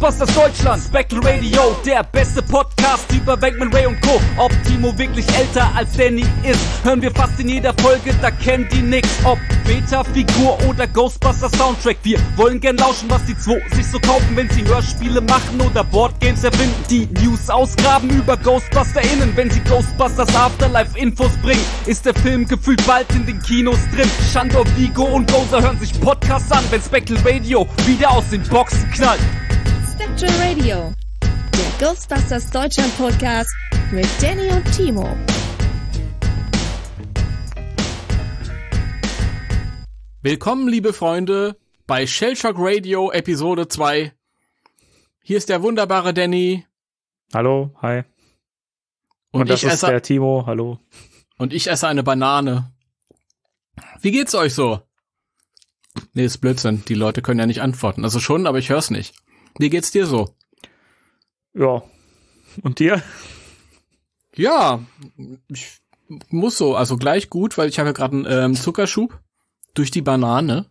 Ghostbusters Deutschland, Speckle Radio, der beste Podcast über Venkman, Ray und Co. Ob Timo wirklich älter als Danny ist, hören wir fast in jeder Folge, da kennen die nix. Ob Beta-Figur oder Ghostbusters Soundtrack, wir wollen gern lauschen, was die zwei sich so kaufen, wenn sie Hörspiele machen oder Boardgames erfinden. Die News ausgraben über GhostbusterInnen, wenn sie Ghostbusters Afterlife Infos bringen, ist der Film gefühlt bald in den Kinos drin. Shandor, Vigo und Gozer hören sich Podcasts an, wenn Speckle Radio wieder aus den Boxen knallt. Spectral Radio, der Ghostbusters Deutschland Podcast mit Danny und Timo. Willkommen, liebe Freunde, bei Shellshock Radio Episode 2. Hier ist der wunderbare Danny. Hallo, hi. Und das ist der Timo, hallo. Und ich esse eine Banane. Wie geht's euch so? Nee, ist Blödsinn, die Leute können ja nicht antworten. Also schon, aber ich hör's nicht. Wie geht's dir so? Ja. Und dir? Ja, ich muss so, also gleich gut, weil ich habe ja gerade einen Zuckerschub durch die Banane.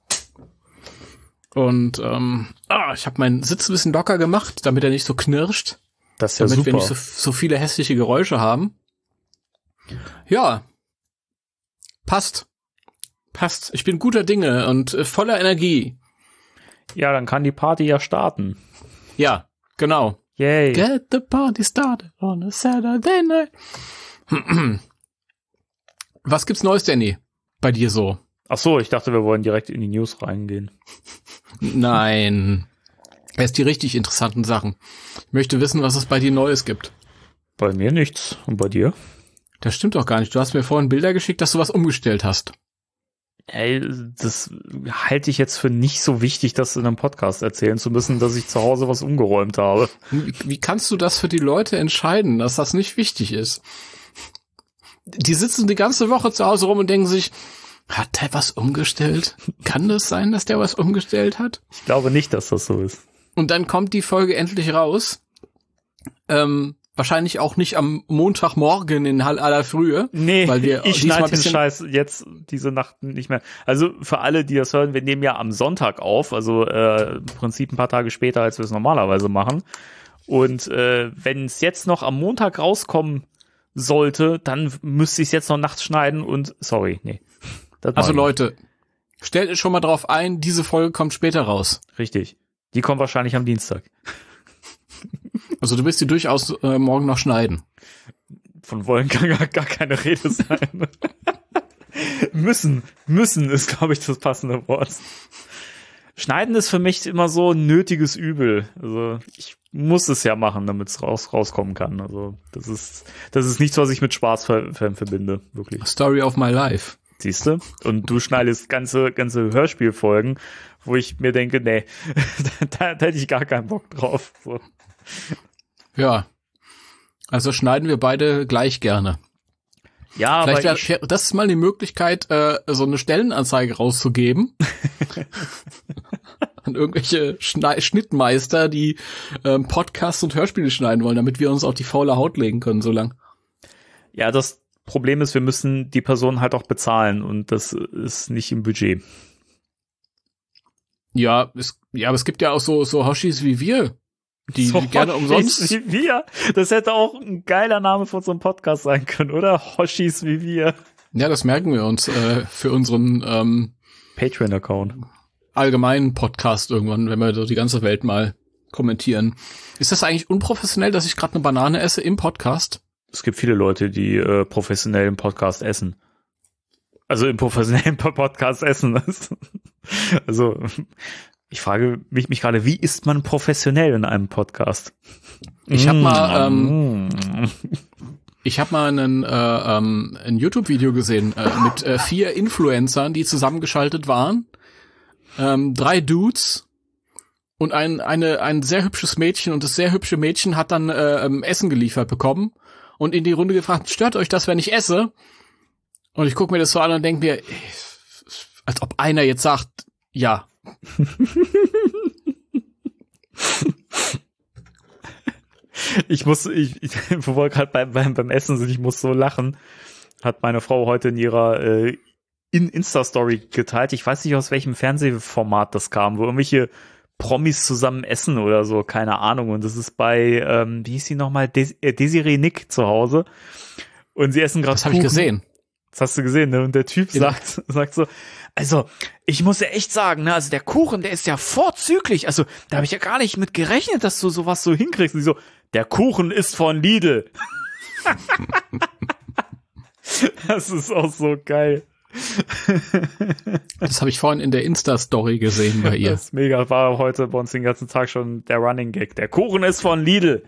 Und ich habe meinen Sitz ein bisschen locker gemacht, damit er nicht so knirscht. Das ist ja damit super. Wir nicht so viele hässliche Geräusche haben. Ja, passt. Ich bin guter Dinge und voller Energie. Ja, dann kann die Party ja starten. Ja, genau. Yay. Get the party started on a Saturday night. Was gibt's Neues, Danny? Bei dir so? Ach so, ich dachte, wir wollen direkt in die News reingehen. Nein. Erst die richtig interessanten Sachen. Ich möchte wissen, was es bei dir Neues gibt. Bei mir nichts. Und bei dir? Das stimmt doch gar nicht. Du hast mir vorhin Bilder geschickt, dass du was umgestellt hast. Ey, das halte ich jetzt für nicht so wichtig, das in einem Podcast erzählen zu müssen, dass ich zu Hause was umgeräumt habe. Wie kannst du das für die Leute entscheiden, dass das nicht wichtig ist? Die sitzen die ganze Woche zu Hause rum und denken sich, hat der was umgestellt? Kann das sein, dass der was umgestellt hat? Ich glaube nicht, dass das so ist. Und dann kommt die Folge endlich raus. Wahrscheinlich auch nicht am Montagmorgen in aller Frühe. Nee, weil wir ich schneide den Scheiß jetzt diese Nacht nicht mehr. Also für alle, die das hören, wir nehmen ja am Sonntag auf, also im Prinzip ein paar Tage später, als wir es normalerweise machen. Und wenn es jetzt noch am Montag rauskommen sollte, dann müsste ich es jetzt noch nachts schneiden und sorry, nee. Also Leute, stellt euch schon mal drauf ein, diese Folge kommt später raus. Richtig. Die kommt wahrscheinlich am Dienstag. Also du wirst die durchaus morgen noch schneiden. Von wollen kann gar keine Rede sein. Müssen ist, glaube ich, das passende Wort. Schneiden ist für mich immer so ein nötiges Übel. Also ich muss es ja machen, damit es rauskommen kann. Also das ist nichts, was ich mit Spaß verbinde, wirklich. Story of my life. Siehste? Und du schneidest ganze Hörspielfolgen, wo ich mir denke, nee, da hätte ich gar keinen Bock drauf. So. Ja. Also schneiden wir beide gleich gerne. Ja, vielleicht aber das ist mal die Möglichkeit, so eine Stellenanzeige rauszugeben. An irgendwelche Schnittmeister, die Podcasts und Hörspiele schneiden wollen, damit wir uns auf die faule Haut legen können so lang. Ja, das Problem ist, wir müssen die Person halt auch bezahlen und das ist nicht im Budget. Ja, aber es gibt ja auch so Hoshis wie wir, die gerne umsonst. Wie wir? Das hätte auch ein geiler Name für unseren Podcast sein können, oder? Hoshis wie wir. Ja, das merken wir uns für unseren Patreon-Account. Allgemeinen Podcast irgendwann, wenn wir so die ganze Welt mal kommentieren. Ist das eigentlich unprofessionell, dass ich gerade eine Banane esse im Podcast? Es gibt viele Leute, die professionell im Podcast essen. Also im professionellen Podcast essen. Also ich frage mich gerade, wie isst man professionell in einem Podcast? Ich habe mal ein YouTube-Video gesehen mit 4 Influencern, die zusammengeschaltet waren. 3 Dudes und ein sehr hübsches Mädchen, und das sehr hübsche Mädchen hat dann Essen geliefert bekommen und in die Runde gefragt, stört euch das, wenn ich esse? Und ich gucke mir das so an und denke mir, als ob einer jetzt sagt, ja. Wo wir gerade beim Essen sind, ich muss so lachen, hat meine Frau heute in ihrer Insta-Story geteilt. Ich weiß nicht, aus welchem Fernsehformat das kam, wo irgendwelche Promis zusammen essen oder so, keine Ahnung. Und das ist bei, wie hieß sie nochmal, Desiree Nick zu Hause. Und sie essen gerade Das habe ich gesehen. Das hast du gesehen, ne? Und der Typ sagt so, also, ich muss ja echt sagen, ne, also der Kuchen, der ist ja vorzüglich. Also, da habe ich ja gar nicht mit gerechnet, dass du sowas so hinkriegst. Und sie so, der Kuchen ist von Lidl. Das ist auch so geil. Das habe ich vorhin in der Insta-Story gesehen bei ihr. Das ist mega, war heute bei uns den ganzen Tag schon der Running Gag. Der Kuchen ist von Lidl.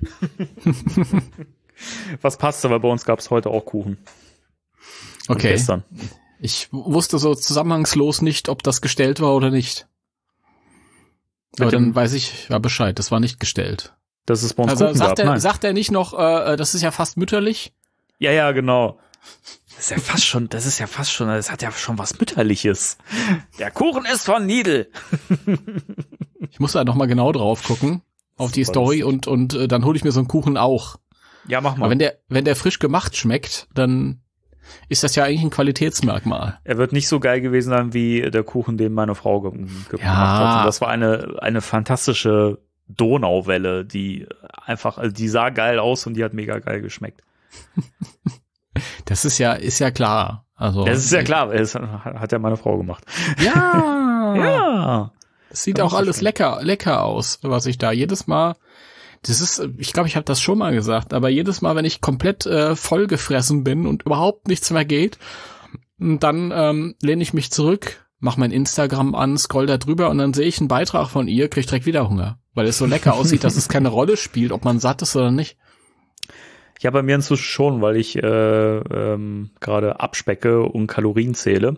Was passte, weil bei uns gab es heute auch Kuchen. Okay. Gestern. Ich wusste so zusammenhangslos nicht, ob das gestellt war oder nicht. Aber dann weiß ich ja Bescheid, das war nicht gestellt. Das ist bei uns Also Kuchen gab. Nein. sagt er nicht noch, das ist ja fast mütterlich? Ja, genau. Das ist ja fast schon, das hat ja schon was Mütterliches. Der Kuchen ist von Lidl. Ich muss da noch mal genau drauf gucken, auf die Story und dann hole ich mir so einen Kuchen auch. Ja, mach mal. Aber wenn der frisch gemacht schmeckt, dann ist das ja eigentlich ein Qualitätsmerkmal. Er wird nicht so geil gewesen sein wie der Kuchen, den meine Frau gemacht hat. Und das war eine fantastische Donauwelle, die einfach, also die sah geil aus und die hat mega geil geschmeckt. Das ist ja klar. Also das ist ja klar, das hat ja meine Frau gemacht. Ja. Ja. Es sieht auch alles lecker aus, was ich da jedes Mal, das ist, ich glaube, ich habe das schon mal gesagt, aber jedes Mal, wenn ich komplett vollgefressen bin und überhaupt nichts mehr geht, dann lehne ich mich zurück, mache mein Instagram an, scroll da drüber und dann sehe ich einen Beitrag von ihr, krieg direkt wieder Hunger, weil es so lecker aussieht, dass es keine Rolle spielt, ob man satt ist oder nicht. Ja, bei mir inzwischen schon, weil ich gerade abspecke und Kalorien zähle.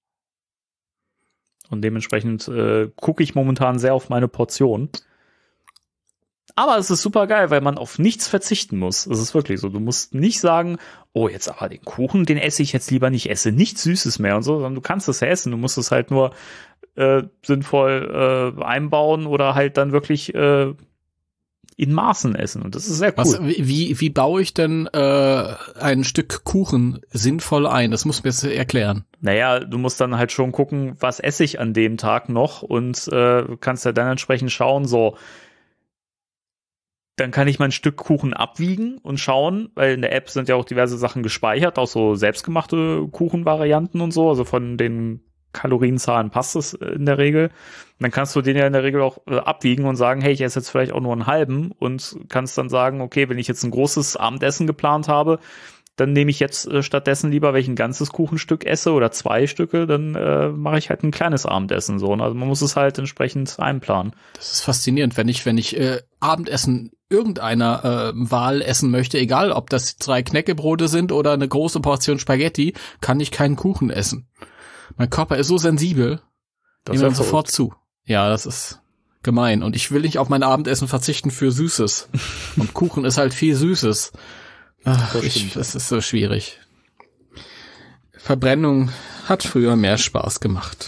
Und dementsprechend gucke ich momentan sehr auf meine Portion. Aber es ist super geil, weil man auf nichts verzichten muss. Es ist wirklich so. Du musst nicht sagen, oh, jetzt aber den Kuchen, den esse ich jetzt lieber nicht. Esse nichts Süßes mehr und so, sondern du kannst es ja essen. Du musst es halt nur sinnvoll einbauen oder halt dann wirklich in Maßen essen. Und das ist sehr cool. Wie baue ich denn ein Stück Kuchen sinnvoll ein? Das musst du mir jetzt erklären. Naja, du musst dann halt schon gucken, was esse ich an dem Tag noch und kannst ja dann entsprechend schauen, so, dann kann ich mein Stück Kuchen abwiegen und schauen, weil in der App sind ja auch diverse Sachen gespeichert, auch so selbstgemachte Kuchenvarianten und so, also von den Kalorienzahlen passt es in der Regel. Und dann kannst du den ja in der Regel auch abwiegen und sagen, hey, ich esse jetzt vielleicht auch nur einen halben und kannst dann sagen, okay, wenn ich jetzt ein großes Abendessen geplant habe, dann nehme ich jetzt stattdessen lieber, wenn ich ein ganzes Kuchenstück esse oder 2 Stücke, dann mache ich halt ein kleines Abendessen so. Also man muss es halt entsprechend einplanen. Das ist faszinierend, wenn ich Abendessen irgendeiner Wahl essen möchte, egal ob das 3 Knäckebrote sind oder eine große Portion Spaghetti, kann ich keinen Kuchen essen. Mein Körper ist so sensibel, nehme dann sofort zu. Ja, das ist gemein. Und ich will nicht auf mein Abendessen verzichten für Süßes. Und Kuchen ist halt viel Süßes. Ach, das ist so schwierig. Verbrennung hat früher mehr Spaß gemacht.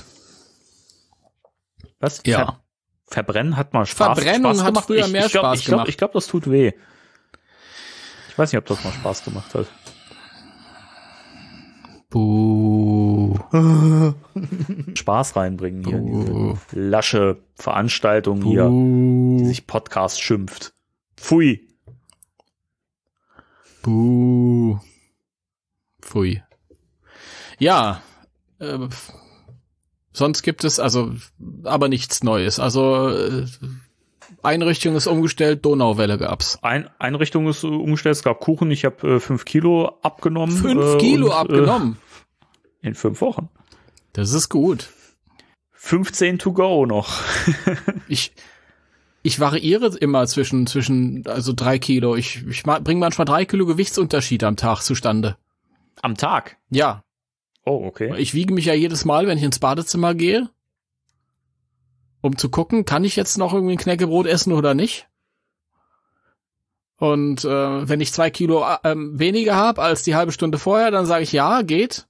Was? Ja. Verbrennen hat mal Spaß gemacht. Verbrennung hat früher mehr Spaß gemacht. Ich glaube, das tut weh. Ich weiß nicht, ob das mal Spaß gemacht hat. Buh. Spaß reinbringen hier in diese lasche Veranstaltung hier, die sich Podcast schimpft. Pfui. Buh. Pfui. Ja, sonst gibt es aber nichts Neues. Also Einrichtung ist umgestellt, Donauwelle gab's. Einrichtung ist umgestellt, es gab Kuchen, ich habe 5 Kilo abgenommen. 5 Kilo abgenommen? In 5 Wochen. Das ist gut. 15 to go noch. Ich variiere immer zwischen also 3 Kilo. Ich bringe manchmal 3 Kilo Gewichtsunterschied am Tag zustande. Am Tag? Ja. Oh, okay. Ich wiege mich ja jedes Mal, wenn ich ins Badezimmer gehe, um zu gucken, kann ich jetzt noch irgendwie ein Knäckebrot essen oder nicht? Und wenn ich 2 Kilo weniger habe als die halbe Stunde vorher, dann sage ich, ja, geht.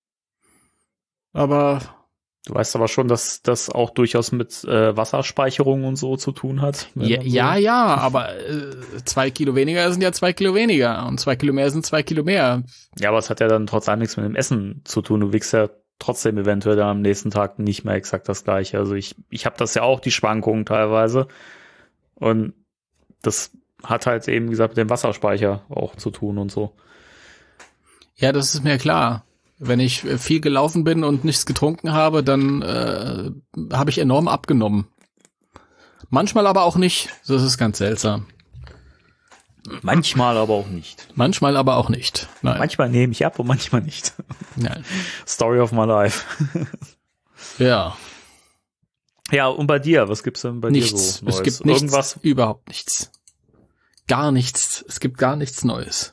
Aber du weißt aber schon, dass das auch durchaus mit Wasserspeicherung und so zu tun hat. Ja, aber 2 Kilo weniger sind ja 2 Kilo weniger und 2 Kilo mehr sind 2 Kilo mehr. Ja, aber es hat ja dann trotzdem nichts mit dem Essen zu tun. Du wiegst ja trotzdem eventuell dann am nächsten Tag nicht mehr exakt das Gleiche. Also ich habe das ja auch, die Schwankungen teilweise. Und das hat halt eben, wie gesagt, mit dem Wasserspeicher auch zu tun und so. Ja, das ist mir klar. Wenn ich viel gelaufen bin und nichts getrunken habe, dann habe ich enorm abgenommen. Manchmal aber auch nicht. Das ist ganz seltsam. Manchmal aber auch nicht. Manchmal aber auch nicht. Nein. Manchmal nehme ich ab und manchmal nicht. Nein. Story of my life. Ja. Ja, und bei dir? Was gibt's denn bei dir so Neues? Es gibt nichts, irgendwas? Überhaupt nichts. Gar nichts. Es gibt gar nichts Neues.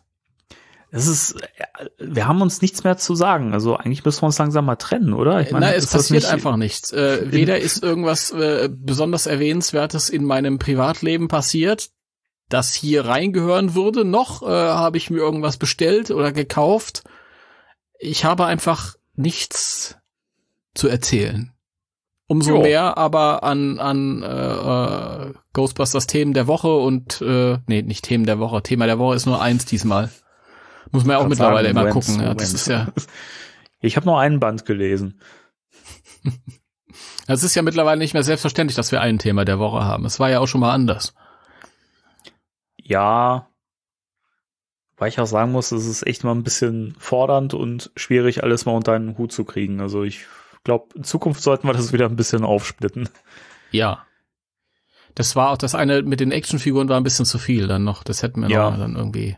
Wir haben uns nichts mehr zu sagen. Also eigentlich müssen wir uns langsam mal trennen, oder? Ich meine, es passiert einfach nichts. Weder ist irgendwas besonders Erwähnenswertes in meinem Privatleben passiert, das hier reingehören würde, noch habe ich mir irgendwas bestellt oder gekauft. Ich habe einfach nichts zu erzählen. Umso mehr aber an Ghostbusters Themen der Woche und nicht Themen der Woche. Thema der Woche ist nur eins diesmal. Muss man ja auch mittlerweile immer gucken. Ja, das ist ja. Ich habe noch einen Band gelesen. Es ist ja mittlerweile nicht mehr selbstverständlich, dass wir ein Thema der Woche haben. Es war ja auch schon mal anders. Ja, weil ich auch sagen muss, es ist echt mal ein bisschen fordernd und schwierig, alles mal unter einen Hut zu kriegen. Also ich glaube, in Zukunft sollten wir das wieder ein bisschen aufsplitten. Ja. Das war auch das eine mit den Actionfiguren war ein bisschen zu viel dann noch. Das hätten wir noch dann irgendwie.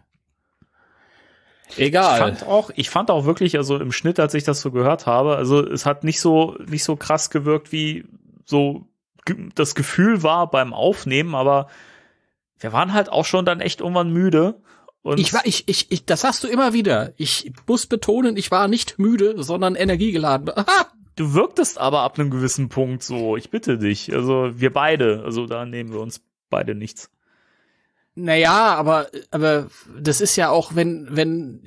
Egal. Ich fand auch wirklich, also im Schnitt, als ich das so gehört habe, also es hat nicht so krass gewirkt, wie so das Gefühl war beim Aufnehmen, aber wir waren halt auch schon dann echt irgendwann müde. Und das hast du immer wieder. Ich muss betonen, ich war nicht müde, sondern energiegeladen. Aha! Du wirktest aber ab einem gewissen Punkt so, ich bitte dich. Also wir beide, also da nehmen wir uns beide nichts. Naja, aber das ist ja auch, wenn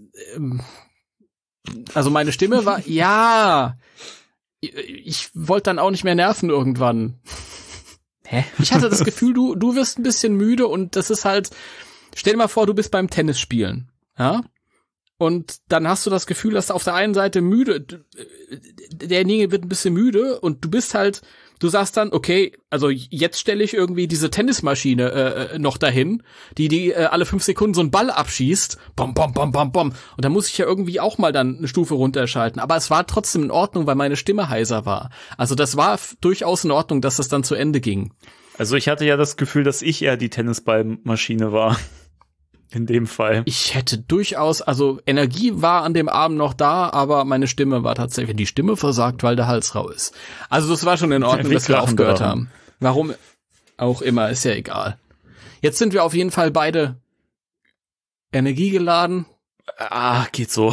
also meine Stimme war, ja, ich wollte dann auch nicht mehr nerven irgendwann. Hä? Ich hatte das Gefühl, du wirst ein bisschen müde und das ist halt, stell dir mal vor, du bist beim Tennis spielen, ja? Und dann hast du das Gefühl, dass auf der einen Seite derjenige wird ein bisschen müde und du bist halt, du sagst dann, okay, also jetzt stelle ich irgendwie diese Tennismaschine noch dahin, die alle 5 Sekunden so einen Ball abschießt, bom, bom, bom, bom, bom. Und da muss ich ja irgendwie auch mal dann eine Stufe runterschalten. Aber es war trotzdem in Ordnung, weil meine Stimme heiser war. Also das war durchaus in Ordnung, dass das dann zu Ende ging. Also ich hatte ja das Gefühl, dass ich eher die Tennisballmaschine war. In dem Fall. Ich hätte durchaus, also Energie war an dem Abend noch da, aber meine Stimme war tatsächlich, die Stimme versagt, weil der Hals rau ist. Also das war schon in Ordnung, dass wir aufgehört haben. Warum auch immer, ist ja egal. Jetzt sind wir auf jeden Fall beide energiegeladen. Geht so.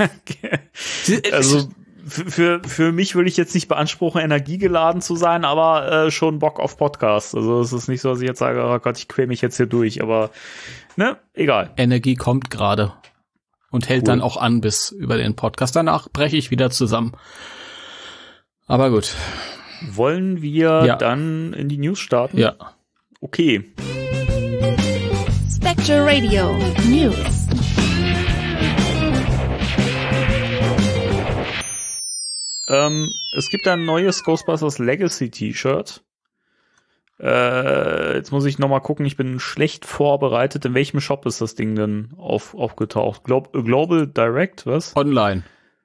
Also für mich würde ich jetzt nicht beanspruchen, energiegeladen zu sein, aber schon Bock auf Podcast. Also es ist nicht so, dass ich jetzt sage, oh Gott, ich quäl mich jetzt hier durch, aber ne, egal. Energie kommt gerade und hält dann auch an bis über den Podcast. Danach breche ich wieder zusammen. Aber gut. Wollen wir dann in die News starten? Ja. Okay. Spectre Radio News. Es gibt ein neues Ghostbusters Legacy T-Shirt. Jetzt muss ich noch mal gucken, ich bin schlecht vorbereitet. In welchem Shop ist das Ding denn aufgetaucht? Global Direct, was? Online.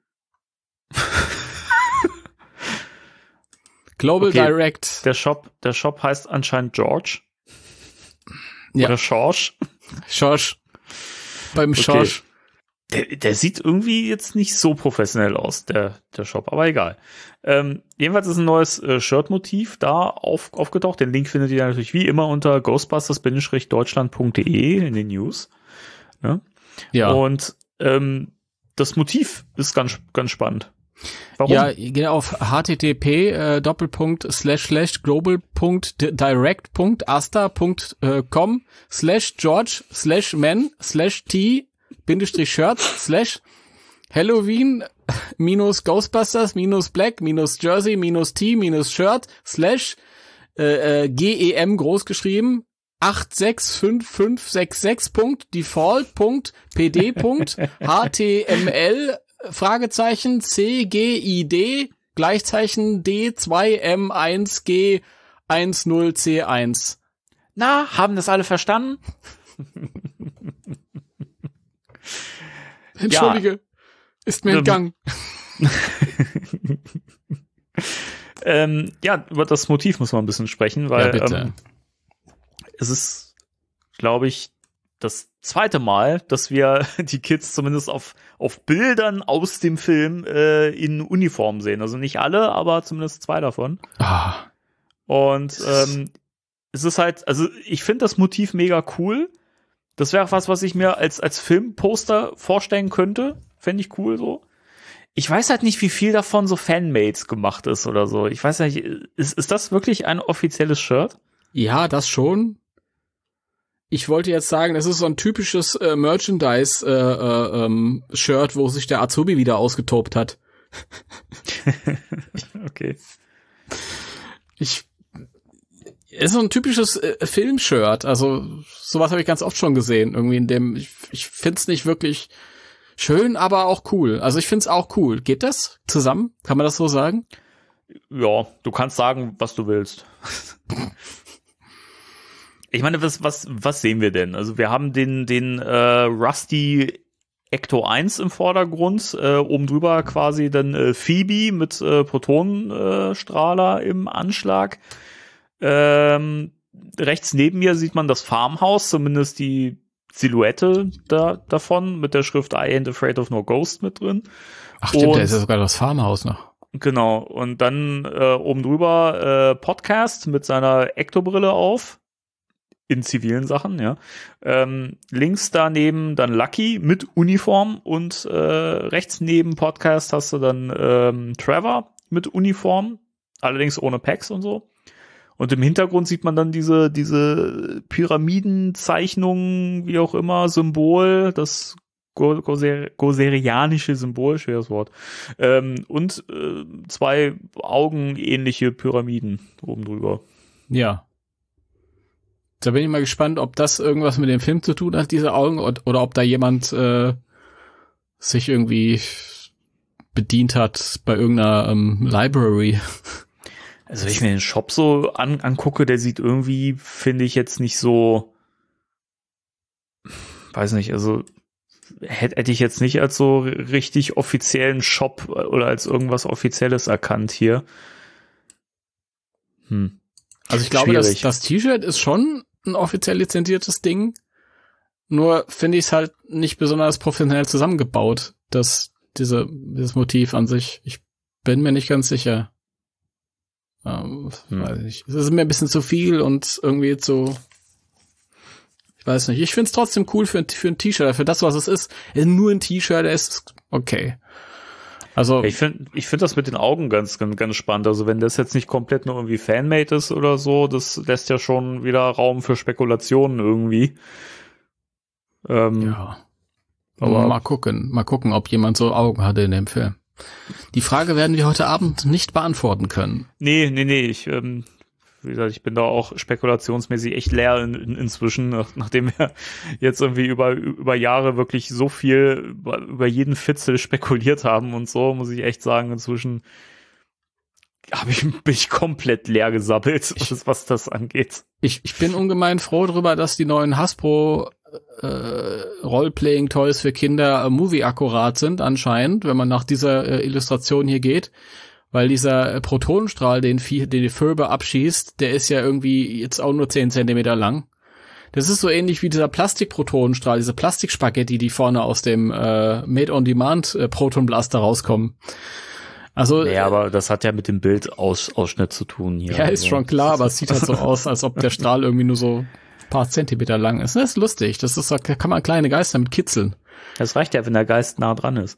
Global Direct. Der Shop heißt anscheinend George. Ja. Oder Schorsch. Schorsch. Beim Schorsch. Der sieht irgendwie jetzt nicht so professionell aus, der Shop, aber egal. Jedenfalls ist ein neues Shirt-Motiv da aufgetaucht. Den Link findet ihr natürlich wie immer unter ghostbusters-deutschland.de in den News. Ne? Ja. Und das Motiv ist ganz spannend. Warum? Ja, geh auf http://global.direct.asta.com/george/men/t-shirt/gem großgeschrieben 865566.default.pd.html Fragezeichen CGID Gleichzeichen D2M1G10C1. Na, haben das alle verstanden? Entschuldige, ist mir entgangen. Ja, über das Motiv muss man ein bisschen sprechen, weil es ist, glaube ich, das zweite Mal, dass wir die Kids zumindest auf Bildern aus dem Film in Uniform sehen. Also nicht alle, aber zumindest 2 davon. Ah. Und es ist halt, also ich finde das Motiv mega cool. Das wäre was ich mir als Filmposter vorstellen könnte. Fände ich cool so. Ich weiß halt nicht, wie viel davon so Fanmates gemacht ist oder so. Ich weiß nicht, ist das wirklich ein offizielles Shirt? Ja, das schon. Ich wollte jetzt sagen, das ist so ein typisches Merchandise-Shirt, wo sich der Azubi wieder ausgetobt hat. Okay. Es ist so ein typisches Filmshirt. Also sowas habe ich ganz oft schon gesehen. Irgendwie in dem, ich finde es nicht wirklich schön, aber auch cool. Also ich finde es auch cool. Geht das zusammen? Kann man das so sagen? Ja, du kannst sagen, was du willst. Ich meine, was sehen wir denn? Also wir haben den Rusty Ecto 1 im Vordergrund, oben drüber quasi dann Phoebe mit Protonenstrahler im Anschlag. Rechts neben mir sieht man das Farmhaus, zumindest die Silhouette davon mit der Schrift I ain't afraid of no ghost mit drin. Ach stimmt, da ist ja sogar das Farmhaus noch. Genau, und dann oben drüber Podcast mit seiner Ecto-Brille auf. In zivilen Sachen, ja. Links daneben dann Lucky mit Uniform und rechts neben Podcast hast du dann Trevor mit Uniform, allerdings ohne Packs und so. Und im Hintergrund sieht man dann diese Pyramidenzeichnungen, wie auch immer, Symbol, das goserianische Symbol, schweres Wort. Und 2 augenähnliche Pyramiden oben drüber. Ja. Da bin ich mal gespannt, ob das irgendwas mit dem Film zu tun hat, diese Augen, oder ob da jemand sich irgendwie bedient hat bei irgendeiner Library. Also wenn ich mir den Shop so angucke, der sieht irgendwie, finde ich jetzt nicht so, weiß nicht, also hätte ich jetzt nicht als so richtig offiziellen Shop oder als irgendwas Offizielles erkannt hier. Also ich glaube, das T-Shirt ist schon ein offiziell lizenziertes Ding, nur finde ich es halt nicht besonders professionell zusammengebaut, dieses Motiv an sich. Ich bin mir nicht ganz sicher. Weiß nicht. Es ist mir ein bisschen zu viel und irgendwie zu, ich weiß nicht. Ich finde es trotzdem cool für ein T-Shirt, für das, was es ist. Nur ein T-Shirt ist okay. Also ich finde das mit den Augen ganz spannend. Also wenn das jetzt nicht komplett nur irgendwie Fanmade ist oder so, das lässt ja schon wieder Raum für Spekulationen irgendwie. Ja. Aber mal gucken, ob jemand so Augen hatte in dem Film. Die Frage werden wir heute Abend nicht beantworten können. Nee. Wie gesagt, ich bin da auch spekulationsmäßig echt leer inzwischen, nachdem wir jetzt irgendwie über Jahre wirklich so viel über jeden Fitzel spekuliert haben und so, muss ich echt sagen, inzwischen bin ich komplett leer gesabbelt, was das angeht. Ich bin ungemein froh darüber, dass die neuen Hasbro Role-Playing-Toys für Kinder Movie-akkurat sind anscheinend, wenn man nach dieser Illustration hier geht. Weil dieser Protonenstrahl, den die Phoebe abschießt, der ist ja irgendwie jetzt auch nur 10 Zentimeter lang. Das ist so ähnlich wie dieser Plastikprotonenstrahl, diese Plastikspaghetti, die vorne aus dem Made-on-Demand Protonblaster rauskommen. Also ja, aber das hat ja mit dem Bildausschnitt zu tun hier. Ja, ist schon klar, aber es sieht halt so aus, als ob der Strahl irgendwie nur so ein paar Zentimeter lang ist. Das ist lustig. Da kann man kleine Geister mit kitzeln. Das reicht ja, wenn der Geist nah dran ist.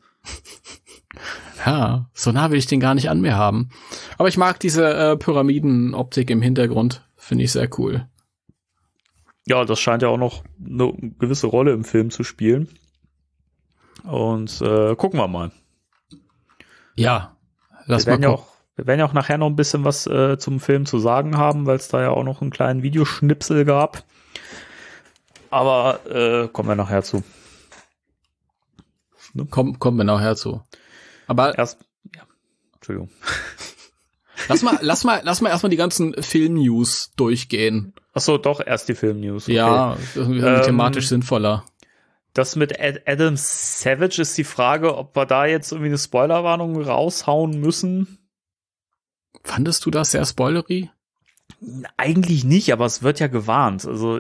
Ja, so nah will ich den gar nicht an mir haben. Aber ich mag diese Pyramidenoptik im Hintergrund. Finde ich sehr cool. Ja, das scheint ja auch noch eine gewisse Rolle im Film zu spielen. Und gucken wir mal. Ja, wir werden ja auch nachher noch ein bisschen was zum Film zu sagen haben, weil es da ja auch noch einen kleinen Videoschnipsel gab. Aber kommen wir nachher zu. Ne? Kommen wir nachher zu. Aber Entschuldigung. lass mal erstmal die ganzen Film-News durchgehen. Ach so, doch, erst die Film-News. Okay. Ja, irgendwie thematisch sinnvoller. Das mit Adam Savage ist die Frage, ob wir da jetzt irgendwie eine Spoilerwarnung raushauen müssen. Fandest du das sehr spoilery? Eigentlich nicht, aber es wird ja gewarnt. Also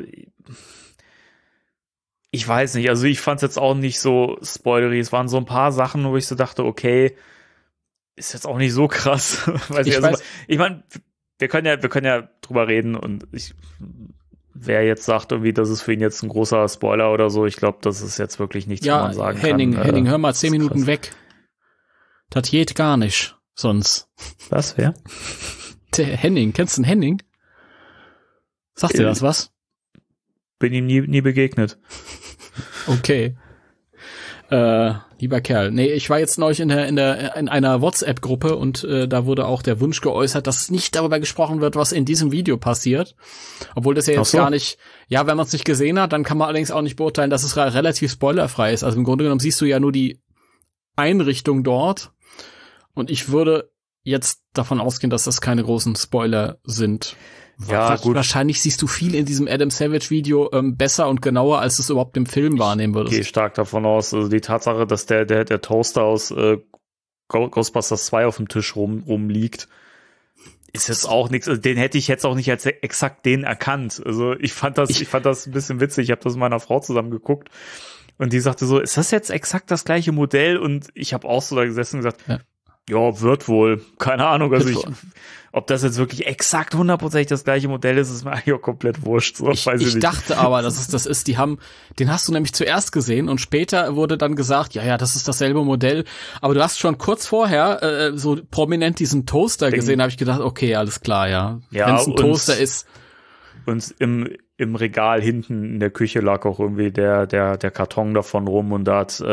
ich weiß nicht, also ich fand es jetzt auch nicht so spoilery. Es waren so ein paar Sachen, wo ich so dachte, okay, ist jetzt auch nicht so krass. Ich meine, wir können ja drüber reden und wer jetzt sagt irgendwie, das ist für ihn jetzt ein großer Spoiler oder so, ich glaube, das ist jetzt wirklich nichts, was man sagen kann. Henning, hör mal 10 Minuten krass. Weg. Das geht gar nicht, sonst. Was, wer? Der Henning, kennst du den Henning? Sagt dir das was? Bin ihm nie begegnet. Okay. Lieber Kerl. Nee, ich war jetzt neulich in einer WhatsApp-Gruppe und da wurde auch der Wunsch geäußert, dass nicht darüber gesprochen wird, was in diesem Video passiert. Obwohl das ja jetzt gar nicht, ja, wenn man es nicht gesehen hat, dann kann man allerdings auch nicht beurteilen, dass es relativ spoilerfrei ist. Also im Grunde genommen siehst du ja nur die Einrichtung dort und ich würde jetzt davon ausgehen, dass das keine großen Spoiler sind. Ja, gut. Wahrscheinlich siehst du viel in diesem Adam Savage Video besser und genauer, als du es überhaupt im Film wahrnehmen würdest. Ich gehe stark davon aus. Also die Tatsache, dass der Toaster aus Ghostbusters 2 auf dem Tisch rumliegt, ist jetzt auch nichts. Also den hätte ich jetzt auch nicht als exakt den erkannt. Also ich fand das ein bisschen witzig. Ich habe das mit meiner Frau zusammen geguckt und die sagte so, ist das jetzt exakt das gleiche Modell? Und ich habe auch so da gesessen und gesagt, ja, wird wohl. Keine Ahnung. Also ob das jetzt wirklich exakt 100% das gleiche Modell ist mir eigentlich auch komplett wurscht. So, ich dachte aber, das ist, den hast du nämlich zuerst gesehen und später wurde dann gesagt, ja, das ist dasselbe Modell. Aber du hast schon kurz vorher so prominent diesen Toaster gesehen, habe ich gedacht, okay, alles klar, ja. Wenn es ein Toaster ist. Und im Regal hinten in der Küche lag auch irgendwie der Karton davon rum und da hat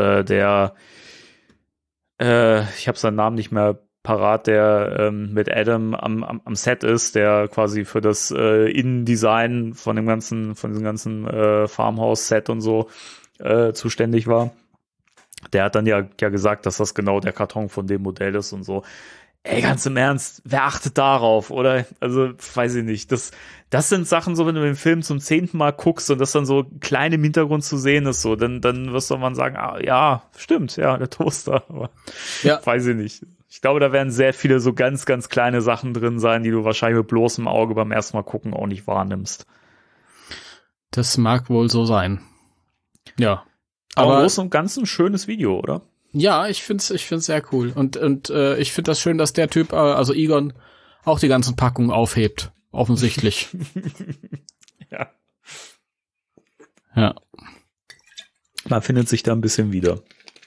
ich habe seinen Namen nicht mehr parat, der mit Adam am Set ist, der quasi für das Innendesign von diesem ganzen Farmhouse-Set und so zuständig war. Der hat dann ja gesagt, dass das genau der Karton von dem Modell ist und so. Ey, ganz im Ernst, wer achtet darauf, oder? Also, weiß ich nicht. Das sind Sachen so, wenn du den Film zum 10. Mal guckst und das dann so klein im Hintergrund zu sehen ist, so, dann wirst du mal sagen, ja, stimmt, ja, der Toaster. Aber weiß ich nicht. Ich glaube, da werden sehr viele so ganz, ganz kleine Sachen drin sein, die du wahrscheinlich mit bloßem Auge beim ersten Mal gucken auch nicht wahrnimmst. Das mag wohl so sein. Ja. Aber im Großen und Ganzen ein schönes Video, oder? Ja, ich find's sehr cool. Und ich find das schön, dass der Typ, also Egon, auch die ganzen Packungen aufhebt. Offensichtlich. Ja. Ja. Man findet sich da ein bisschen wieder.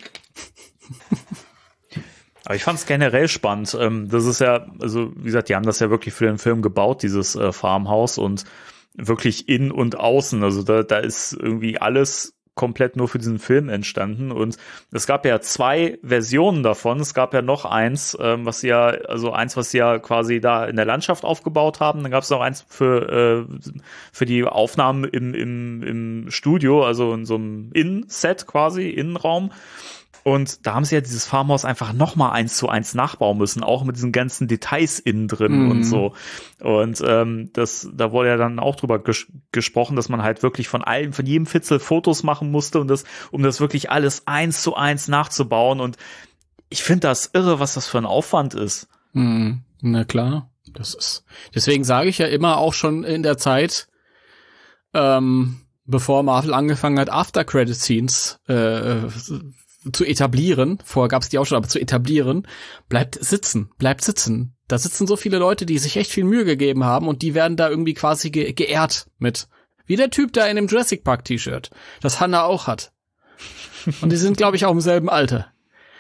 Aber ich fand's generell spannend. Das ist ja, also wie gesagt, die haben das ja wirklich für den Film gebaut, dieses Farmhaus, und wirklich innen und außen. Also da ist irgendwie alles komplett nur für diesen Film entstanden, und es gab ja 2 Versionen davon. Es gab ja noch eins, was sie ja quasi da in der Landschaft aufgebaut haben. Dann gab es noch eins für die Aufnahmen im Studio, also in so einem Innenset quasi, Innenraum. Und da haben sie ja dieses Farmhaus einfach nochmal 1:1 nachbauen müssen, auch mit diesen ganzen Details innen drin und so. Und da wurde ja dann auch drüber gesprochen, dass man halt wirklich von jedem Fitzel Fotos machen musste, und um das wirklich alles 1:1 nachzubauen. Und ich finde das irre, was das für ein Aufwand ist. Na klar, deswegen sage ich ja immer auch schon in der Zeit, bevor Marvel angefangen hat, After-Credit-Scenes zu etablieren, vorher gab's die auch schon, aber zu etablieren, bleibt sitzen. Da sitzen so viele Leute, die sich echt viel Mühe gegeben haben, und die werden da irgendwie quasi geehrt mit. Wie der Typ da in dem Jurassic Park T-Shirt, das Hannah auch hat. Und die sind, glaube ich, auch im selben Alter.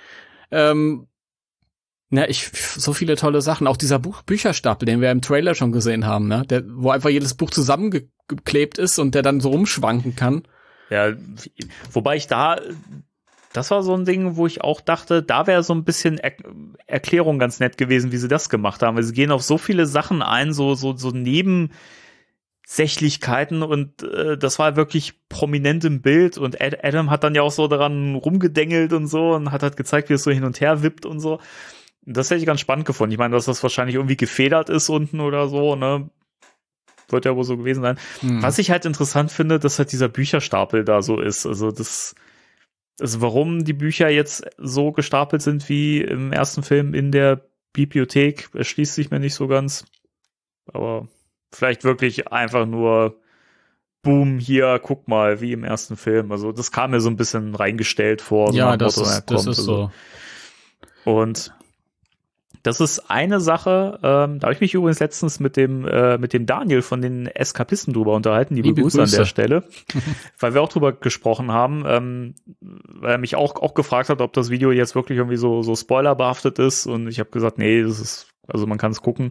So viele tolle Sachen. Auch dieser Bücherstapel, den wir im Trailer schon gesehen haben, ne? Wo einfach jedes Buch zusammengeklebt ist und der dann so rumschwanken kann. Ja, wobei das war so ein Ding, wo ich auch dachte, da wäre so ein bisschen Erklärung ganz nett gewesen, wie sie das gemacht haben. Weil sie gehen auf so viele Sachen ein, so Sächlichkeiten und das war wirklich prominent im Bild und Adam hat dann ja auch so daran rumgedengelt und so und hat halt gezeigt, wie es so hin und her wippt und so. Das hätte ich ganz spannend gefunden. Ich meine, dass das wahrscheinlich irgendwie gefedert ist unten oder so, ne? Wird ja wohl so gewesen sein. Was ich halt interessant finde, dass halt dieser Bücherstapel da so ist. Also warum die Bücher jetzt so gestapelt sind wie im ersten Film in der Bibliothek, erschließt sich mir nicht so ganz. Aber vielleicht wirklich einfach nur Boom, hier, guck mal, wie im ersten Film. Also das kam mir so ein bisschen reingestellt vor. So ja, das ist so. Und das ist eine Sache, da habe ich mich übrigens letztens mit dem Daniel von den Eskapisten drüber unterhalten, liebe Grüße an der Stelle, weil wir auch drüber gesprochen haben, weil er mich auch gefragt hat, ob das Video jetzt wirklich irgendwie so spoilerbehaftet ist und ich habe gesagt, nee, also man kann es gucken.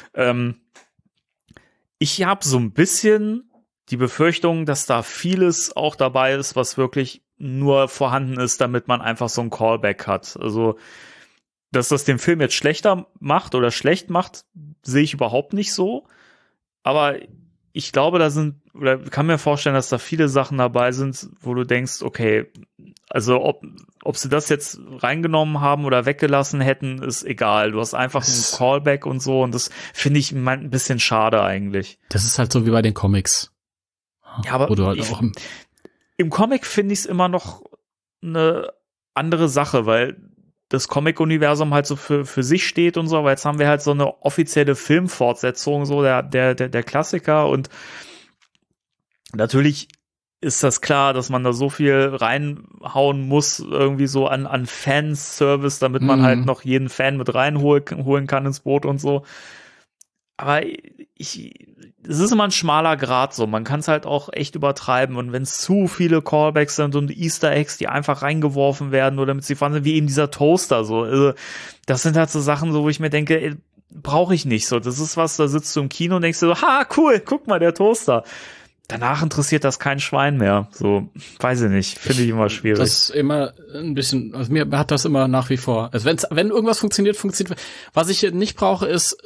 Ich habe so ein bisschen die Befürchtung, dass da vieles auch dabei ist, was wirklich nur vorhanden ist, damit man einfach so ein Callback hat. Also dass das den Film jetzt schlechter macht oder schlecht macht, sehe ich überhaupt nicht so. Aber ich glaube, kann mir vorstellen, dass da viele Sachen dabei sind, wo du denkst, okay, also ob sie das jetzt reingenommen haben oder weggelassen hätten, ist egal. Du hast einfach einen Callback und so und das finde ich ein bisschen schade eigentlich. Das ist halt so wie bei den Comics. Ja, aber halt auch im Comic finde ich es immer noch eine andere Sache, weil das Comic-Universum halt so für sich steht und so, aber jetzt haben wir halt so eine offizielle Filmfortsetzung, so der Klassiker und natürlich ist das klar, dass man da so viel reinhauen muss, irgendwie so an Fanservice, damit man halt noch jeden Fan mit reinholen kann ins Boot und so. Aber es ist immer ein schmaler Grat so. Man kann es halt auch echt übertreiben. Und wenn es zu viele Callbacks sind und Easter Eggs, die einfach reingeworfen werden oder mit sie fahren, wie eben dieser Toaster so. Also, das sind halt so Sachen, so wo ich mir denke, brauche ich nicht so. Das ist was, da sitzt du im Kino und denkst dir so, ha, cool, guck mal, der Toaster. Danach interessiert das kein Schwein mehr. So, weiß ich nicht. Finde ich immer schwierig. Das ist immer ein bisschen, also mir hat das immer nach wie vor. Also wenn irgendwas funktioniert. Was ich nicht brauche, ist,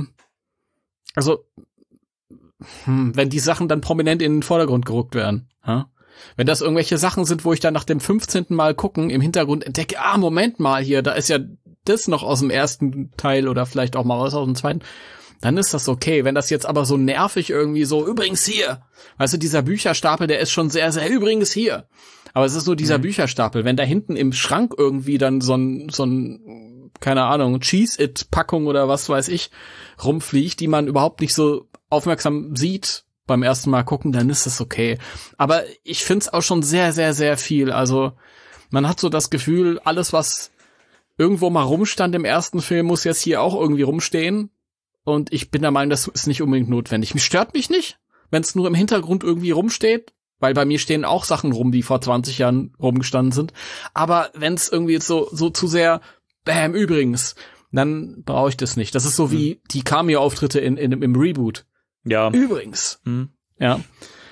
wenn die Sachen dann prominent in den Vordergrund gerückt werden. Ha? Wenn das irgendwelche Sachen sind, wo ich dann nach dem 15. Mal gucken im Hintergrund entdecke, Moment mal hier, da ist ja das noch aus dem ersten Teil oder vielleicht auch mal was aus dem zweiten, dann ist das okay. Wenn das jetzt aber so nervig irgendwie so, übrigens hier, weißt du, dieser Bücherstapel, der ist schon sehr, sehr übrigens hier. Aber es ist nur dieser Bücherstapel. Wenn da hinten im Schrank irgendwie dann so ein keine Ahnung, Cheese-It-Packung oder was weiß ich, rumfliegt, die man überhaupt nicht so aufmerksam sieht beim ersten Mal gucken, dann ist es okay. Aber ich find's auch schon sehr, sehr, sehr viel. Also man hat so das Gefühl, alles, was irgendwo mal rumstand im ersten Film, muss jetzt hier auch irgendwie rumstehen. Und ich bin der Meinung, das ist nicht unbedingt notwendig. Mich stört mich nicht, wenn es nur im Hintergrund irgendwie rumsteht, weil bei mir stehen auch Sachen rum, die vor 20 Jahren rumgestanden sind. Aber wenn es irgendwie jetzt so zu sehr, bam, übrigens, dann brauche ich das nicht. Das ist so wie die Cameo-Auftritte im Reboot. Ja. Übrigens. Ja.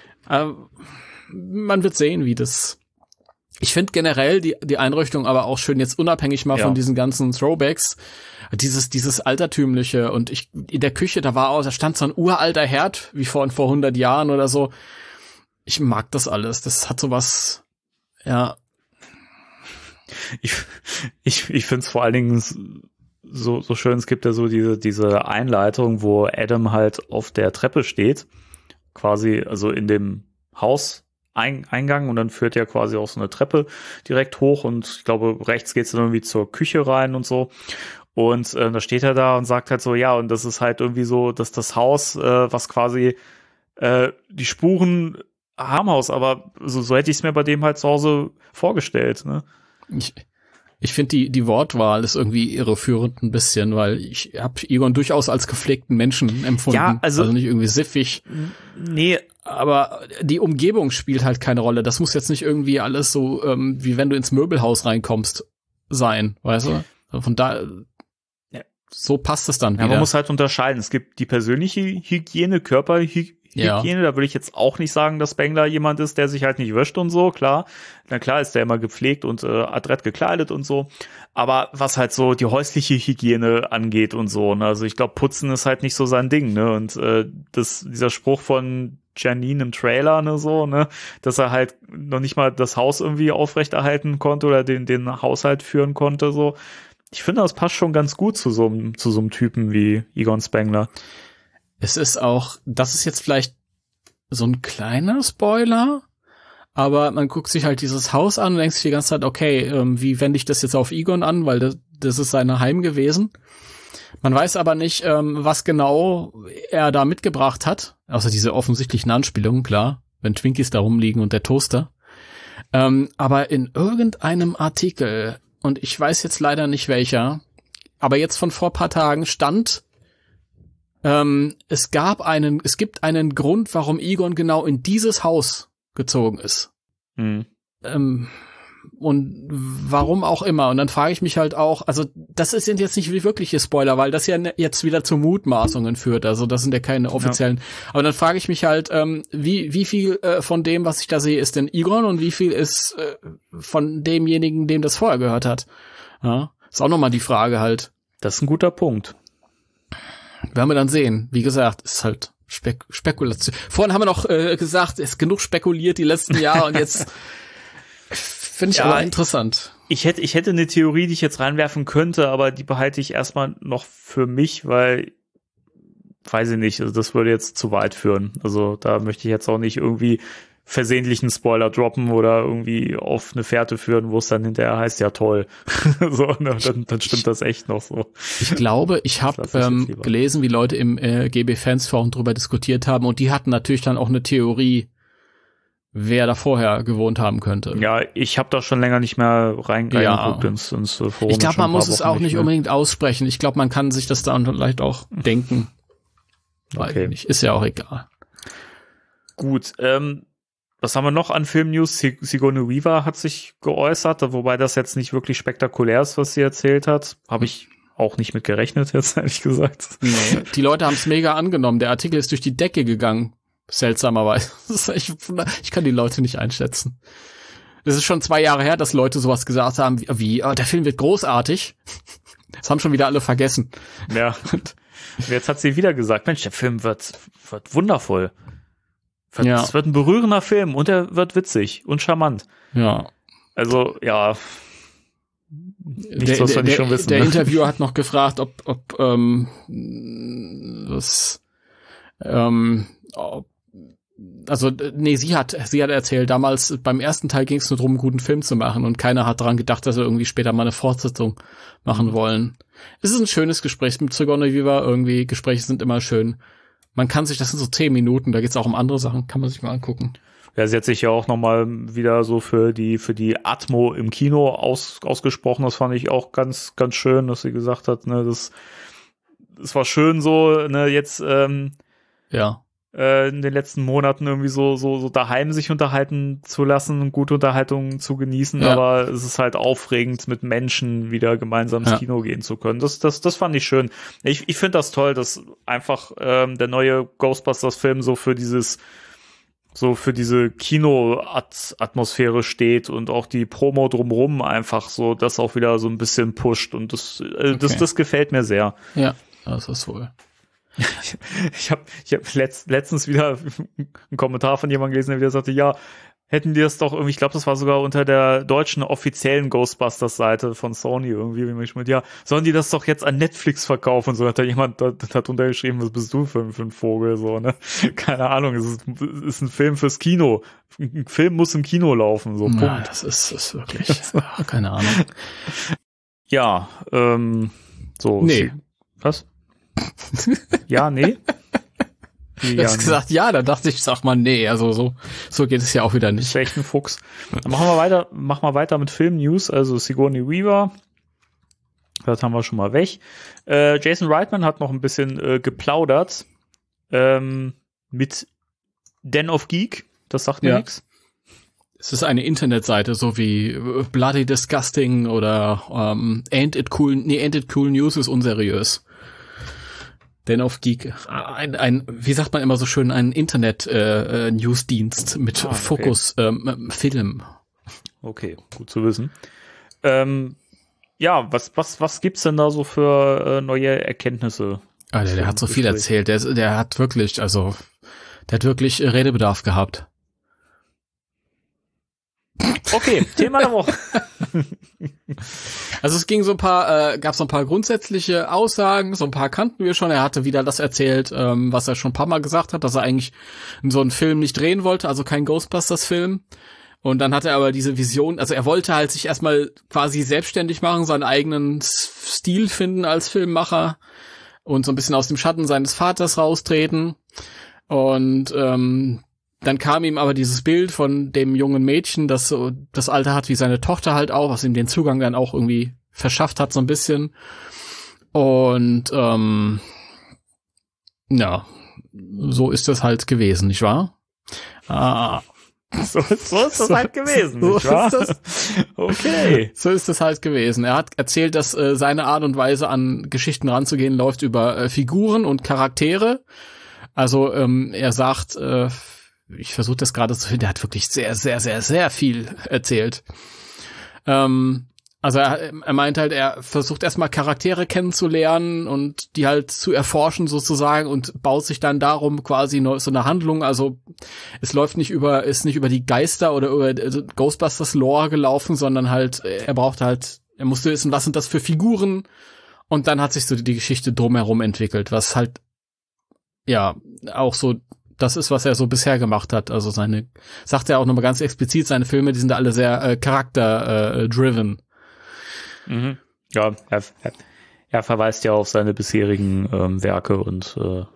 Man wird sehen, wie das. Ich finde generell die Einrichtung aber auch schön, jetzt unabhängig mal von diesen ganzen Throwbacks. Dieses Altertümliche und in der Küche, da stand so ein uralter Herd, wie vor 100 Jahren oder so. Ich mag das alles. Das hat sowas, ja. Ich finde es vor allen Dingen so schön. Es gibt ja so diese Einleitung, wo Adam halt auf der Treppe steht, quasi, also in dem Hauseingang und dann führt ja quasi auch so eine Treppe direkt hoch und ich glaube, rechts geht's dann irgendwie zur Küche rein und so. Und da steht er da und sagt halt so, ja, und das ist halt irgendwie so, dass das Haus, was quasi die Spuren Harmhaus, aber so hätte ich es mir bei dem halt zu Hause vorgestellt. Ne? Ich finde die Wortwahl ist irgendwie irreführend ein bisschen, weil ich habe Egon durchaus als gepflegten Menschen empfunden. Ja, also nicht irgendwie siffig. Nee, aber die Umgebung spielt halt keine Rolle. Das muss jetzt nicht irgendwie alles so, wie wenn du ins Möbelhaus reinkommst, sein, weißt du? Von da so passt es dann wieder. Ja, man muss halt unterscheiden. Es gibt die persönliche Hygiene, Körperhygiene Hygiene. Da würde ich jetzt auch nicht sagen, dass Spengler jemand ist, der sich halt nicht wäscht und so, klar. Na klar ist der immer gepflegt und adrett gekleidet und so. Aber was halt so die häusliche Hygiene angeht und so, ne? Also ich glaube, Putzen ist halt nicht so sein Ding, ne? Und dieser Spruch von Janine im Trailer, ne, so, ne, dass er halt noch nicht mal das Haus irgendwie aufrechterhalten konnte oder den Haushalt führen konnte, so. Ich finde, das passt schon ganz gut zu so einem Typen wie Egon Spengler. Es ist auch, das ist jetzt vielleicht so ein kleiner Spoiler, aber man guckt sich halt dieses Haus an und denkt sich die ganze Zeit, okay, wie wende ich das jetzt auf Egon an, weil das ist sein Heim gewesen. Man weiß aber nicht, was genau er da mitgebracht hat, außer diese offensichtlichen Anspielungen, klar, wenn Twinkies da rumliegen und der Toaster. Aber in irgendeinem Artikel, und ich weiß jetzt leider nicht welcher, aber jetzt von vor ein paar Tagen stand, es gibt einen Grund, warum Egon genau in dieses Haus gezogen ist. Mhm. Und warum auch immer. Und dann frage ich mich halt auch, also das sind jetzt nicht wirkliche Spoiler, weil das ja jetzt wieder zu Mutmaßungen führt. Also das sind ja keine offiziellen. Ja. Aber dann frage ich mich halt, wie viel von dem, was ich da sehe, ist denn Egon und wie viel ist von demjenigen, dem das vorher gehört hat. Ja, ist auch nochmal die Frage halt. Das ist ein guter Punkt. Werden wir dann sehen. Wie gesagt, ist halt Spekulation. Vorhin haben wir noch gesagt, es ist genug spekuliert die letzten Jahre und jetzt finde ich aber interessant. Ich hätte eine Theorie, die ich jetzt reinwerfen könnte, aber die behalte ich erstmal noch für mich, weil, weiß ich nicht, also das würde jetzt zu weit führen. Also da möchte ich jetzt auch nicht irgendwie versehentlich einen Spoiler droppen oder irgendwie auf eine Fährte führen, wo es dann hinterher heißt, ja toll. So, ne, dann stimmt das echt noch so. Ich glaube, ich habe gelesen, wie Leute im GB-Fans-Forum drüber diskutiert haben und die hatten natürlich dann auch eine Theorie, wer da vorher gewohnt haben könnte. Ja, ich habe da schon länger nicht mehr reingeguckt ins Forum. Ich glaube, man muss es auch nicht unbedingt aussprechen. Ich glaube, man kann sich das dann vielleicht auch denken. Okay. Nicht. Ist ja auch egal. Gut, was haben wir noch an Film-News? Sigourney Weaver hat sich geäußert, wobei das jetzt nicht wirklich spektakulär ist, was sie erzählt hat. Habe ich auch nicht mit gerechnet, jetzt ehrlich gesagt. Nee, die Leute haben es mega angenommen. Der Artikel ist durch die Decke gegangen. Seltsamerweise. Ich kann die Leute nicht einschätzen. Es ist schon 2 Jahre her, dass Leute sowas gesagt haben, wie der Film wird großartig. Das haben schon wieder alle vergessen. Ja. Und jetzt hat sie wieder gesagt, Mensch, der Film wird wundervoll. Es wird ein berührender Film und er wird witzig und charmant. Ja. Also, ja. Nichts, was wir nicht schon wissen. Der Interviewer hat noch gefragt, sie hat erzählt, damals beim ersten Teil ging es nur darum, einen guten Film zu machen und keiner hat daran gedacht, dass wir irgendwie später mal eine Fortsetzung machen wollen. Es ist ein schönes Gespräch mit Sigourney Weaver, irgendwie, Gespräche sind immer schön. Man kann sich, das sind so 10 Minuten, da geht's auch um andere Sachen, kann man sich mal angucken. Ja, sie hat sich ja auch nochmal wieder so für die Atmo im Kino ausgesprochen, das fand ich auch ganz, ganz schön, dass sie gesagt hat, ne, das war schön so, ne, jetzt, in den letzten Monaten irgendwie so daheim sich unterhalten zu lassen, gute Unterhaltung zu genießen, aber es ist halt aufregend, mit Menschen wieder gemeinsam ins Kino gehen zu können. Das fand ich schön. Ich finde das toll, dass einfach der neue Ghostbusters-Film so für diese Kino-Atmosphäre steht und auch die Promo drumrum einfach so das auch wieder so ein bisschen pusht und das gefällt mir sehr. Ja, das ist wohl. Ich hab letztens wieder einen Kommentar von jemandem gelesen, der wieder sagte, ja, hätten die das doch irgendwie, ich glaube, das war sogar unter der deutschen offiziellen Ghostbusters-Seite von Sony irgendwie, wie man mit, ja, sollen die das doch jetzt an Netflix verkaufen? So hat da jemand hat untergeschrieben, was bist du für ein Vogel, so, ne? Keine Ahnung, es ist ein Film fürs Kino. Ein Film muss im Kino laufen, so, Punkt. Ja, das ist wirklich, keine Ahnung. Ja, so. Nee. Was? Ja, nee? Du hast gesagt, ja, da dachte ich, sag mal, nee, also so geht es ja auch wieder nicht. Das ist echt ein Fuchs. Dann machen wir weiter mit Film-News, also Sigourney Weaver. Das haben wir schon mal weg. Jason Reitman hat noch ein bisschen geplaudert mit Den of Geek. Das sagt mir nichts. Es ist eine Internetseite, so wie Bloody Disgusting oder Ain't It Cool News ist unseriös. Den auf Geek, wie sagt man immer so schön, ein Internet-Newsdienst mit Fokus Film. Okay, gut zu wissen. Ja, was gibt's denn da so für neue Erkenntnisse? Alter, der hat so viel erzählt. Der hat wirklich Redebedarf gehabt. Okay, Thema der Woche. Also es ging gab so ein paar grundsätzliche Aussagen, so ein paar kannten wir schon. Er hatte wieder das erzählt, was er schon ein paar Mal gesagt hat, dass er eigentlich so einen Film nicht drehen wollte, also kein Ghostbusters-Film. Und dann hat er aber diese Vision, also er wollte halt sich erstmal quasi selbstständig machen, seinen eigenen Stil finden als Filmemacher und so ein bisschen aus dem Schatten seines Vaters raustreten. Und dann kam ihm aber dieses Bild von dem jungen Mädchen, das so das Alter hat wie seine Tochter halt auch, was ihm den Zugang dann auch irgendwie verschafft hat so ein bisschen. Und ja, so ist das halt gewesen, nicht wahr? So ist das halt gewesen, nicht wahr? Okay. So ist das halt gewesen. Er hat erzählt, dass seine Art und Weise an Geschichten ranzugehen läuft über Figuren und Charaktere. Also er sagt, ich versuche das gerade zu finden, der hat wirklich sehr, sehr, sehr, sehr viel erzählt. Also er meint halt, er versucht erstmal Charaktere kennenzulernen und die halt zu erforschen sozusagen und baut sich dann darum quasi so eine Handlung. Also es ist nicht über die Geister oder über Ghostbusters Lore gelaufen, sondern halt, er musste wissen, was sind das für Figuren, und dann hat sich so die Geschichte drumherum entwickelt, was halt, ja, auch so das ist, was er so bisher gemacht hat. Also sagt er auch nochmal ganz explizit, seine Filme, die sind da alle sehr charakter-driven. Mhm. Ja, er verweist ja auf seine bisherigen Werke und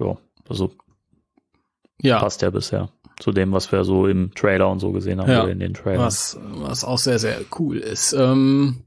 passt ja bisher zu dem, was wir so im Trailer und so gesehen haben, ja, oder in den Trailern. Was auch sehr, sehr cool ist. Und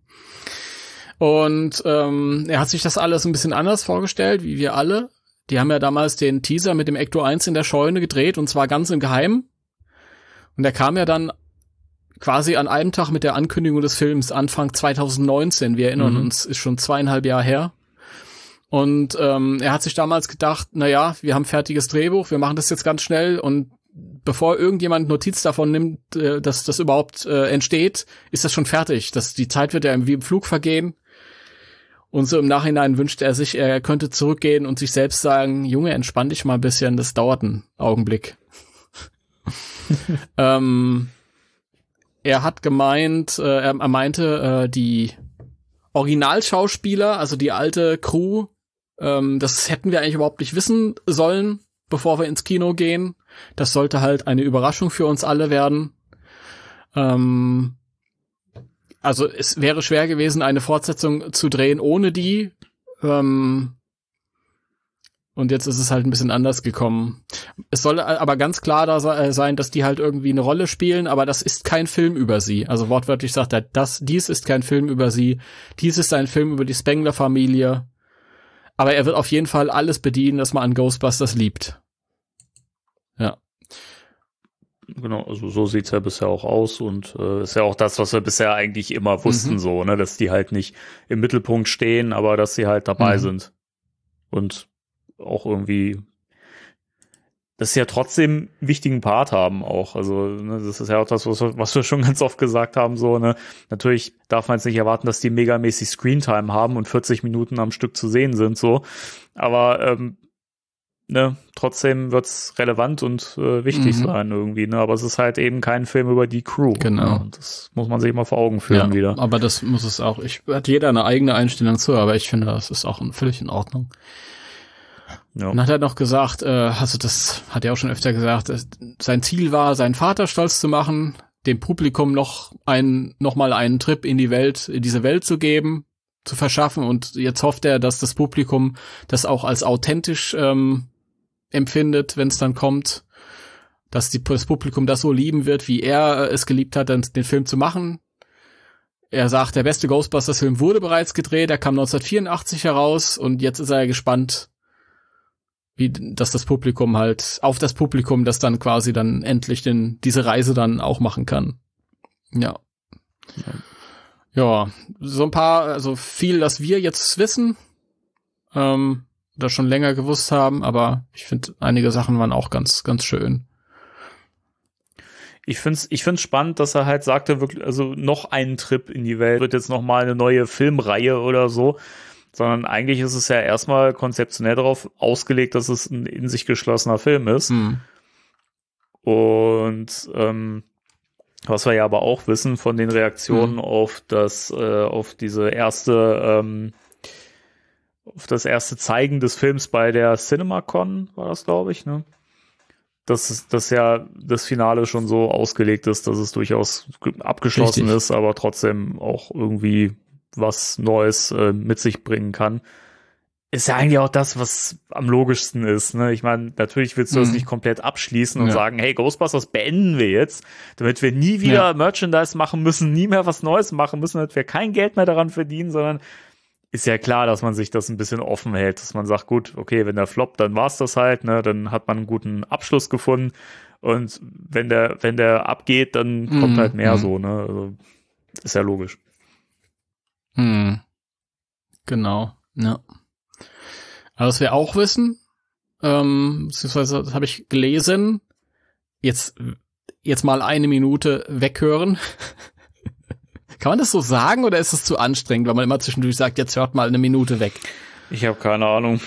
er hat sich das alles ein bisschen anders vorgestellt, wie wir alle. Die haben ja damals den Teaser mit dem Ecto 1 in der Scheune gedreht, und zwar ganz im Geheimen. Und der kam ja dann quasi an einem Tag mit der Ankündigung des Films Anfang 2019. Wir erinnern uns, ist schon 2,5 Jahre her. Und er hat sich damals gedacht, naja, wir haben fertiges Drehbuch, wir machen das jetzt ganz schnell, und bevor irgendjemand Notiz davon nimmt, dass das überhaupt entsteht, ist das schon fertig. Die Zeit wird ja wie im Flug vergehen. Und so im Nachhinein wünscht er sich, er könnte zurückgehen und sich selbst sagen, Junge, entspann dich mal ein bisschen, das dauert einen Augenblick. Er hat gemeint, er meinte, die Originalschauspieler, also die alte Crew, das hätten wir eigentlich überhaupt nicht wissen sollen, bevor wir ins Kino gehen. Das sollte halt eine Überraschung für uns alle werden. Also es wäre schwer gewesen, eine Fortsetzung zu drehen ohne die. Und jetzt ist es halt ein bisschen anders gekommen. Es soll aber ganz klar da sein, dass die halt irgendwie eine Rolle spielen, aber das ist kein Film über sie. Also wortwörtlich sagt er, dies ist kein Film über sie. Dies ist ein Film über die Spengler-Familie. Aber er wird auf jeden Fall alles bedienen, das man an Ghostbusters liebt. Ja. Genau, also so sieht's ja bisher auch aus, und ist ja auch das, was wir bisher eigentlich immer wussten, so, ne, dass die halt nicht im Mittelpunkt stehen, aber dass sie halt dabei sind. Und auch irgendwie, dass sie ja trotzdem einen wichtigen Part haben auch. Also, ne, das ist ja auch das, was wir schon ganz oft gesagt haben, so, ne. Natürlich darf man jetzt nicht erwarten, dass die megamäßig Screentime haben und 40 Minuten am Stück zu sehen sind, so. Aber, ne, trotzdem wird's relevant und wichtig sein irgendwie, ne, aber es ist halt eben kein Film über die Crew. Genau. Ne? Und das muss man sich mal vor Augen führen wieder. Aber das muss es auch. Hat jeder eine eigene Einstellung zu, aber ich finde, das ist auch völlig in Ordnung. Ja. Dann hat er noch gesagt, also das hat er auch schon öfter gesagt, sein Ziel war, seinen Vater stolz zu machen, dem Publikum noch mal einen Trip in diese Welt zu geben, zu verschaffen, und jetzt hofft er, dass das Publikum das auch als authentisch empfindet, wenn es dann kommt, dass das Publikum das so lieben wird, wie er es geliebt hat, den Film zu machen. Er sagt, der beste Ghostbusters-Film wurde bereits gedreht, er kam 1984 heraus, und jetzt ist er gespannt, dass das Publikum halt, auf das Publikum, das dann quasi dann endlich diese Reise dann auch machen kann. Ja. Ja, so ein paar, also viel, das wir jetzt wissen. oder schon länger gewusst haben, aber ich finde, einige Sachen waren auch ganz, ganz schön. Ich find's spannend, dass er halt sagte, wirklich, also noch einen Trip in die Welt, wird jetzt noch mal eine neue Filmreihe oder so, sondern eigentlich ist es ja erstmal konzeptionell darauf ausgelegt, dass es ein in sich geschlossener Film ist. Und was wir ja aber auch wissen von den Reaktionen auf das erste Zeigen des Films bei der CinemaCon, war das, glaube ich, ne? Dass ja das Finale schon so ausgelegt ist, dass es durchaus abgeschlossen ist, aber trotzdem auch irgendwie was Neues mit sich bringen kann. Ist ja eigentlich auch das, was am logischsten ist, ne? Ich meine, natürlich willst du das nicht komplett abschließen und sagen, hey, Ghostbusters beenden wir jetzt, damit wir nie wieder Merchandise machen müssen, nie mehr was Neues machen müssen, damit wir kein Geld mehr daran verdienen, sondern ist ja klar, dass man sich das ein bisschen offen hält, dass man sagt, gut, okay, wenn der floppt, dann war's das halt, ne? Dann hat man einen guten Abschluss gefunden und wenn der abgeht, dann kommt halt mehr so, ne? Also, ist ja logisch. Genau, ja. Aber was wir auch wissen, beziehungsweise das habe ich gelesen, jetzt mal 1 Minute weghören. Kann man das so sagen oder ist es zu anstrengend, weil man immer zwischendurch sagt, jetzt hört mal 1 Minute weg? Ich habe keine Ahnung.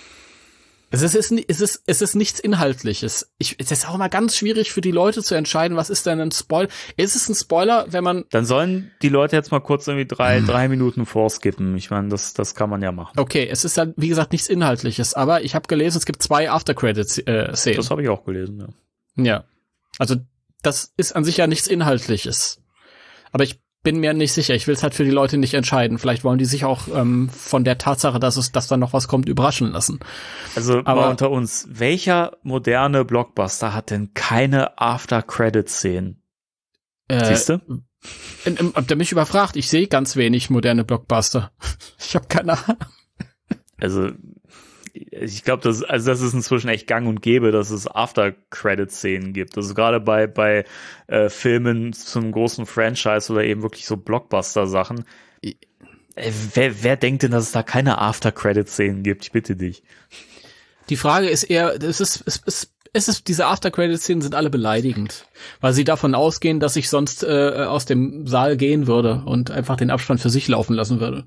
Es ist nichts Inhaltliches. Es ist auch immer ganz schwierig für die Leute zu entscheiden, was ist denn ein Spoiler? Ist es ein Spoiler, wenn man... Dann sollen die Leute jetzt mal kurz irgendwie 3 Minuten vorskippen. Ich meine, das kann man ja machen. Okay, es ist dann, wie gesagt, nichts Inhaltliches. Aber ich habe gelesen, es gibt 2 After-Credits-Szenen. Das habe ich auch gelesen, ja. Ja, also das ist an sich ja nichts Inhaltliches. Aber ich bin mir nicht sicher. Ich will es halt für die Leute nicht entscheiden. Vielleicht wollen die sich auch von der Tatsache, dass da noch was kommt, überraschen lassen. Also mal unter uns, welcher moderne Blockbuster hat denn keine After-Credit-Szenen? Siehst du? Habt ihr mich überfragt? Ich sehe ganz wenig moderne Blockbuster. Ich habe keine Ahnung. Also ich glaube, das ist inzwischen echt gang und gäbe, dass es After-Credit-Szenen gibt. Also gerade bei Filmen zum großen Franchise oder eben wirklich so Blockbuster-Sachen. Wer denkt denn, dass es da keine After-Credit-Szenen gibt? Ich bitte dich. Die Frage ist eher, diese After-Credit-Szenen sind alle beleidigend, weil sie davon ausgehen, dass ich sonst aus dem Saal gehen würde und einfach den Abspann für sich laufen lassen würde.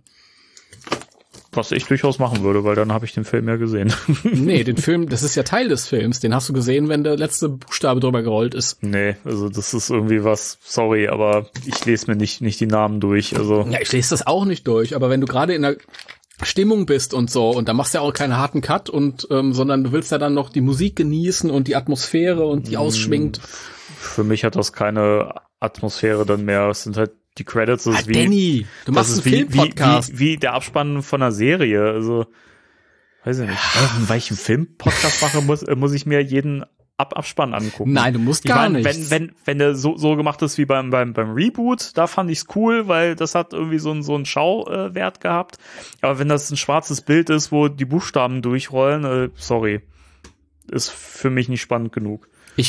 Was ich durchaus machen würde, weil dann habe ich den Film ja gesehen. Nee, den Film, das ist ja Teil des Films. Den hast du gesehen, wenn der letzte Buchstabe drüber gerollt ist. Nee, also das ist irgendwie was, sorry, aber ich lese mir nicht die Namen durch. Also ja, ich lese das auch nicht durch, aber wenn du gerade in der Stimmung bist und so, und da machst du ja auch keinen harten Cut, und sondern du willst ja dann noch die Musik genießen und die Atmosphäre und die ausschwingt. Für mich hat das keine Atmosphäre dann mehr. Es sind halt die Credits, das ist wie Danny, du machst einen Filmpodcast. Wie der Abspann von einer Serie. Also, weiß ich nicht. Weil ich einen Filmpodcast mache, muss ich mir jeden Abspann angucken. Nein, du musst gar nicht. Wenn der so gemacht ist wie beim Reboot, da fand ich's cool, weil das hat irgendwie so einen Schauwert gehabt. Aber wenn das ein schwarzes Bild ist, wo die Buchstaben durchrollen, sorry. Ist für mich nicht spannend genug.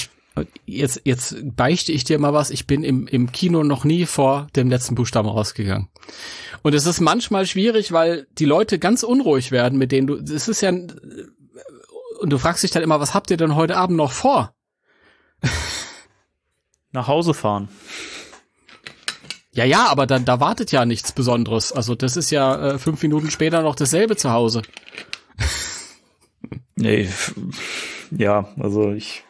Jetzt beichte ich dir mal was. Ich bin im Kino noch nie vor dem letzten Buchstaben rausgegangen. Und es ist manchmal schwierig, weil die Leute ganz unruhig werden, mit denen es ist ja, und du fragst dich dann immer, was habt ihr denn heute Abend noch vor? Nach Hause fahren. Ja, aber da wartet ja nichts Besonderes. Also das ist ja 5 Minuten später noch dasselbe zu Hause. Nee, ja, also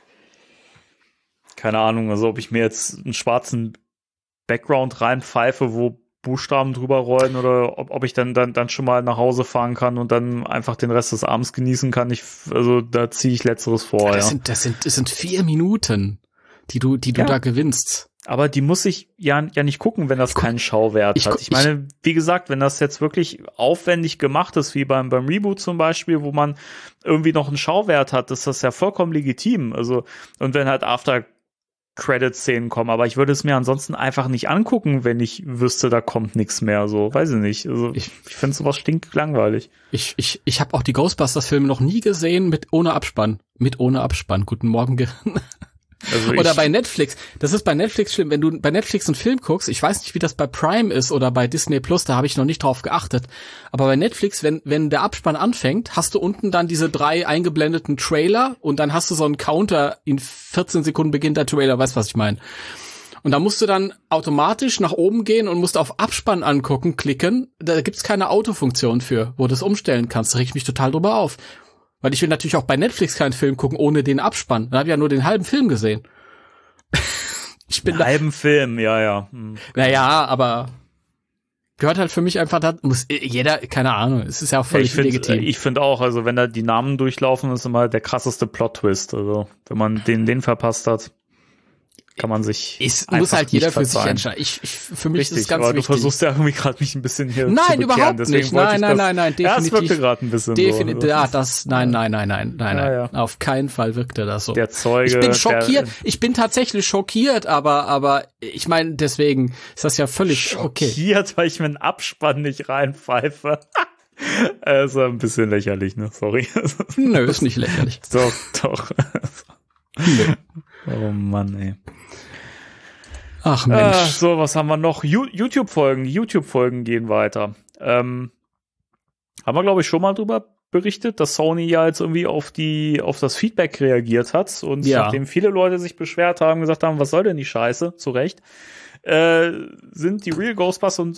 keine Ahnung, also ob ich mir jetzt einen schwarzen Background reinpfeife, wo Buchstaben drüber rollen, oder ob ich dann schon mal nach Hause fahren kann und dann einfach den Rest des Abends genießen kann. Also da ziehe ich Letzteres vor. Das sind 4 Minuten, die du da gewinnst. Aber die muss ich ja nicht gucken, wenn das keinen Schauwert hat. Ich meine, wie gesagt, wenn das jetzt wirklich aufwendig gemacht ist, wie beim Reboot zum Beispiel, wo man irgendwie noch einen Schauwert hat, ist das ja vollkommen legitim. Also, und wenn halt After-Credit-Szenen kommen, aber ich würde es mir ansonsten einfach nicht angucken, wenn ich wüsste, da kommt nichts mehr, so, weiß ich nicht. Also ich finde sowas stinklangweilig. Ich habe auch die Ghostbusters-Filme noch nie gesehen ohne Abspann. Guten Morgen. Also oder bei Netflix. Das ist bei Netflix schlimm, wenn du bei Netflix einen Film guckst. Ich weiß nicht, wie das bei Prime ist oder bei Disney Plus, da habe ich noch nicht drauf geachtet. Aber bei Netflix, wenn der Abspann anfängt, hast du unten dann diese 3 eingeblendeten Trailer und dann hast du so einen Counter, in 14 Sekunden beginnt der Trailer, weißt was ich meine. Und da musst du dann automatisch nach oben gehen und musst auf Abspann angucken, klicken. Da gibt's keine Autofunktion für, wo du das umstellen kannst. Da reg ich mich total drüber auf. Weil ich will natürlich auch bei Netflix keinen Film gucken ohne den Abspann. Dann habe ich ja nur den halben Film gesehen. Halben Film, ja. Naja, aber gehört halt für mich einfach, da muss jeder, keine Ahnung, es ist ja auch völlig legitim. Ich finde auch, also wenn da die Namen durchlaufen, ist immer der krasseste Plot-Twist. Also wenn man den verpasst hat, kann man sich muss halt jeder für sich entscheiden. Für mich richtig, ist es ganz aber wichtig. Du versuchst ja irgendwie gerade mich ein bisschen hier nein, zu bekehren. Überhaupt deswegen nicht. Nein, definitiv. Ja, es wirkte gerade ein bisschen definitiv, so. Ja, nein. Ja. Auf keinen Fall wirkte das so. Der Zeuge. Ich bin schockiert. Ich bin tatsächlich schockiert, aber ich meine, deswegen ist das ja völlig okay. Schockiert, weil ich mir einen Abspann nicht reinpfeife. Also ein bisschen lächerlich, ne? Sorry. Nö, ist nicht lächerlich. Doch. Nö. Oh Mann, ey. Ach Mensch. So, was haben wir noch? YouTube-Folgen gehen weiter. Haben wir, glaube ich, schon mal drüber berichtet, dass Sony ja jetzt irgendwie auf das Feedback reagiert hat und nachdem viele Leute sich beschwert haben, gesagt haben, was soll denn die Scheiße, zu Recht, sind die Real Ghostbusters und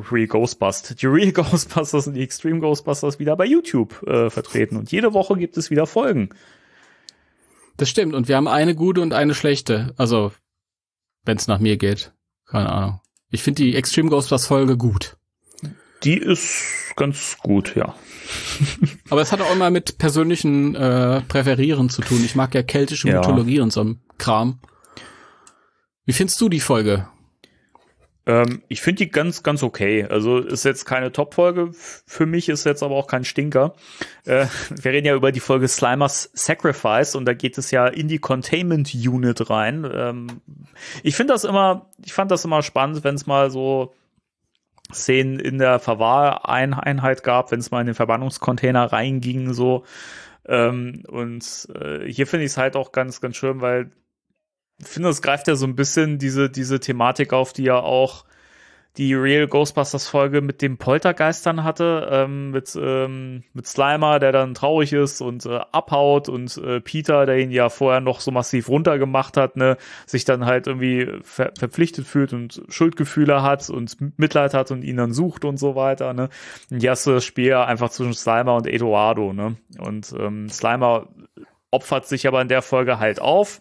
die Extreme Ghostbusters wieder bei YouTube vertreten und jede Woche gibt es wieder Folgen. Das stimmt und wir haben eine gute und eine schlechte, also wenn es nach mir geht. Keine Ahnung. Ich finde die Extreme Ghostbusters Folge gut. Die ist ganz gut, ja. Aber es hat auch immer mit persönlichen Präferieren zu tun. Ich mag ja keltische Mythologie und so ein Kram. Wie findest du die Folge? Ich finde die ganz, ganz okay. Also ist jetzt keine Top-Folge. Für mich ist jetzt aber auch kein Stinker. Wir reden ja über die Folge Slimer's Sacrifice und da geht es ja in die Containment Unit rein. Ich fand das immer spannend, wenn es mal so Szenen in der Verwahreinheit gab, wenn es mal in den Verbannungscontainer reinging, so. Und hier finde ich es halt auch ganz, ganz schön, weil ich finde, es greift ja so ein bisschen diese Thematik auf, die ja auch die Real Ghostbusters Folge mit den Poltergeistern hatte, mit Slimer, der dann traurig ist und abhaut und Peter, der ihn ja vorher noch so massiv runtergemacht hat, ne, sich dann halt irgendwie verpflichtet fühlt und Schuldgefühle hat und Mitleid hat und ihn dann sucht und so weiter, ne. Und hier hast du das Spiel ja einfach zwischen Slimer und Eduardo, ne. Und Slimer opfert sich aber in der Folge halt auf.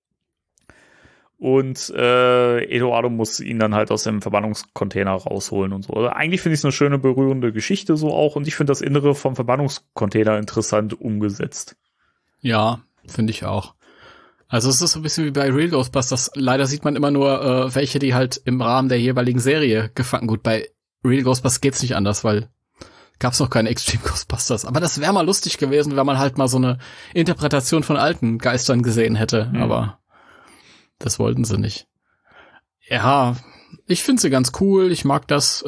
Und Eduardo muss ihn dann halt aus dem Verbannungscontainer rausholen und so. Also eigentlich finde ich es eine schöne, berührende Geschichte so auch. Und ich finde das Innere vom Verbannungscontainer interessant umgesetzt. Ja, finde ich auch. Also es ist so ein bisschen wie bei Real Ghostbusters. Leider sieht man immer nur welche, die halt im Rahmen der jeweiligen Serie gefangen. Gut, bei Real Ghostbusters geht's nicht anders, weil gab's noch keine Extreme Ghostbusters. Aber das wäre mal lustig gewesen, wenn man halt mal so eine Interpretation von alten Geistern gesehen hätte. Aber das wollten sie nicht. Ja, ich finde sie ganz cool. Ich mag das.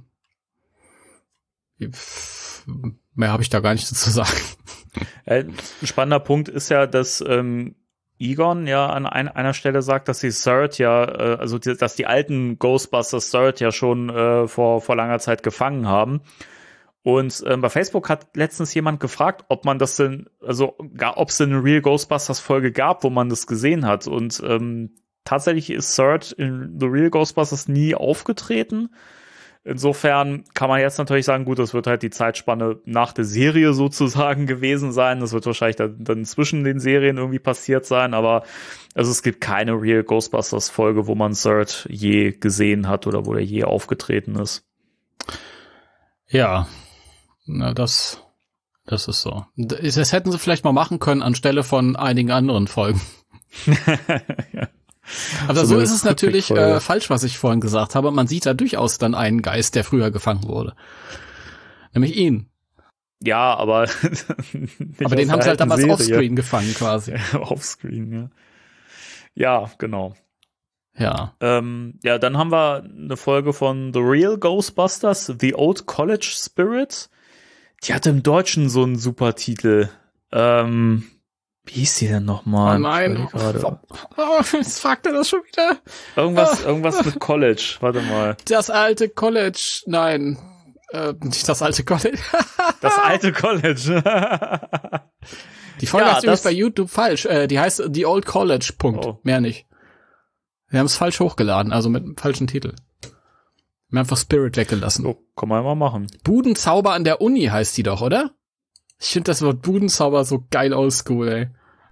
Mehr habe ich da gar nicht zu sagen. Ein spannender Punkt ist ja, dass Egon ja an einer Stelle sagt, dass die Third dass die alten Ghostbusters Third ja schon vor langer Zeit gefangen haben. Und bei Facebook hat letztens jemand gefragt, ob man das denn, ob es denn eine Real Ghostbusters Folge gab, wo man das gesehen hat. Und tatsächlich ist Third in The Real Ghostbusters nie aufgetreten. Insofern kann man jetzt natürlich sagen, gut, das wird halt die Zeitspanne nach der Serie sozusagen gewesen sein. Das wird wahrscheinlich dann zwischen den Serien irgendwie passiert sein. Aber es gibt keine Real Ghostbusters Folge, wo man Third je gesehen hat oder wo der je aufgetreten ist. Ja. Na, das ist so. Das hätten sie vielleicht mal machen können anstelle von einigen anderen Folgen. Ja. Aber so ist es natürlich falsch, was ich vorhin gesagt habe. Man sieht da durchaus dann einen Geist, der früher gefangen wurde. Nämlich ihn. Ja, aber aber den haben sie halt damals offscreen gefangen quasi. Offscreen, ja. Ja, genau. Ja. Ja, dann haben wir eine Folge von The Real Ghostbusters, The Old College Spirit. Die hatte im Deutschen so einen super Titel. Wie hieß die denn nochmal? Oh nein. Jetzt fragt er das schon wieder. Irgendwas mit College. Warte mal. Das alte College. Nein. Nicht das alte College. Das alte College. Die Folge ist übrigens bei YouTube falsch. Die heißt The Old College. Punkt. Oh. Mehr nicht. Wir haben es falsch hochgeladen, also mit einem falschen Titel. Wir haben einfach Spirit weggelassen. So, kann man mal machen. Budenzauber an der Uni heißt die doch, oder? Ich finde das Wort Budenzauber so geil oldschool, ey.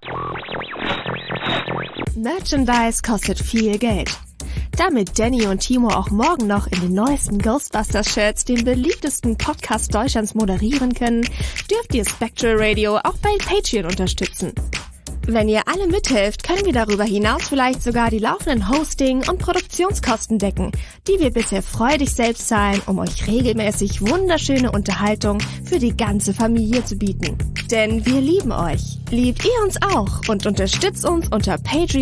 Merchandise kostet viel Geld. Damit Danny und Timo auch morgen noch in den neuesten Ghostbusters-Shirts den beliebtesten Podcast Deutschlands moderieren können, dürft ihr Spectral Radio auch bei Patreon unterstützen. Wenn ihr alle mithelft, können wir darüber hinaus vielleicht sogar die laufenden Hosting- und Produktionskosten decken, die wir bisher freudig selbst zahlen, um euch regelmäßig wunderschöne Unterhaltung für die ganze Familie zu bieten. Denn wir lieben euch. Liebt ihr uns auch und unterstützt uns unter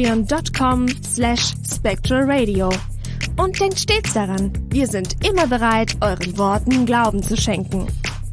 patreon.com/spectralradio. Und denkt stets daran, wir sind immer bereit, euren Worten Glauben zu schenken.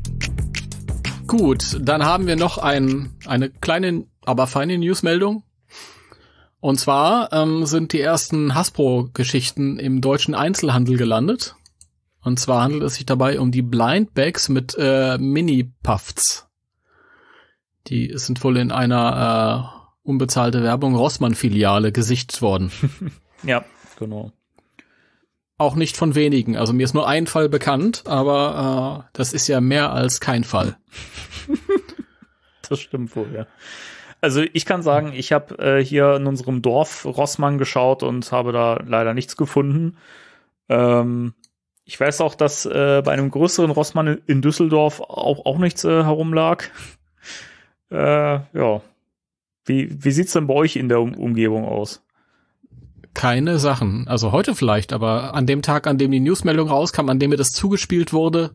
Gut, dann haben wir noch eine kleine, aber feine Newsmeldung. Und zwar sind die ersten Hasbro-Geschichten im deutschen Einzelhandel gelandet. Und zwar handelt es sich dabei um die Blind Bags mit Mini-Puffs. Die sind wohl in einer unbezahlte Werbung Rossmann-Filiale gesichtet worden. Ja, genau. Auch nicht von wenigen. Also mir ist nur ein Fall bekannt, aber das ist ja mehr als kein Fall. Das stimmt wohl, ja. Also ich kann sagen, ich habe hier in unserem Dorf Rossmann geschaut und habe da leider nichts gefunden. Ich weiß auch, dass bei einem größeren Rossmann in Düsseldorf auch nichts herumlag. Ja. Wie sieht's denn bei euch in der Umgebung aus? Keine Sachen. Also heute vielleicht, aber an dem Tag, an dem die Newsmeldung rauskam, an dem mir das zugespielt wurde,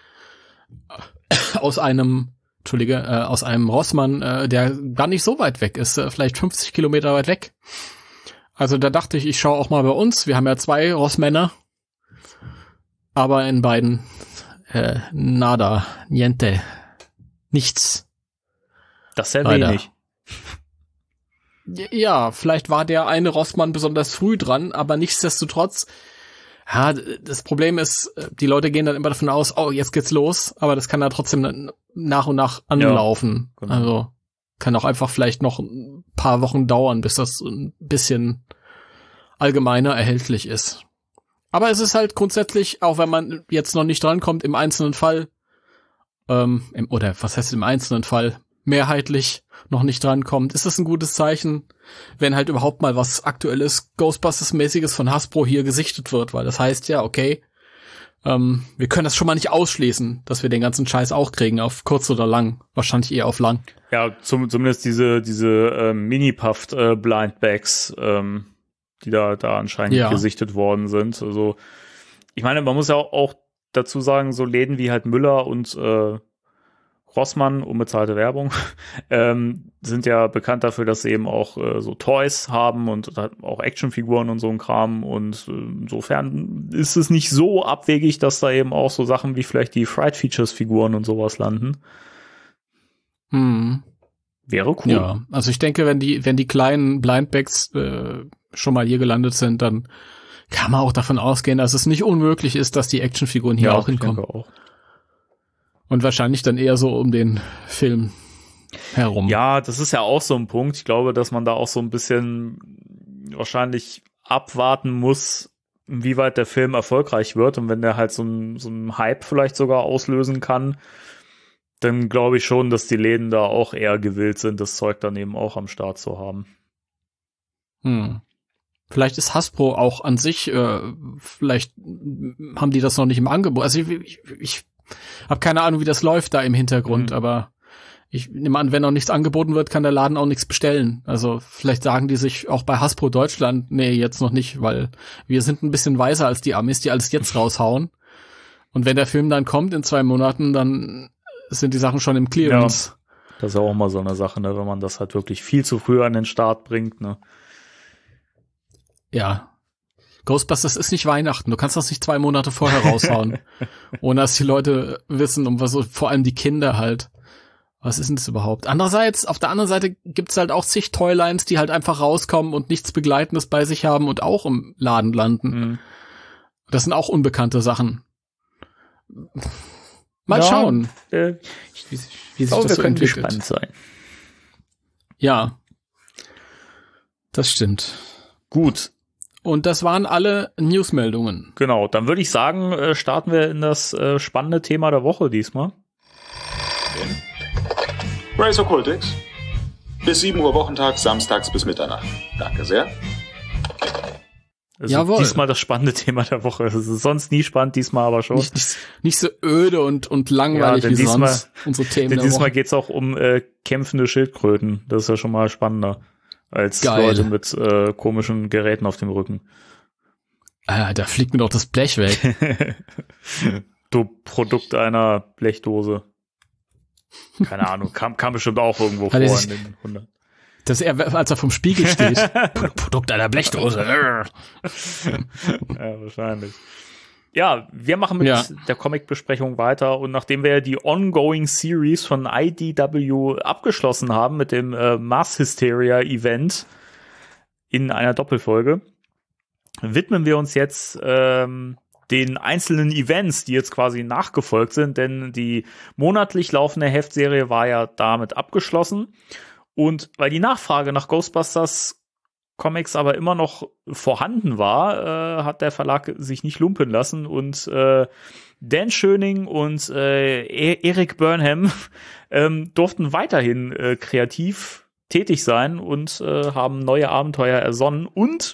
aus einem Rossmann, der gar nicht so weit weg ist, vielleicht 50 Kilometer weit weg. Also da dachte ich schaue auch mal bei uns. Wir haben ja 2 Rossmänner, aber in beiden nada, niente, nichts. Das ist sehr Leider. wenig. Ja, vielleicht war der eine Rossmann besonders früh dran, aber nichtsdestotrotz, ja, das Problem ist, die Leute gehen dann immer davon aus, oh, jetzt geht's los, aber das kann da trotzdem nach und nach anlaufen. Ja, genau. Also kann auch einfach vielleicht noch ein paar Wochen dauern, bis das ein bisschen allgemeiner erhältlich ist. Aber es ist halt grundsätzlich, auch wenn man jetzt noch nicht drankommt, im einzelnen Fall, oder was heißt im einzelnen Fall, mehrheitlich noch nicht drankommt, ist das ein gutes Zeichen, wenn halt überhaupt mal was Aktuelles, Ghostbusters-mäßiges von Hasbro hier gesichtet wird, weil das heißt ja, okay, wir können das schon mal nicht ausschließen, dass wir den ganzen Scheiß auch kriegen, auf kurz oder lang, wahrscheinlich eher auf lang. Ja, zumindest diese Mini-Puffed Blind Bags, die da anscheinend gesichtet worden sind. Also ich meine, man muss ja auch dazu sagen, so Läden wie halt Müller und Rossmann, unbezahlte Werbung, sind ja bekannt dafür, dass sie eben auch so Toys haben und auch Actionfiguren und so ein Kram. Und insofern ist es nicht so abwegig, dass da eben auch so Sachen wie vielleicht die Fright Features Figuren und sowas landen. Wäre cool. Ja, also ich denke, wenn die kleinen Blindbags schon mal hier gelandet sind, dann kann man auch davon ausgehen, dass es nicht unmöglich ist, dass die Actionfiguren hier auch hinkommen. Auch. Und wahrscheinlich dann eher so um den Film herum. Ja, das ist ja auch so ein Punkt. Ich glaube, dass man da auch so ein bisschen wahrscheinlich abwarten muss, inwieweit der Film erfolgreich wird. Und wenn der halt so einen Hype vielleicht sogar auslösen kann, dann glaube ich schon, dass die Läden da auch eher gewillt sind, das Zeug dann eben auch am Start zu haben. Vielleicht ist Hasbro auch an sich, vielleicht haben die das noch nicht im Angebot. Also ich hab keine Ahnung, wie das läuft da im Hintergrund, aber ich nehme an, wenn noch nichts angeboten wird, kann der Laden auch nichts bestellen. Also vielleicht sagen die sich auch bei Hasbro Deutschland, nee, jetzt noch nicht, weil wir sind ein bisschen weiser als die Amis, die alles jetzt raushauen. Und wenn der Film dann kommt in 2 Monaten, dann sind die Sachen schon im Clearance. Ja, das ist ja auch mal so eine Sache, ne, wenn man das halt wirklich viel zu früh an den Start bringt, ne. Ja. Ghostbusters ist nicht Weihnachten. Du kannst das nicht 2 Monate vorher raushauen. Ohne dass die Leute wissen, vor allem die Kinder halt, Was ist denn das überhaupt? Andererseits, auf der anderen Seite gibt's halt auch zig Toylines, die halt einfach rauskommen und nichts Begleitendes bei sich haben und auch im Laden landen. Mhm. Das sind auch unbekannte Sachen. Mal schauen, wie sich das so entwickelt. Gespannt sein. Ja, das stimmt. Gut. Und das waren alle Newsmeldungen. Genau, dann würde ich sagen, starten wir in das spannende Thema der Woche diesmal. Race Occultix. Bis 7 Uhr Wochentag, samstags bis Mitternacht. Danke sehr. Also Jawohl. Diesmal das spannende Thema der Woche. Es ist sonst nie spannend, diesmal aber schon. Nicht so öde und langweilig Ja, wie diesmal- sonst unsere Themen Denn der diesmal Woche. geht's auch um kämpfende Schildkröten. Das ist ja schon mal spannender als Geil. Leute mit komischen Geräten auf dem Rücken. Da fliegt mir doch das Blech weg. Du Produkt einer Blechdose. Keine Ahnung, kam bestimmt auch irgendwo Hat vor er in sich- den 100. Das ist er, als er vom Spiegel steht. Produkt einer Blechdose. Ja, wahrscheinlich. Ja, wir machen mit Ja. der Comic-Besprechung weiter und nachdem wir die Ongoing Series von IDW abgeschlossen haben mit dem Mass Hysteria Event in einer Doppelfolge, widmen wir uns jetzt den einzelnen Events, die jetzt quasi nachgefolgt sind, denn die monatlich laufende Heftserie war ja damit abgeschlossen. Und weil die Nachfrage nach Ghostbusters Comics aber immer noch vorhanden war, hat der Verlag sich nicht lumpen lassen und Dan Schöning und Eric Burnham durften weiterhin kreativ tätig sein und haben neue Abenteuer ersonnen. Und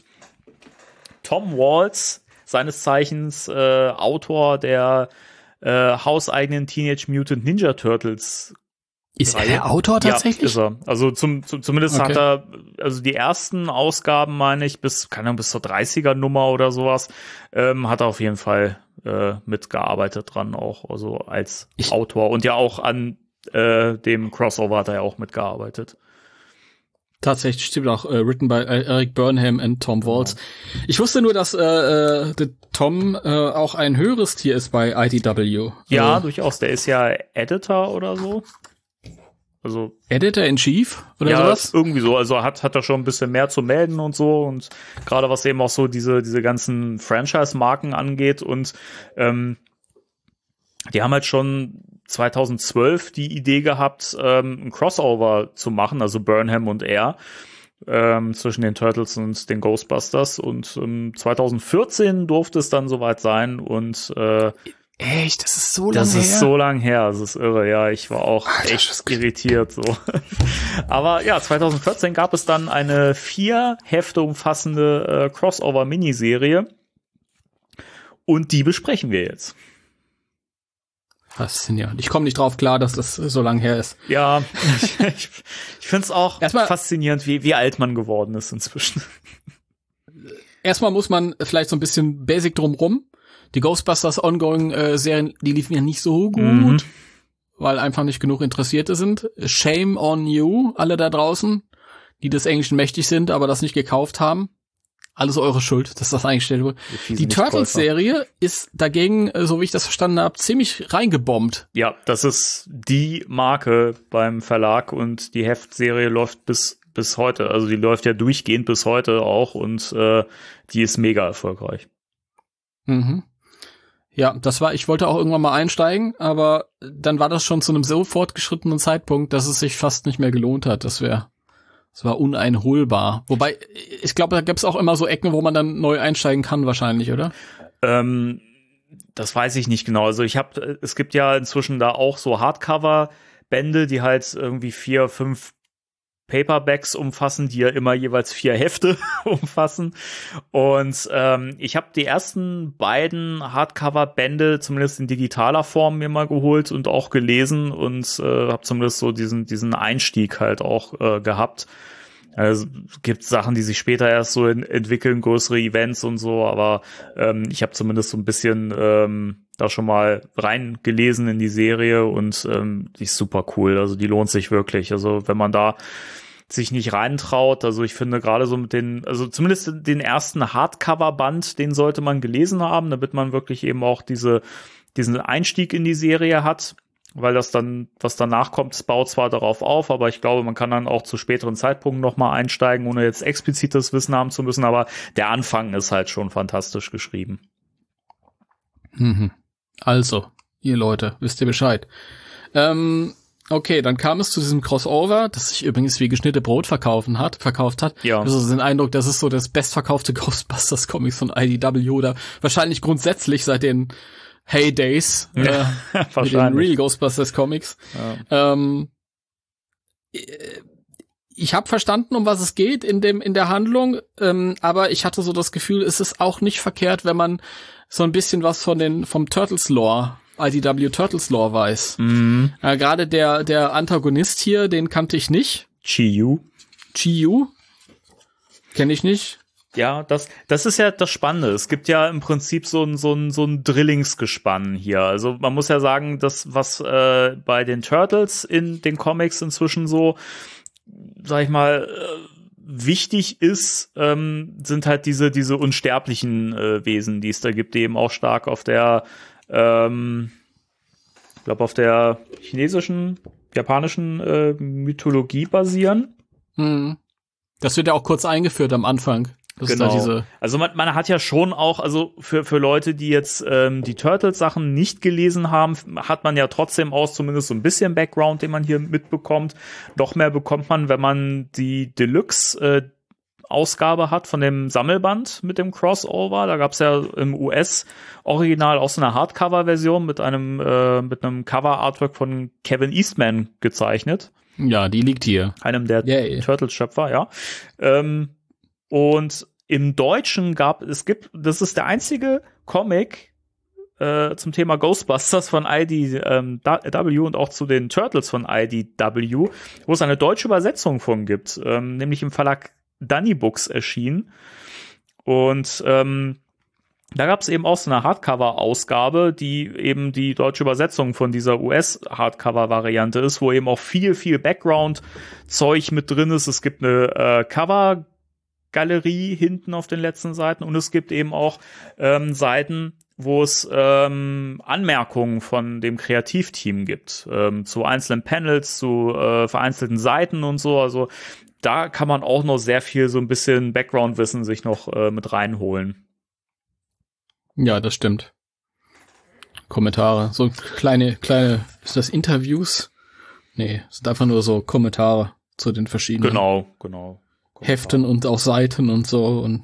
Tom Waltz, seines Zeichens Autor der hauseigenen Teenage Mutant Ninja Turtles. Ist er Autor tatsächlich? Ja, ist er. Also zumindest Okay. hat er, also die ersten Ausgaben, meine ich, bis zur 30er Nummer oder sowas, hat er auf jeden Fall mitgearbeitet dran auch, also als Autor. Und ja auch an dem Crossover hat er ja auch mitgearbeitet. Tatsächlich, stimmt auch, written by Eric Burnham und Tom Waltz. Ich wusste nur, dass der Tom auch ein höheres Tier ist bei IDW. Ja, durchaus. Der ist ja Editor oder so. Also Editor-in-Chief oder ja, sowas? irgendwie so. Also hat er schon ein bisschen mehr zu melden und so. Und gerade was eben auch so diese ganzen Franchise-Marken angeht. Und die haben halt schon 2012 die Idee gehabt, ein Crossover zu machen, also Burnham und er, zwischen den Turtles und den Ghostbusters. Und 2014 durfte es dann soweit sein. Und Echt? Das ist so lange das her? ist so lang her, das ist irre, ja, ich war auch Alter, echt irritiert so. Aber ja, 2014 gab es dann eine 4 Hefte umfassende Crossover-Miniserie und die besprechen wir jetzt. Faszinierend. Ich komme nicht drauf klar, dass das so lang her ist. Ja, ich finde es auch Erstmal- faszinierend, wie alt man geworden ist inzwischen. Erstmal muss man vielleicht so ein bisschen basic drumrum. Die Ghostbusters Ongoing-Serien, die liefen ja nicht so gut, weil einfach nicht genug Interessierte sind. Shame on you, alle da draußen, die des Englischen mächtig sind, aber das nicht gekauft haben. Alles eure Schuld, dass das eingestellt wurde. Die Turtles-Serie ist dagegen, so wie ich das verstanden habe, ziemlich reingebombt. Ja, das ist die Marke beim Verlag und die Heftserie läuft bis heute. Also die läuft ja durchgehend bis heute auch und die ist mega erfolgreich. Mhm. Ja, ich wollte auch irgendwann mal einsteigen, aber dann war das schon zu einem so fortgeschrittenen Zeitpunkt, dass es sich fast nicht mehr gelohnt hat. Das war uneinholbar. Wobei, ich glaube, da gibt's auch immer so Ecken, wo man dann neu einsteigen kann wahrscheinlich, oder? Das weiß ich nicht genau. Also es gibt ja inzwischen da auch so Hardcover-Bände, die halt irgendwie 4, 5 Paperbacks umfassen, die ja immer jeweils 4 Hefte umfassen. Und ich habe die ersten beiden Hardcover-Bände zumindest in digitaler Form mir mal geholt und auch gelesen und habe zumindest so diesen Einstieg halt auch gehabt. Also gibt Sachen, die sich später erst so entwickeln, größere Events und so, aber ich habe zumindest so ein bisschen da schon mal reingelesen in die Serie und die ist super cool, also die lohnt sich wirklich. Also wenn man da sich nicht reintraut, also ich finde gerade so also zumindest den ersten Hardcover-Band, den sollte man gelesen haben, damit man wirklich eben auch diesen Einstieg in die Serie hat. weil das dann, was danach kommt, das baut zwar darauf auf, aber ich glaube, man kann dann auch zu späteren Zeitpunkten nochmal einsteigen, ohne jetzt explizites Wissen haben zu müssen, aber der Anfang ist halt schon fantastisch geschrieben. Also, ihr Leute, wisst ihr Bescheid. Okay, dann kam es zu diesem Crossover, das sich übrigens wie geschnitte Brot verkauft hat. Ja. Also den Eindruck, das ist so das bestverkaufte Ghostbusters-Comics von IDW oder wahrscheinlich grundsätzlich seit den Heydays mit den Real Ghostbusters-Comics. Ja. Ich habe verstanden, um was es geht in der Handlung, aber ich hatte so das Gefühl, es ist auch nicht verkehrt, wenn man so ein bisschen was vom Turtles-Lore, IDW Turtles-Lore weiß. Gerade der Antagonist hier, den kannte ich nicht. Chi-Yu. Kenne ich nicht. Ja, das ist ja das Spannende. Es gibt ja im Prinzip so ein Drillingsgespann hier. Also man muss ja sagen, das, was bei den Turtles in den Comics inzwischen so, sag ich mal, wichtig ist, sind halt diese unsterblichen Wesen, die es da gibt, die eben auch stark auf der ich glaube, auf der chinesischen, japanischen Mythologie basieren. Das wird ja auch kurz eingeführt am Anfang. Das genau. Ist da also man hat ja schon auch, also für Leute, die jetzt die Turtles-Sachen nicht gelesen haben, hat man ja trotzdem auch zumindest so ein bisschen Background, den man hier mitbekommt. Noch mehr bekommt man, wenn man die Deluxe Ausgabe hat von dem Sammelband mit dem Crossover. Da gab es ja im US-Original auch so eine Hardcover-Version mit einem Cover-Artwork von Kevin Eastman gezeichnet. Ja, die liegt hier. Einem der Turtles-Schöpfer, ja. Und im Deutschen das ist der einzige Comic zum Thema Ghostbusters von IDW und auch zu den Turtles von IDW, wo es eine deutsche Übersetzung von gibt, nämlich im Verlag Dunny Books erschienen. Und da gab es eben auch so eine Hardcover-Ausgabe, die eben die deutsche Übersetzung von dieser US-Hardcover-Variante ist, wo eben auch viel, viel Background-Zeug mit drin ist. Es gibt eine Cover-Galerie hinten auf den letzten Seiten und es gibt eben auch Seiten, wo es Anmerkungen von dem Kreativteam gibt, zu einzelnen Panels, zu vereinzelten Seiten und so. Also da kann man auch noch sehr viel so ein bisschen Background-Wissen sich noch mit reinholen. Ja, das stimmt. Kommentare, so kleine, ist das Interviews? Nee, sind einfach nur so Kommentare zu den verschiedenen Genau. Heften und auch Seiten und so und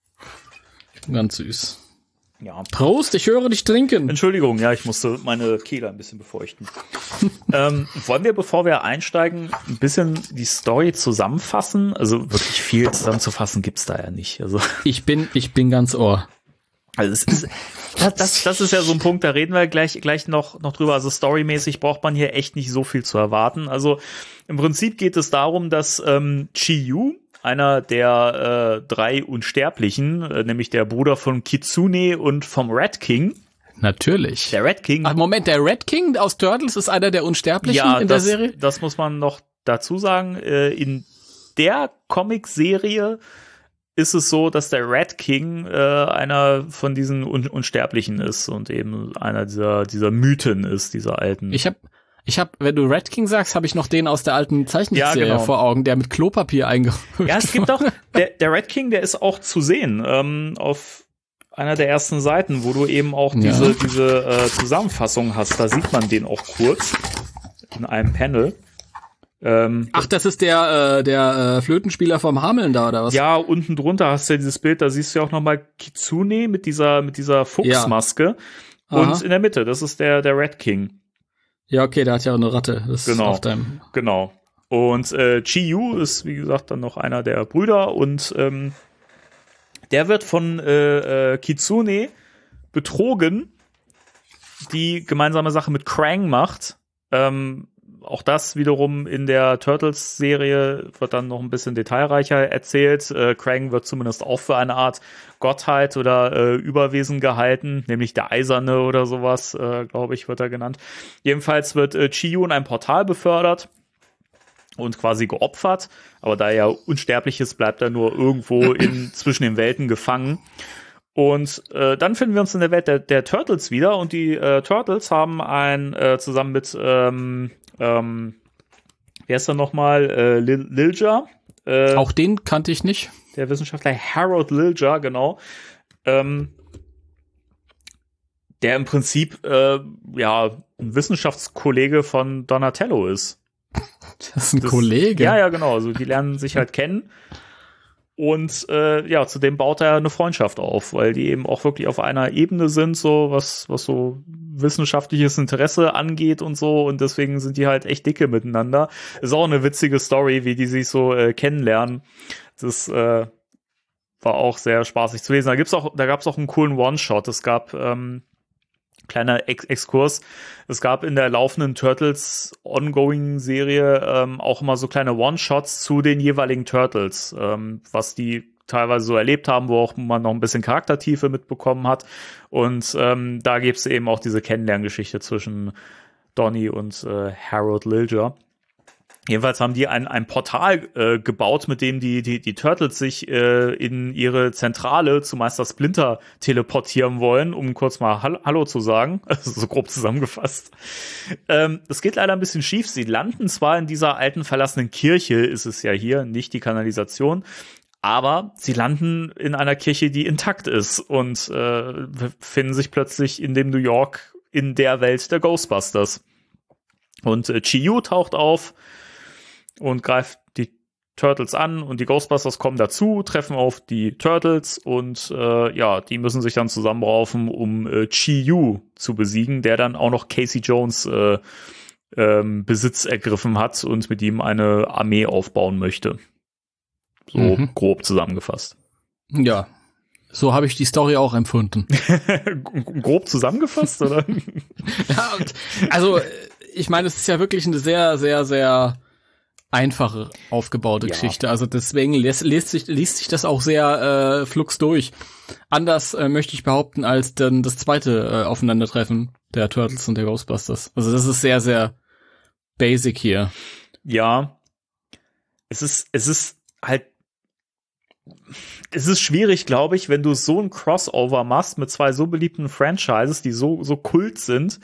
ganz süß. Ja. Prost, ich höre dich trinken. Entschuldigung, ja, ich musste meine Kehle ein bisschen befeuchten. Wollen wir, bevor wir einsteigen, ein bisschen die Story zusammenfassen? Also wirklich viel zusammenzufassen gibt's da ja nicht. Also ich bin ganz Ohr. Also das ist ja so ein Punkt, da reden wir gleich noch drüber. Also storymäßig braucht man hier echt nicht so viel zu erwarten. Also im Prinzip geht es darum, dass Chi-Yu, einer der 3 Unsterblichen, nämlich der Bruder von Kitsune und vom Red King. Natürlich. Der Red King. Ach, Moment, der Red King aus Turtles ist einer der Unsterblichen in der Serie? Das muss man noch dazu sagen. In der Comic-Serie ist es so, dass der Red King einer von diesen Unsterblichen ist und eben einer dieser Mythen ist, dieser alten. Ich hab, wenn du Red King sagst, habe ich noch den aus der alten Zeichentrickserie vor Augen, der mit Klopapier eingehüllt. Ja, es gibt auch, der Red King, der ist auch zu sehen, auf einer der ersten Seiten, wo du eben auch diese Zusammenfassung hast. Da sieht man den auch kurz in einem Panel. Ach, das ist der Flötenspieler vom Hameln da, oder was? Ja, unten drunter hast du ja dieses Bild, da siehst du ja auch nochmal Kitsune mit dieser Fuchsmaske. Ja. Und in der Mitte, das ist der Red King. Ja, okay, der hat ja auch eine Ratte. Das ist auf deinem. Genau. Und Chi-Yu ist, wie gesagt, dann noch einer der Brüder und der wird von Kitsune betrogen, die gemeinsame Sache mit Krang macht. Auch das wiederum in der Turtles-Serie wird dann noch ein bisschen detailreicher erzählt. Krang wird zumindest auch für eine Art Gottheit oder Überwesen gehalten, nämlich der Eiserne oder sowas, glaube ich, wird er genannt. Jedenfalls wird Chi-Yu in ein Portal befördert und quasi geopfert, aber da er unsterblich ist, bleibt er nur irgendwo zwischen den Welten gefangen. Und dann finden wir uns in der Welt der Turtles wieder und die Turtles haben zusammen mit wer ist da nochmal? Lilja. Auch den kannte ich nicht. Der Wissenschaftler Harold Lilja, genau. Der im Prinzip ein Wissenschaftskollege von Donatello ist. Das ist ein Kollege? Ja, genau. Also die lernen sich halt kennen. Und zudem baut er eine Freundschaft auf, weil die eben auch wirklich auf einer Ebene sind, so was so wissenschaftliches Interesse angeht und so. Und deswegen sind die halt echt dicke miteinander. Ist auch eine witzige Story, wie die sich so kennenlernen. Das war auch sehr spaßig zu lesen. Da gab's auch einen coolen One-Shot. Es gab kleiner Exkurs. Es gab in der laufenden Turtles Ongoing-Serie auch immer so kleine One-Shots zu den jeweiligen Turtles, was die teilweise so erlebt haben, wo auch man noch ein bisschen Charaktertiefe mitbekommen hat. Und da gibt's eben auch diese Kennenlerngeschichte zwischen Donnie und Harold Lilja. Jedenfalls haben die ein Portal gebaut, mit dem die Turtles sich in ihre Zentrale zu Meister Splinter teleportieren wollen, um kurz mal Hallo zu sagen. Also so grob zusammengefasst. Das geht leider ein bisschen schief. Sie landen zwar in dieser alten verlassenen Kirche, ist es ja hier, nicht die Kanalisation, aber sie landen in einer Kirche, die intakt ist und finden sich plötzlich in dem New York in der Welt der Ghostbusters. Und Chi-Yu taucht auf und greift die Turtles an und die Ghostbusters kommen dazu, treffen auf die Turtles und die müssen sich dann zusammenraufen, um Chi-Yu zu besiegen, der dann auch noch Casey Jones Besitz ergriffen hat und mit ihm eine Armee aufbauen möchte. So grob zusammengefasst. Ja, so habe ich die Story auch empfunden. Grob zusammengefasst, oder? Ja, also ich meine, es ist ja wirklich eine sehr, sehr, sehr einfache aufgebaute Geschichte. Also deswegen liest sich das auch sehr flugs durch. Anders möchte ich behaupten als dann das zweite Aufeinandertreffen der Turtles und der Ghostbusters. Also das ist sehr, sehr basic hier. Ja, es ist schwierig, glaube ich, wenn du so ein Crossover machst mit zwei so beliebten Franchises, die so kult sind,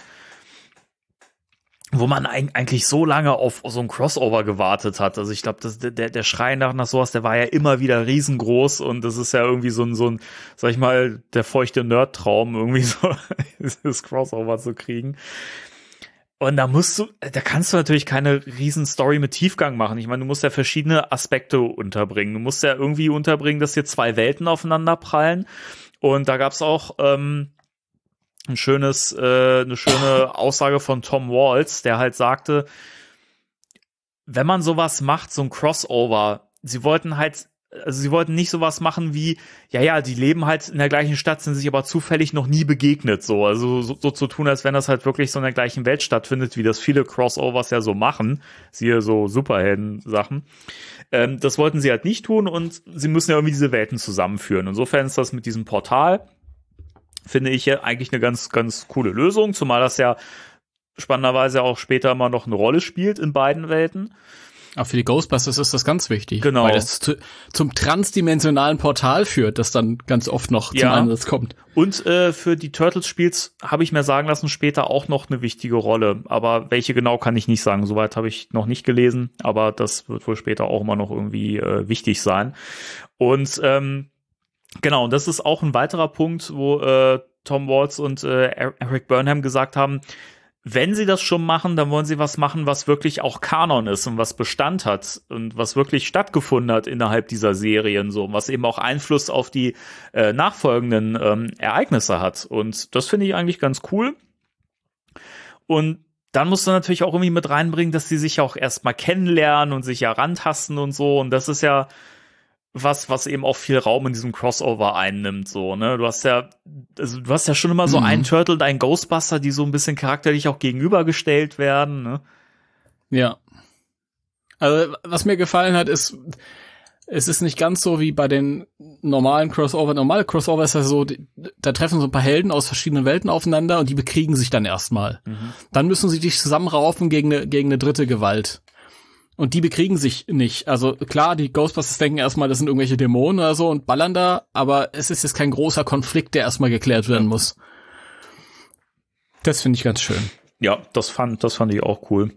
wo man eigentlich so lange auf so ein Crossover gewartet hat. Also ich glaube, der Schrei nach sowas, der war ja immer wieder riesengroß und das ist ja irgendwie so ein, sag ich mal, der feuchte Nerd-Traum, irgendwie so das Crossover zu kriegen. Und da kannst du natürlich keine riesen Story mit Tiefgang machen. Ich meine, du musst ja verschiedene Aspekte unterbringen. Du musst ja irgendwie unterbringen, dass hier zwei Welten aufeinander prallen. Und da gab's auch eine schöne Aussage von Tom Waltz, der halt sagte, wenn man sowas macht, so ein Crossover, sie wollten nicht sowas machen wie, die leben halt in der gleichen Stadt, sind sich aber zufällig noch nie begegnet, so. Also so zu tun, als wenn das halt wirklich so in der gleichen Welt stattfindet, wie das viele Crossovers ja so machen. Siehe so Superhelden-Sachen. Das wollten sie halt nicht tun und sie müssen ja irgendwie diese Welten zusammenführen. Insofern ist das mit diesem Portal, finde ich ja eigentlich eine ganz, ganz coole Lösung, zumal das ja spannenderweise auch später mal noch eine Rolle spielt in beiden Welten. Auch für die Ghostbusters ist das ganz wichtig. Genau. Weil das zum transdimensionalen Portal führt, das dann ganz oft noch zum Einsatz kommt. Und für die Turtles spielt's, habe ich mir sagen lassen, später auch noch eine wichtige Rolle. Aber welche genau kann ich nicht sagen. Soweit habe ich noch nicht gelesen, aber das wird wohl später auch immer noch irgendwie wichtig sein. Und genau, und das ist auch ein weiterer Punkt, wo Tom Waltz und Eric Burnham gesagt haben, wenn sie das schon machen, dann wollen sie was machen, was wirklich auch Kanon ist und was Bestand hat und was wirklich stattgefunden hat innerhalb dieser Serien, so, was eben auch Einfluss auf die nachfolgenden Ereignisse hat. Und das finde ich eigentlich ganz cool. Und dann musst du natürlich auch irgendwie mit reinbringen, dass sie sich auch erstmal kennenlernen und sich ja rantasten und so. Und das ist ja was eben auch viel Raum in diesem Crossover einnimmt, so, ne? Du hast ja schon immer so einen Turtle und einen Ghostbuster, die so ein bisschen charakterlich auch gegenübergestellt werden, ne? Ja. Also, was mir gefallen hat, ist, es ist nicht ganz so wie bei den normalen Crossover. Normale Crossover ist ja so, da treffen so ein paar Helden aus verschiedenen Welten aufeinander und die bekriegen sich dann erstmal. Dann müssen sie sich zusammenraufen gegen eine dritte Gewalt. Und die bekriegen sich nicht. Also klar, die Ghostbusters denken erstmal, das sind irgendwelche Dämonen oder so und ballern da, aber es ist jetzt kein großer Konflikt, der erstmal geklärt werden muss. Das finde ich ganz schön. Ja, das fand ich auch cool.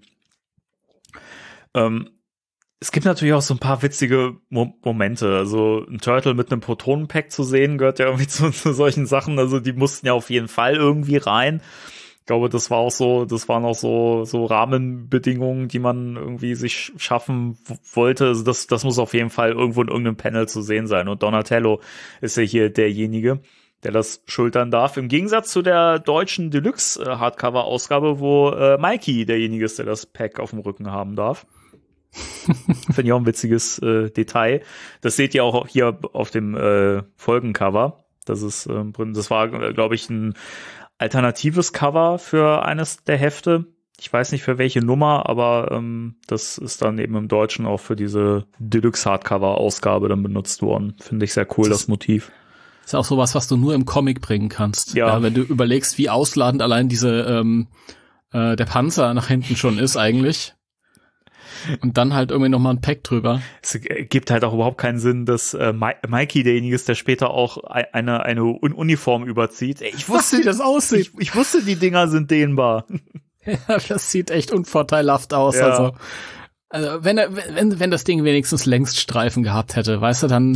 Es gibt natürlich auch so ein paar witzige Momente. Also ein Turtle mit einem Protonenpack zu sehen, gehört ja irgendwie zu solchen Sachen. Also die mussten ja auf jeden Fall irgendwie rein. Ich glaube, das waren auch so Rahmenbedingungen, die man irgendwie sich schaffen wollte. Also das muss auf jeden Fall irgendwo in irgendeinem Panel zu sehen sein. Und Donatello ist ja hier derjenige, der das schultern darf. Im Gegensatz zu der deutschen Deluxe-Hardcover-Ausgabe, wo Mikey derjenige ist, der das Pack auf dem Rücken haben darf. Finde ich auch ein witziges Detail. Das seht ihr auch hier auf dem Folgencover. Das war, glaube ich, ein alternatives Cover für eines der Hefte. Ich weiß nicht für welche Nummer, aber das ist dann eben im Deutschen auch für diese Deluxe-Hardcover-Ausgabe dann benutzt worden. Finde ich sehr cool, das Motiv. Ist auch sowas, was du nur im Comic bringen kannst. Ja. Wenn du überlegst, wie ausladend allein der Panzer nach hinten schon ist eigentlich. Und dann halt irgendwie nochmal ein Pack drüber. Es gibt halt auch überhaupt keinen Sinn, dass Mikey derjenige ist, der später auch eine Uniform überzieht. Ich wusste, wie das aussieht. Ich wusste, die Dinger sind dehnbar. Ja, das sieht echt unvorteilhaft aus. Ja. Also wenn das Ding wenigstens Längsstreifen gehabt hätte, weißt du, dann.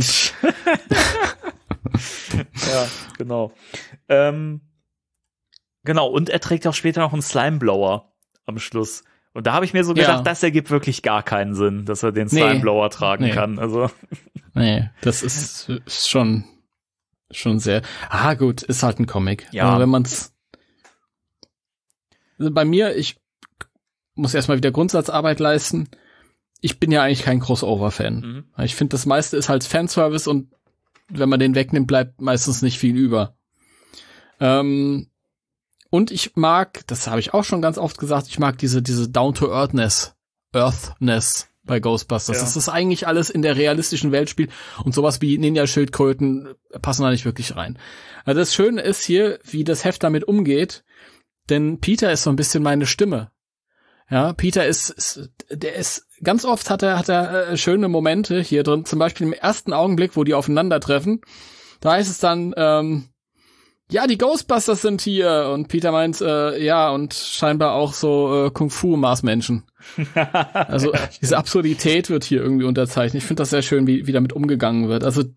Ja, genau. Genau, und er trägt auch später noch einen Slimeblower am Schluss. Und da habe ich mir so gedacht, das ergibt wirklich gar keinen Sinn, dass er den Slimeblower tragen kann. Also. Nee, das ist schon sehr. Gut, ist halt ein Comic. Ja. Aber wenn man's. Also bei mir, ich muss erstmal wieder Grundsatzarbeit leisten. Ich bin ja eigentlich kein Crossover-Fan. Ich finde, das meiste ist halt Fanservice und wenn man den wegnimmt, bleibt meistens nicht viel über. Und ich mag, das habe ich auch schon ganz oft gesagt, ich mag diese Down-to-Earthness bei Ghostbusters. Ja. Dass das eigentlich alles in der realistischen Welt spielt und sowas wie Ninja-Schildkröten passen da nicht wirklich rein. Also das Schöne ist hier, wie das Heft damit umgeht, denn Peter ist so ein bisschen meine Stimme. Ja, Peter der ist, ganz oft hat er schöne Momente hier drin, zum Beispiel im ersten Augenblick, wo die aufeinandertreffen, da heißt es dann, ja, die Ghostbusters sind hier. Und Peter meint, ja, und scheinbar auch so Kung-Fu-Marsmenschen. Also diese Absurdität wird hier irgendwie unterzeichnet. Ich finde das sehr schön, wie damit umgegangen wird. Also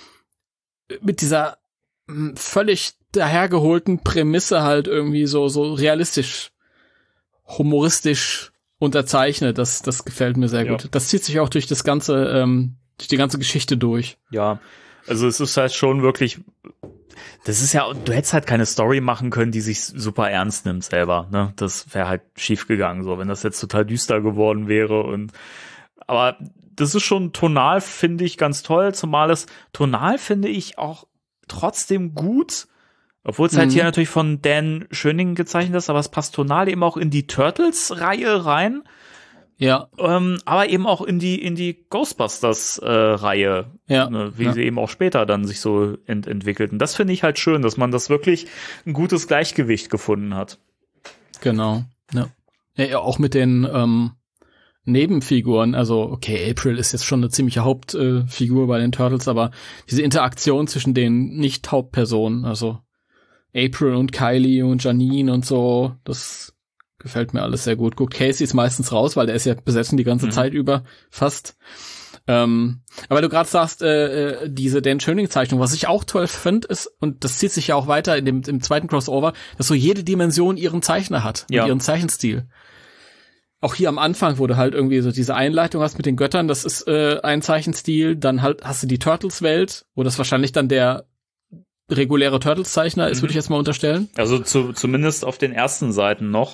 mit dieser völlig dahergeholten Prämisse halt irgendwie so realistisch, humoristisch unterzeichnet. Das gefällt mir sehr gut. Das zieht sich auch durch das ganze, durch die ganze Geschichte durch. Ja, also es ist halt schon wirklich... Das ist ja, du hättest halt keine Story machen können, die sich super ernst nimmt selber, ne? Das wäre halt schief gegangen, so, wenn das jetzt total düster geworden wäre aber das ist schon tonal, finde ich, ganz toll, zumal es tonal, finde ich, auch trotzdem gut, obwohl es halt hier natürlich von Dan Schöning gezeichnet ist, aber es passt tonal eben auch in die Turtles-Reihe rein. Ja. Aber eben auch in die Ghostbusters-Reihe, wie sie eben auch später dann sich so entwickelten. Das finde ich halt schön, dass man das wirklich ein gutes Gleichgewicht gefunden hat. Genau. Ja, auch mit den Nebenfiguren. Also, okay, April ist jetzt schon eine ziemliche Hauptfigur bei den Turtles, aber diese Interaktion zwischen den Nicht-Hauptpersonen, also April und Kylie und Janine und so, das gefällt mir alles sehr gut. Gut, Casey ist meistens raus, weil der ist ja besessen die ganze Zeit über, fast. Aber du gerade sagst, diese Dan Schöning-Zeichnung, was ich auch toll finde, ist, und das zieht sich ja auch weiter im zweiten Crossover, dass so jede Dimension ihren Zeichner hat, mit ihren Zeichenstil. Auch hier am Anfang, wo du halt irgendwie so diese Einleitung hast mit den Göttern, das ist ein Zeichenstil, dann halt hast du die Turtles-Welt, wo das wahrscheinlich dann der reguläre Turtles-Zeichner ist, würde ich jetzt mal unterstellen. Also zumindest auf den ersten Seiten noch.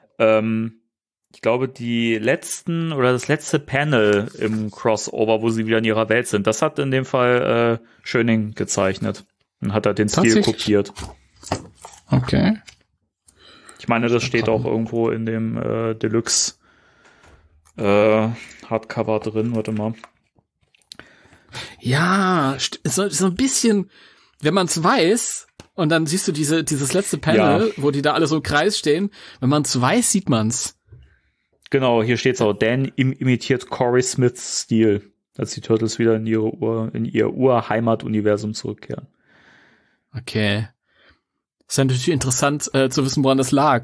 Ich glaube, das letzte Panel im Crossover, wo sie wieder in ihrer Welt sind, das hat in dem Fall Schöning gezeichnet und hat den Stil kopiert. Okay. Ich meine, das steht auch irgendwo in dem Deluxe Hardcover drin. Warte mal. Ja, so ein bisschen, wenn man es weiß, und dann siehst du dieses letzte Panel, wo die da alle so im Kreis stehen, wenn man es weiß, sieht man's. Genau, hier steht's auch. Dan imitiert Corey Smiths Stil, als die Turtles wieder in ihr Urheimatuniversum zurückkehren. Okay. Ist ja natürlich interessant zu wissen, woran das lag.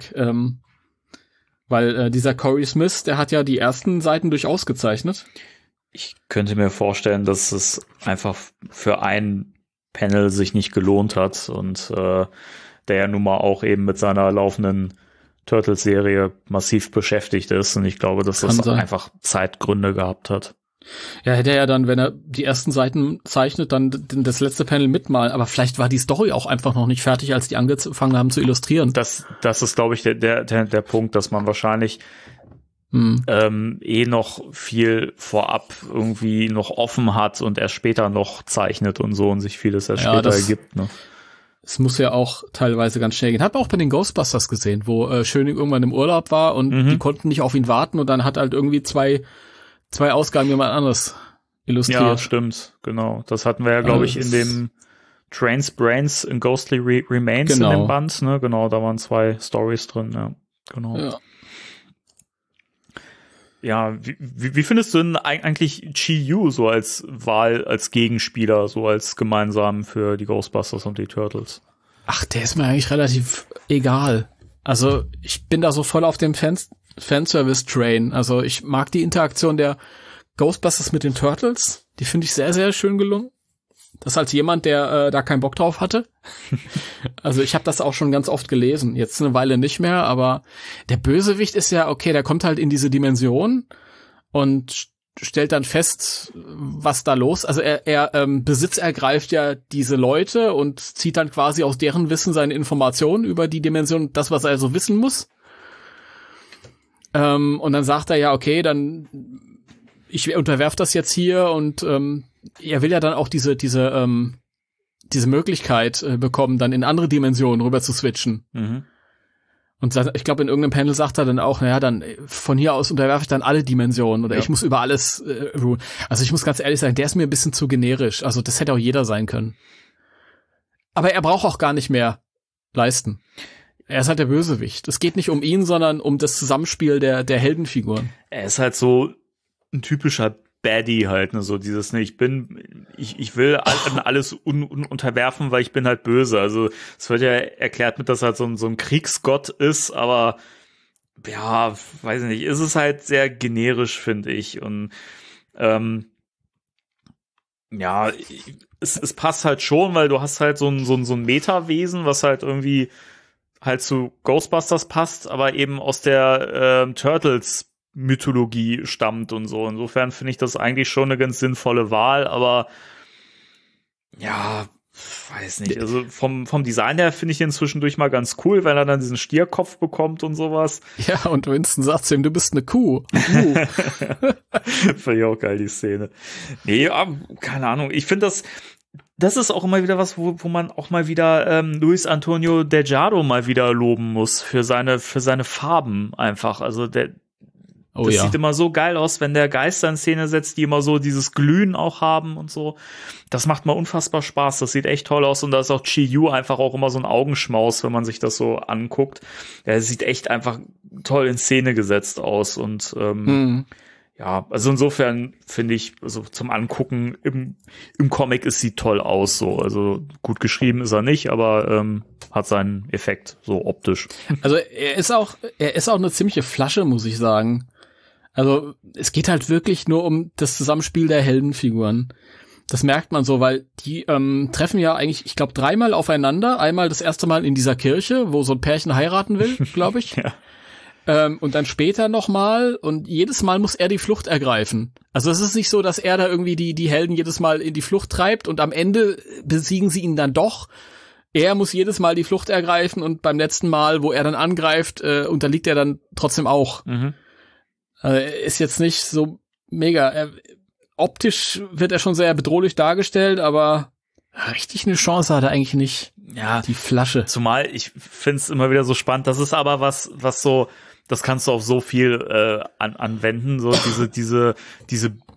Weil dieser Corey Smith, der hat ja die ersten Seiten durchaus gezeichnet. Ich könnte mir vorstellen, dass es einfach für ein Panel sich nicht gelohnt hat und der ja nun mal auch eben mit seiner laufenden Turtles-Serie massiv beschäftigt ist und ich glaube, dass das einfach Zeitgründe gehabt hat. Ja, hätte er ja dann, wenn er die ersten Seiten zeichnet, dann das letzte Panel mitmalen, aber vielleicht war die Story auch einfach noch nicht fertig, als die angefangen haben zu illustrieren. Das ist, glaube ich, der Punkt, dass man wahrscheinlich noch viel vorab irgendwie noch offen hat und erst später noch zeichnet und so und sich vieles erst später ergibt, ne? Es muss ja auch teilweise ganz schnell gehen. Hat man auch bei den Ghostbusters gesehen, wo Schöning irgendwann im Urlaub war und die konnten nicht auf ihn warten und dann hat halt irgendwie zwei Ausgaben jemand anderes illustriert. Ja, stimmt, genau. Das hatten wir ja, glaube ich, in dem Trains, Brains in Ghostly Remains in dem Band, ne? Genau, da waren 2 Stories drin, ja. Genau. Ja. Ja, wie findest du denn eigentlich Chi-Yu so als Wahl, als Gegenspieler, so als gemeinsam für die Ghostbusters und die Turtles? Ach, der ist mir eigentlich relativ egal. Also, ich bin da so voll auf dem Fanservice-Train. Also, ich mag die Interaktion der Ghostbusters mit den Turtles. Die finde ich sehr, sehr schön gelungen. Das als jemand, der da keinen Bock drauf hatte. Also ich habe das auch schon ganz oft gelesen. Jetzt eine Weile nicht mehr, aber der Bösewicht ist ja, okay, der kommt halt in diese Dimension und stellt dann fest, was da los. Also er Besitz ergreift ja diese Leute und zieht dann quasi aus deren Wissen seine Informationen über die Dimension, das, was er so wissen muss. Und dann sagt er ja, okay, dann ich unterwerf das jetzt hier und er will ja dann auch diese Möglichkeit bekommen, dann in andere Dimensionen rüber zu switchen. Mhm. Und ich glaube, in irgendeinem Panel sagt er dann auch, naja, dann von hier aus unterwerfe ich dann alle Dimensionen oder ich muss über alles ruhen. Also ich muss ganz ehrlich sagen, der ist mir ein bisschen zu generisch. Also das hätte auch jeder sein können. Aber er braucht auch gar nicht mehr leisten. Er ist halt der Bösewicht. Es geht nicht um ihn, sondern um das Zusammenspiel der Heldenfiguren. Er ist halt so ein typischer Baddie halt, ne, so dieses, ne, ich will alles unterwerfen, weil ich bin halt böse. Also es wird ja erklärt mit, dass er halt so ein Kriegsgott ist, aber ja, weiß ich nicht, ist es halt sehr generisch, finde ich. Und ja, es passt halt schon, weil du hast halt so ein Meta-Wesen, was halt irgendwie halt zu Ghostbusters passt, aber eben aus der Turtles Mythologie stammt und so. Insofern finde ich das eigentlich schon eine ganz sinnvolle Wahl, aber ja, weiß nicht. Also vom Design her finde ich ihn zwischendurch mal ganz cool, wenn er dann diesen Stierkopf bekommt und sowas. Ja, und Winston sagt zu ihm, du bist eine Kuh. Finde ich auch geil, die Szene. Nee, keine Ahnung. Ich finde das ist auch immer wieder was, wo man auch mal wieder Luis Antonio Delgado mal wieder loben muss für seine Farben einfach. Also das sieht immer so geil aus, wenn der Geister in Szene setzt, die immer so dieses Glühen auch haben und so. Das macht mal unfassbar Spaß. Das sieht echt toll aus und da ist auch Chi-Yu einfach auch immer so ein Augenschmaus, wenn man sich das so anguckt. Er sieht echt einfach toll in Szene gesetzt aus und ja, also insofern finde ich, also zum Angucken im Comic, es sieht toll aus, so. Also gut geschrieben ist er nicht, aber hat seinen Effekt, so optisch. Also er ist auch eine ziemliche Flasche, muss ich sagen. Also es geht halt wirklich nur um das Zusammenspiel der Heldenfiguren. Das merkt man so, weil die treffen ja eigentlich, ich glaube, 3-mal aufeinander. Einmal das erste Mal in dieser Kirche, wo so ein Pärchen heiraten will, glaube ich. Ja. Und dann später nochmal und jedes Mal muss er die Flucht ergreifen. Also es ist nicht so, dass er da irgendwie die Helden jedes Mal in die Flucht treibt und am Ende besiegen sie ihn dann doch. Er muss jedes Mal die Flucht ergreifen und beim letzten Mal, wo er dann angreift, unterliegt er dann trotzdem auch. Mhm. Er ist jetzt nicht so mega. Optisch wird er schon sehr bedrohlich dargestellt, aber richtig eine Chance hat er eigentlich nicht. Ja, die Flasche. Zumal ich finde es immer wieder so spannend. Das ist aber was so, das kannst du auf so viel anwenden. So diese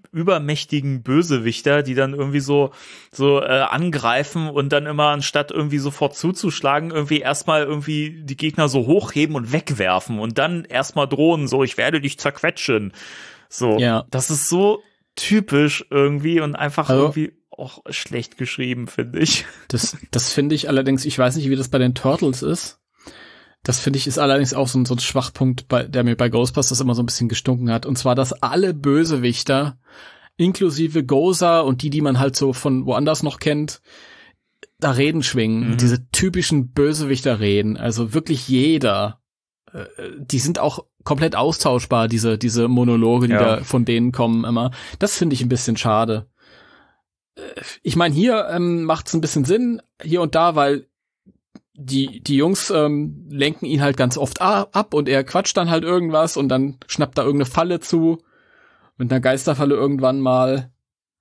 übermächtigen Bösewichter, die dann irgendwie so angreifen und dann immer anstatt irgendwie sofort zuzuschlagen, irgendwie erstmal irgendwie die Gegner so hochheben und wegwerfen und dann erstmal drohen, so, ich werde dich zerquetschen. So, Ja. das ist so typisch irgendwie und einfach Also, irgendwie auch schlecht geschrieben, finde ich. Das finde ich allerdings, ich weiß nicht, wie das bei den Turtles ist. Das finde ich ist allerdings auch so ein Schwachpunkt, der mir bei Ghostbusters immer so ein bisschen gestunken hat. Und zwar, dass alle Bösewichter, inklusive Gozer und die man halt so von woanders noch kennt, da Reden schwingen. Diese typischen Bösewichter-Reden. Also wirklich jeder. Die sind auch komplett austauschbar, diese Monologe, die da von denen kommen immer. Das finde ich ein bisschen schade. Ich meine, hier macht es ein bisschen Sinn, hier und da, weil die Jungs lenken ihn halt ganz oft ab und er quatscht dann halt irgendwas und dann schnappt da irgendeine Falle zu, mit einer Geisterfalle irgendwann mal.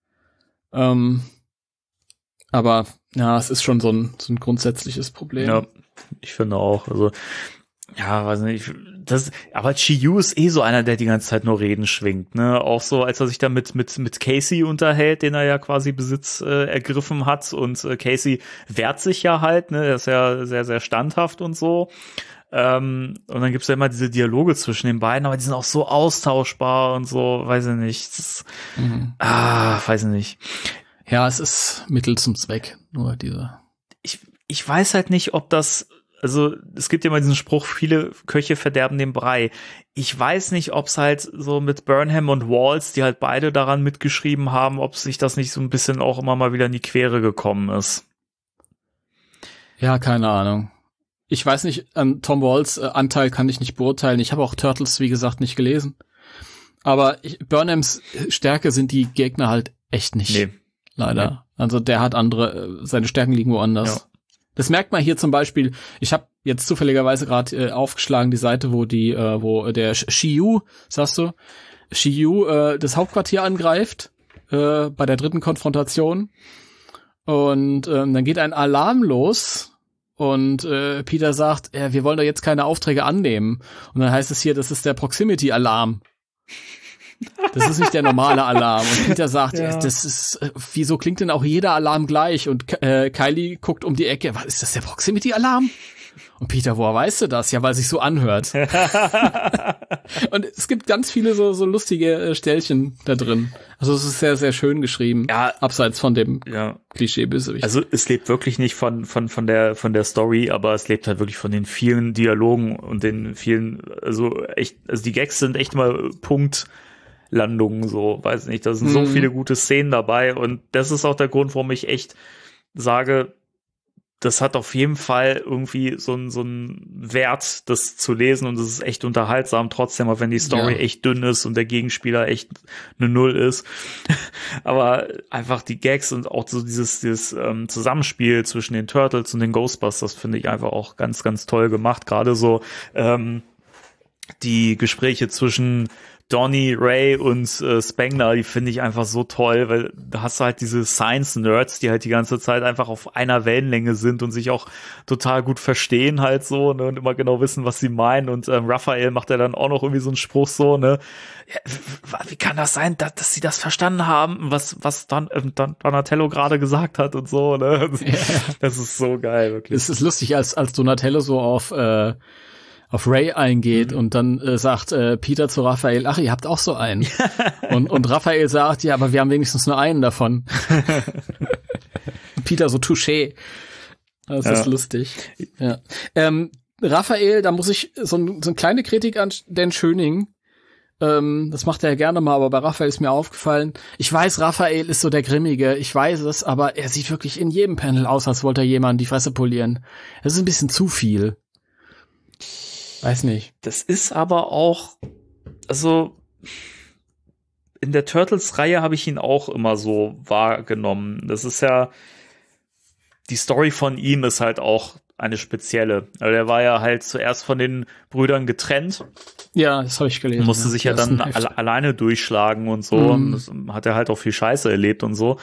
Aber ja, es ist schon so ein grundsätzliches Problem. Ja, ich finde auch. Also, ja, weiß nicht. Aber Chi-Yu ist so einer, der die ganze Zeit nur Reden schwingt, ne? Auch so, als er sich da mit Casey unterhält, den er ja quasi Besitz ergriffen hat. Und Casey wehrt sich ja halt, ne? Er ist ja sehr, sehr standhaft und so. Und dann gibt's ja immer diese Dialoge zwischen den beiden, aber die sind auch so austauschbar und so, weiß ich nicht. Weiß ich nicht. Ja, es ist Mittel zum Zweck, nur diese. Ich weiß halt nicht, ob das, also es gibt ja immer diesen Spruch, viele Köche verderben den Brei. Ich weiß nicht, ob es halt so mit Burnham und Walls, die halt beide daran mitgeschrieben haben, ob sich das nicht so ein bisschen auch immer mal wieder in die Quere gekommen ist. Ja, keine Ahnung. Ich weiß nicht, Tom Walls Anteil kann ich nicht beurteilen. Ich habe auch Turtles, wie gesagt, nicht gelesen. Aber Burnhams Stärke sind die Gegner halt echt nicht. Nee. Leider. Nee. Also der hat seine Stärken liegen woanders. Ja. Das merkt man hier zum Beispiel, ich habe jetzt zufälligerweise gerade aufgeschlagen die Seite, wo der Chi-Yu, sagst du, Chi-Yu das Hauptquartier angreift, bei der 3. Konfrontation. Und dann geht ein Alarm los und Peter sagt, wir wollen doch jetzt keine Aufträge annehmen. Und dann heißt es hier, das ist der Proximity-Alarm. Das ist nicht der normale Alarm. Und Peter sagt, das ist, wieso klingt denn auch jeder Alarm gleich? Und Kylie guckt um die Ecke, was ist das, der Proximity-Alarm? Und Peter, woher weißt du das? Ja, weil es sich so anhört. Und es gibt ganz viele so lustige Stellchen da drin. Also es ist sehr, sehr schön geschrieben. Ja, abseits von dem Klischee-Bösewicht. Also es lebt wirklich nicht von der Story, aber es lebt halt wirklich von den vielen Dialogen und den vielen, also die Gags sind echt mal Punktlandungen, so, weiß nicht. Da sind so viele gute Szenen dabei und das ist auch der Grund, warum ich echt sage, das hat auf jeden Fall irgendwie so einen Wert, das zu lesen, und es ist echt unterhaltsam trotzdem, auch wenn die Story echt dünn ist und der Gegenspieler echt eine Null ist. Aber einfach die Gags und auch so dieses Zusammenspiel zwischen den Turtles und den Ghostbusters finde ich einfach auch ganz, ganz toll gemacht. Gerade so die Gespräche zwischen Donnie, Ray und Spengler, die finde ich einfach so toll, weil da hast du halt diese Science-Nerds, die halt die ganze Zeit einfach auf einer Wellenlänge sind und sich auch total gut verstehen halt so, ne, und immer genau wissen, was sie meinen. Und Raphael macht ja dann auch noch irgendwie so einen Spruch so, ne, ja, wie kann das sein, dass sie das verstanden haben, was Donatello gerade gesagt hat und so, ne. Das ist so geil, wirklich. Es ist lustig, als Donatello so auf Ray eingeht und dann sagt Peter zu Raphael, ach, ihr habt auch so einen. und Raphael sagt, ja, aber wir haben wenigstens nur einen davon. Peter so, touché. Das ist lustig. Ja. Raphael, da muss ich so eine kleine Kritik an Dan Schöning. Das macht er ja gerne mal, aber bei Raphael ist mir aufgefallen, ich weiß, Raphael ist so der Grimmige, ich weiß es, aber er sieht wirklich in jedem Panel aus, als wollte er jemanden die Fresse polieren. Das ist ein bisschen zu viel. Weiß nicht. Das ist aber auch, also in der Turtles-Reihe habe ich ihn auch immer so wahrgenommen. Das ist ja, die Story von ihm ist halt auch eine spezielle. Also der war ja halt zuerst von den Brüdern getrennt. Ja, das habe ich gelesen. Musste sich ja dann alleine durchschlagen und so. Und das hat er halt auch viel Scheiße erlebt und so.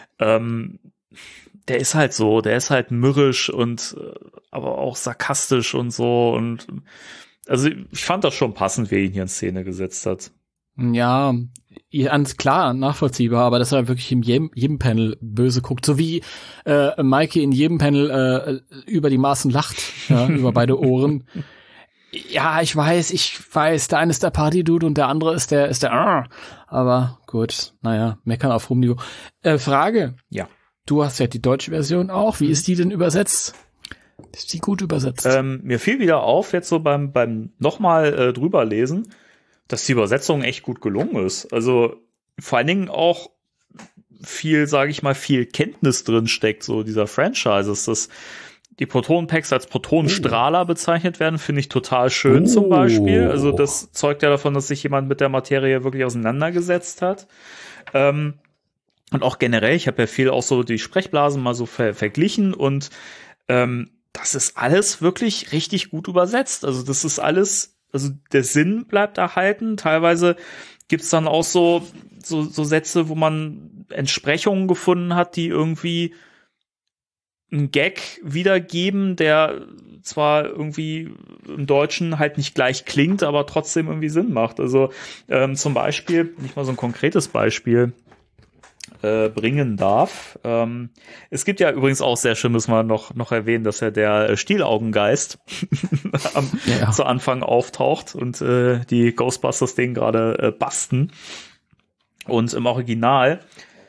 Der ist halt so, der ist halt mürrisch und aber auch sarkastisch und so, und also ich fand das schon passend, wie er ihn hier in Szene gesetzt hat. Ja, ganz klar, nachvollziehbar, aber dass er wirklich in jedem Panel böse guckt, so wie Mikey in jedem Panel über die Maßen lacht, ja, über beide Ohren. Ja, ich weiß, der eine ist der Party-Dude und der andere ist der aber gut, naja, meckern auf hohem Niveau. Frage. Ja. Du hast ja die deutsche Version auch. Wie ist die denn übersetzt? Ist die gut übersetzt? Mir fiel wieder auf, jetzt so beim nochmal drüber lesen, dass die Übersetzung echt gut gelungen ist. Also vor allen Dingen auch viel, sage ich mal, viel Kenntnis drin steckt, so dieser Franchises, dass die Proton-Packs als Protonenstrahler bezeichnet werden, finde ich total schön zum Beispiel. Also das zeugt ja davon, dass sich jemand mit der Materie wirklich auseinandergesetzt hat. Und auch generell, ich habe ja viel auch so die Sprechblasen mal so verglichen und das ist alles wirklich richtig gut übersetzt. Also das ist alles, also der Sinn bleibt erhalten. Teilweise gibt's dann auch so Sätze, wo man Entsprechungen gefunden hat, die irgendwie einen Gag wiedergeben, der zwar irgendwie im Deutschen halt nicht gleich klingt, aber trotzdem irgendwie Sinn macht. Also zum Beispiel, wenn ich mal so ein konkretes Beispiel bringen darf. Es gibt ja übrigens auch sehr schön, müssen wir noch erwähnen, dass ja der Stielaugengeist zu Anfang auftaucht und die Ghostbusters den gerade basten. Und im Original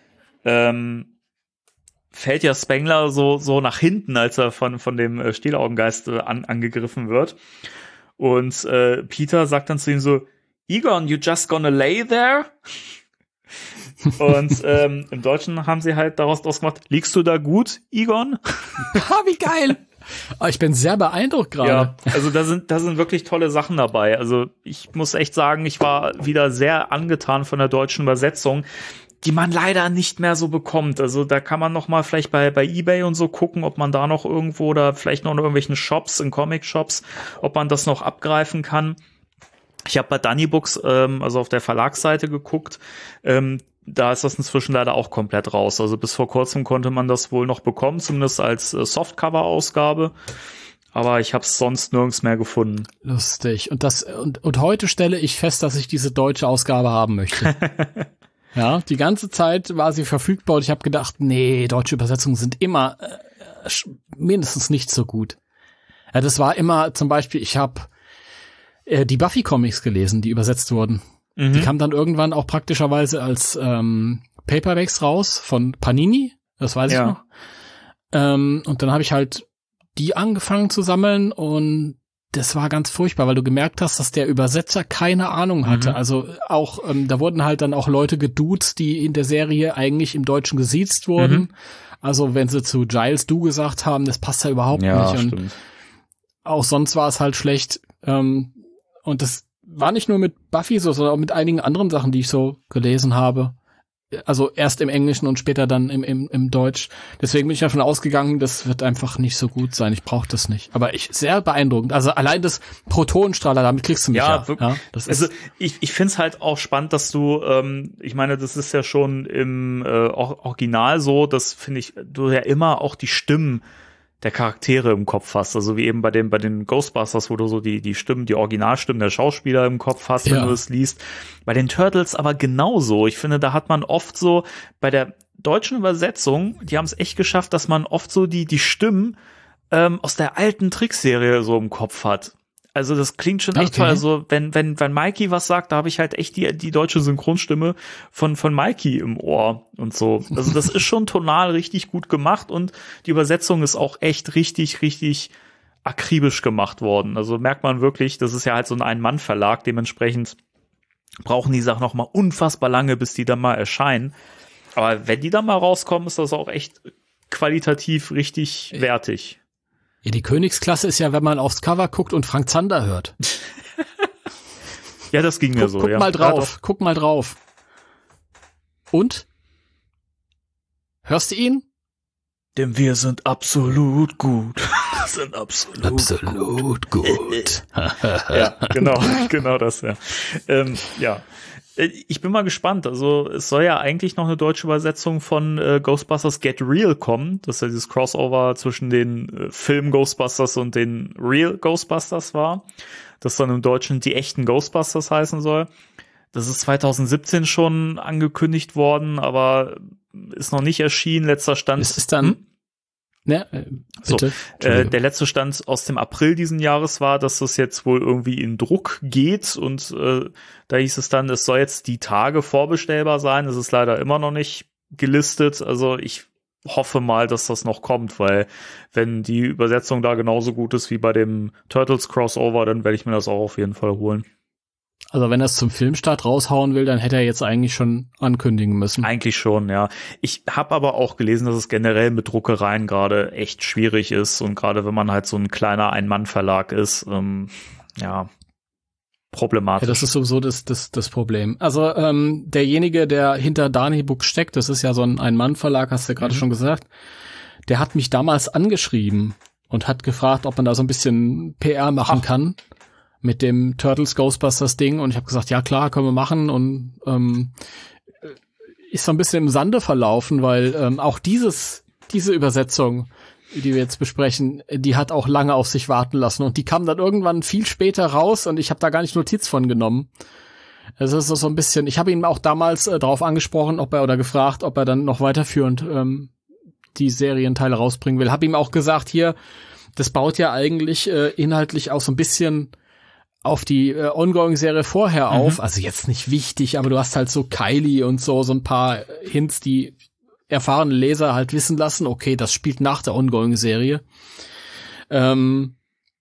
fällt ja Spengler so nach hinten, als er von dem Stielaugengeist angegriffen wird. Und Peter sagt dann zu ihm so, Egon, you just gonna lay there? Und im Deutschen haben sie halt daraus gemacht, liegst du da gut, Egon? Wie geil! Oh, ich bin sehr beeindruckt gerade. Ja, also da sind wirklich tolle Sachen dabei. Also ich muss echt sagen, ich war wieder sehr angetan von der deutschen Übersetzung, die man leider nicht mehr so bekommt. Also da kann man noch mal vielleicht bei eBay und so gucken, ob man da noch irgendwo oder vielleicht noch in irgendwelchen Shops, in Comic-Shops, ob man das noch abgreifen kann. Ich habe bei Dunny Books, also auf der Verlagsseite geguckt, da ist das inzwischen leider auch komplett raus. Also bis vor kurzem konnte man das wohl noch bekommen, zumindest als Softcover-Ausgabe. Aber ich habe es sonst nirgends mehr gefunden. Lustig. Und heute stelle ich fest, dass ich diese deutsche Ausgabe haben möchte. Ja, die ganze Zeit war sie verfügbar und ich habe gedacht, nee, deutsche Übersetzungen sind immer mindestens nicht so gut. Ja, das war immer zum Beispiel, ich habe die Buffy-Comics gelesen, die übersetzt wurden. Mhm. Die kamen dann irgendwann auch praktischerweise als Paperbacks raus von Panini, das weiß ich noch. Und dann habe ich halt die angefangen zu sammeln und das war ganz furchtbar, weil du gemerkt hast, dass der Übersetzer keine Ahnung hatte. Also auch, da wurden halt dann auch Leute geduzt, die in der Serie eigentlich im Deutschen gesiezt wurden. Also wenn sie zu Giles du gesagt haben, das passt ja überhaupt nicht. Und stimmt. Auch sonst war es halt schlecht. Und das war nicht nur mit Buffy so, sondern auch mit einigen anderen Sachen, die ich so gelesen habe. Also erst im Englischen und später dann im Deutsch. Deswegen bin ich davon ausgegangen, das wird einfach nicht so gut sein. Ich brauche das nicht. Aber sehr beeindruckend. Also allein das Protonenstrahler, damit kriegst du mich ja. Wirklich. Ja, das ist also ich finde es halt auch spannend, dass du, ich meine, das ist ja schon im Original so, das finde ich, du ja immer auch die Stimmen der Charaktere im Kopf hast, also wie eben bei den Ghostbusters, wo du so die Stimmen, die Originalstimmen der Schauspieler im Kopf hast, wenn du es liest. Bei den Turtles aber genauso. Ich finde, da hat man oft so, bei der deutschen Übersetzung, die haben es echt geschafft, dass man oft so die Stimmen aus der alten Trickserie so im Kopf hat. Also das klingt schon echt toll. Also wenn Mikey was sagt, da habe ich halt echt die deutsche Synchronstimme von Mikey im Ohr und so. Also das ist schon tonal richtig gut gemacht und die Übersetzung ist auch echt richtig, richtig akribisch gemacht worden. Also merkt man wirklich, das ist ja halt so ein Ein-Mann-Verlag, dementsprechend brauchen die Sachen noch mal unfassbar lange, bis die dann mal erscheinen. Aber wenn die dann mal rauskommen, ist das auch echt qualitativ richtig wertig. Ja, die Königsklasse ist ja, wenn man aufs Cover guckt und Frank Zander hört. Ja, das ging mir so. Guck mal drauf, guck mal drauf. Und? Hörst du ihn? Denn wir sind absolut gut. Wir sind absolut gut. Ja, genau das, ja. Ja. Ich bin mal gespannt. Also es soll ja eigentlich noch eine deutsche Übersetzung von Ghostbusters Get Real kommen. Das ist ja dieses Crossover zwischen den Film Ghostbusters und den Real Ghostbusters war. Das dann im Deutschen die echten Ghostbusters heißen soll. Das ist 2017 schon angekündigt worden, aber ist noch nicht erschienen. Letzter Stand. Es ist dann, ne, bitte. Der letzte Stand aus dem April diesen Jahres war, dass das jetzt wohl irgendwie in Druck geht und da hieß es dann, es soll jetzt die Tage vorbestellbar sein. Es ist leider immer noch nicht gelistet. Also ich hoffe mal, dass das noch kommt, weil wenn die Übersetzung da genauso gut ist wie bei dem Turtles Crossover, dann werde ich mir das auch auf jeden Fall holen. Also wenn er es zum Filmstart raushauen will, dann hätte er jetzt eigentlich schon ankündigen müssen. Eigentlich schon, ja. Ich habe aber auch gelesen, dass es generell mit Druckereien gerade echt schwierig ist und gerade wenn man halt so ein kleiner Ein-Mann-Verlag ist, problematisch. Ja, das ist sowieso das Problem. Also derjenige, der hinter Dani Book steckt, das ist ja so ein Ein-Mann-Verlag, hast du ja gerade schon gesagt, der hat mich damals angeschrieben und hat gefragt, ob man da so ein bisschen PR machen kann mit dem Turtles Ghostbusters Ding und ich habe gesagt, ja klar, können wir machen und ist so ein bisschen im Sande verlaufen, weil auch diese Übersetzung, die wir jetzt besprechen, die hat auch lange auf sich warten lassen und die kam dann irgendwann viel später raus und ich habe da gar nicht Notiz von genommen. Es ist so ein bisschen, ich habe ihn auch damals darauf angesprochen, gefragt, ob er dann noch weiterführend die Serienteile rausbringen will. Habe ihm auch gesagt, hier, das baut ja eigentlich inhaltlich auch so ein bisschen auf die Ongoing-Serie vorher auf. Also jetzt nicht wichtig, aber du hast halt so Kylie und so ein paar Hints, die erfahrene Leser halt wissen lassen, okay, das spielt nach der Ongoing-Serie. Und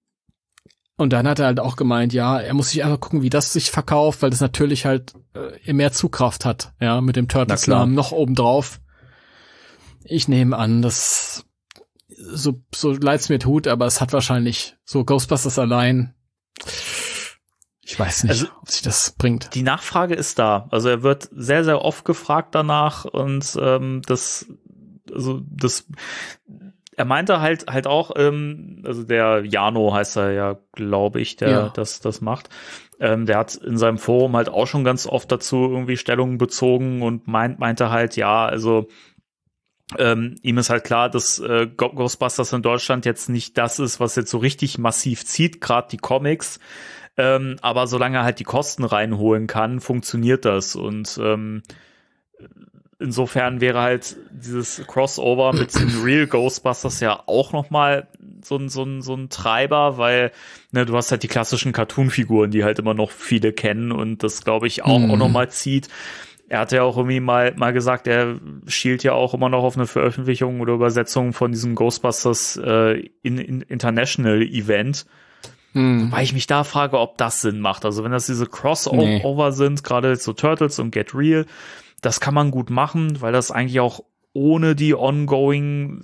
dann hat er halt auch gemeint, ja, er muss sich einfach gucken, wie das sich verkauft, weil das natürlich halt mehr Zugkraft hat, ja, mit dem Turtles-Namen noch obendrauf. Ich nehme an, dass so leid's mir tut, aber es hat wahrscheinlich so Ghostbusters allein. Ich weiß nicht, ob sich das bringt. Die Nachfrage ist da. Also er wird sehr, sehr oft gefragt danach und er meinte halt auch, also der Jano heißt er ja, glaube ich, der das macht. Der hat in seinem Forum halt auch schon ganz oft dazu irgendwie Stellungen bezogen und meinte halt, ja, also ihm ist halt klar, dass Ghostbusters in Deutschland jetzt nicht das ist, was jetzt so richtig massiv zieht, gerade die Comics. Aber solange er halt die Kosten reinholen kann, funktioniert das. Und insofern wäre halt dieses Crossover mit den Real Ghostbusters ja auch nochmal so ein Treiber, weil du hast halt die klassischen Cartoon-Figuren, die halt immer noch viele kennen und das, glaube ich, auch nochmal zieht. Er hat ja auch irgendwie mal gesagt, er schielt ja auch immer noch auf eine Veröffentlichung oder Übersetzung von diesem Ghostbusters International Event. Weil ich mich da frage, ob das Sinn macht. Also wenn das diese Crossover sind, gerade so Turtles und Get Real, das kann man gut machen, weil das eigentlich auch ohne die ongoing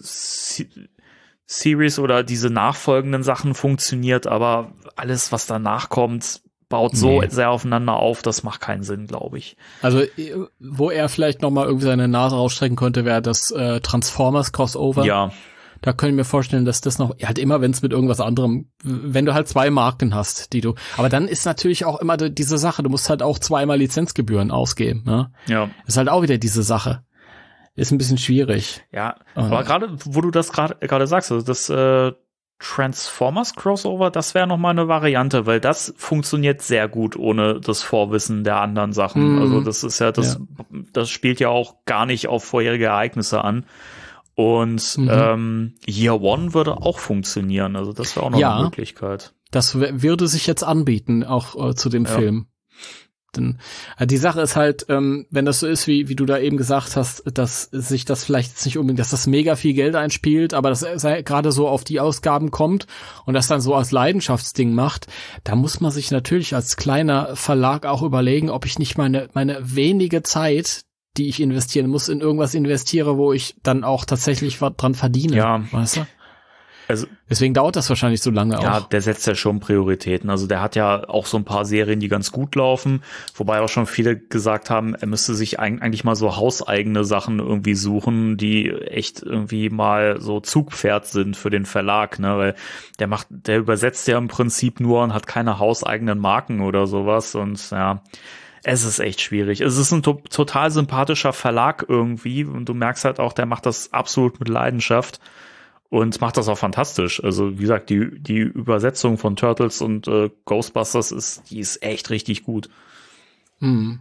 Series oder diese nachfolgenden Sachen funktioniert, aber alles, was danach kommt, baut so sehr aufeinander auf, das macht keinen Sinn, glaube ich. Also, wo er vielleicht noch mal irgendwie seine Nase rausstrecken könnte, wäre das Transformers Crossover. Ja. Da können wir mir vorstellen, dass das noch, halt immer, wenn es mit irgendwas anderem, wenn du halt 2 Marken hast, aber dann ist natürlich auch immer diese Sache, du musst halt auch 2-mal Lizenzgebühren ausgeben, ne? Ja. Ist halt auch wieder diese Sache. Ist ein bisschen schwierig. Ja, aber gerade, wo du das gerade sagst, also das Transformers Crossover, das wäre noch mal eine Variante, weil das funktioniert sehr gut ohne das Vorwissen der anderen Sachen. Also das ist ja das spielt ja auch gar nicht auf vorherige Ereignisse an. Und Year One würde auch funktionieren. Also das wäre auch noch eine Möglichkeit. Das würde sich jetzt anbieten, auch zu dem Film. Denn die Sache ist halt, wenn das so ist, wie du da eben gesagt hast, dass sich das vielleicht jetzt nicht unbedingt, dass das mega viel Geld einspielt, aber dass er gerade so auf die Ausgaben kommt und das dann so als Leidenschaftsding macht, da muss man sich natürlich als kleiner Verlag auch überlegen, ob ich nicht meine wenige Zeit, die ich investieren muss, in irgendwas investiere, wo ich dann auch tatsächlich was dran verdiene. Ja. Weißt du? Also, deswegen dauert das wahrscheinlich so lange auch. Ja, der setzt ja schon Prioritäten. Also der hat ja auch so ein paar Serien, die ganz gut laufen, wobei auch schon viele gesagt haben, er müsste sich eigentlich mal so hauseigene Sachen irgendwie suchen, die echt irgendwie mal so Zugpferd sind für den Verlag, ne, weil der übersetzt ja im Prinzip nur und hat keine hauseigenen Marken oder sowas und ja, es ist echt schwierig. Es ist ein total sympathischer Verlag irgendwie und du merkst halt auch, der macht das absolut mit Leidenschaft. Und macht das auch fantastisch. Also wie gesagt, die Übersetzung von Turtles und Ghostbusters ist echt richtig gut. Hm.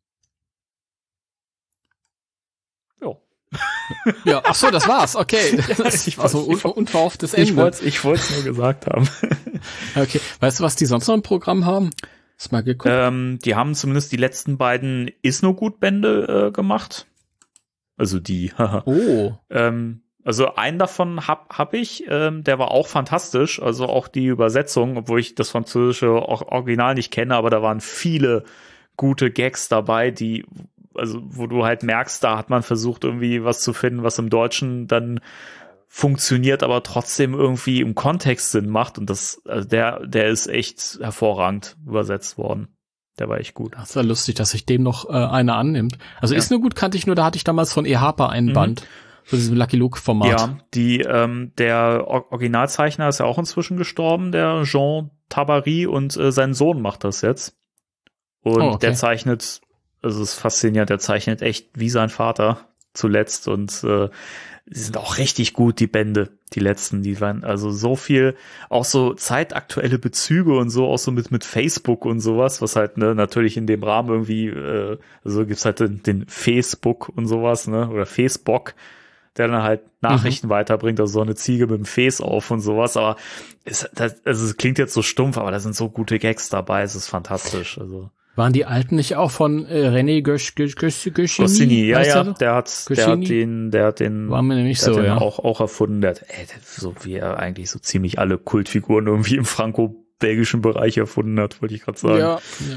Ja. Ja, ach so, das war's. Okay. Also unverhofftes Ende. Ich wollte es nur gesagt haben. Okay. Weißt du, was die sonst noch im Programm haben? Hast du mal geguckt? Die haben zumindest die letzten beiden Is-No-Gut-Bände gemacht. Also die. Oh. Also einen davon hab ich, der war auch fantastisch, also auch die Übersetzung, obwohl ich das französische Original nicht kenne, aber da waren viele gute Gags dabei, wo du halt merkst, da hat man versucht irgendwie was zu finden, was im Deutschen dann funktioniert, aber trotzdem irgendwie im Kontext Sinn macht, und der ist echt hervorragend übersetzt worden. Der war echt gut. Das ist ja lustig, dass sich dem noch einer annimmt. Also Ist nur gut, kannte ich nur, da hatte ich damals von Harper einen Band. So diesem Lucky Luke-Format. Ja, der Originalzeichner ist ja auch inzwischen gestorben, der Jean Tabary, und sein Sohn macht das jetzt. Und der zeichnet, also es ist faszinierend, der zeichnet echt wie sein Vater zuletzt, und die sind auch richtig gut, die Bände, die letzten, die waren also so viel, auch so zeitaktuelle Bezüge und so, auch so mit Facebook und sowas, was halt natürlich in dem Rahmen irgendwie, also gibt's halt den Facebook und sowas, oder Facebook, der dann halt Nachrichten weiterbringt, also so eine Ziege mit dem Face auf und sowas, aber es klingt jetzt so stumpf, aber da sind so gute Gags dabei, es ist fantastisch, also. Waren die alten nicht auch von René Goscinny? Ja, der hat den war mir nämlich so, ja. auch erfunden, der hat so wie er eigentlich so ziemlich alle Kultfiguren irgendwie im franco-belgischen Bereich erfunden hat, wollte ich gerade sagen.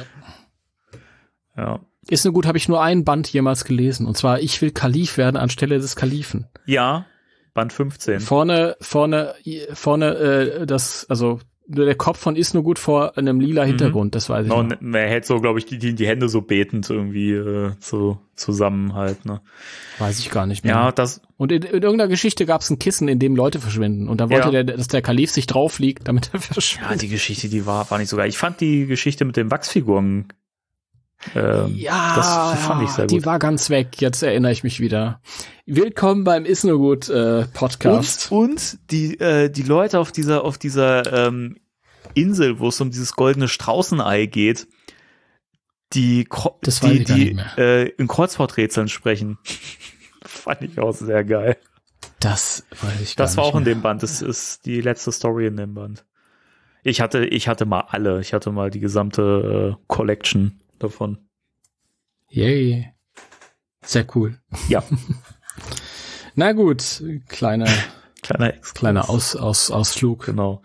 Ja. Ist nur gut, habe ich nur einen Band jemals gelesen, und zwar Ich will Kalif werden anstelle des Kalifen. Ja, Band 15. Vorne also der Kopf von Ist nur gut vor einem lila Hintergrund, das weiß ich noch. Und er hält so, glaube ich, die Hände so betend irgendwie so zusammen halt, ne? Weiß ich gar nicht mehr. Ja, das. Und in irgendeiner Geschichte gab es ein Kissen, in dem Leute verschwinden. Und da wollte der, dass der Kalif sich drauf liegt, damit er verschwindet. Ja, die Geschichte, die war nicht so geil. Ich fand die Geschichte mit den Wachsfiguren das fand ich sehr gut. Die war ganz weg, jetzt erinnere ich mich wieder. Willkommen beim Ist nur gut Podcast. Und die Leute auf dieser Insel, wo es um dieses goldene Straußenei geht, die in Kreuzworträtseln sprechen. Fand ich auch sehr geil. Das weiß ich gar nicht. Das war auch in dem Band. Das ist die letzte Story in dem Band. Ich hatte mal alle. Ich hatte mal die gesamte Collection davon. Yay. Sehr cool. Ja. Na gut, kleiner Ausflug. Genau.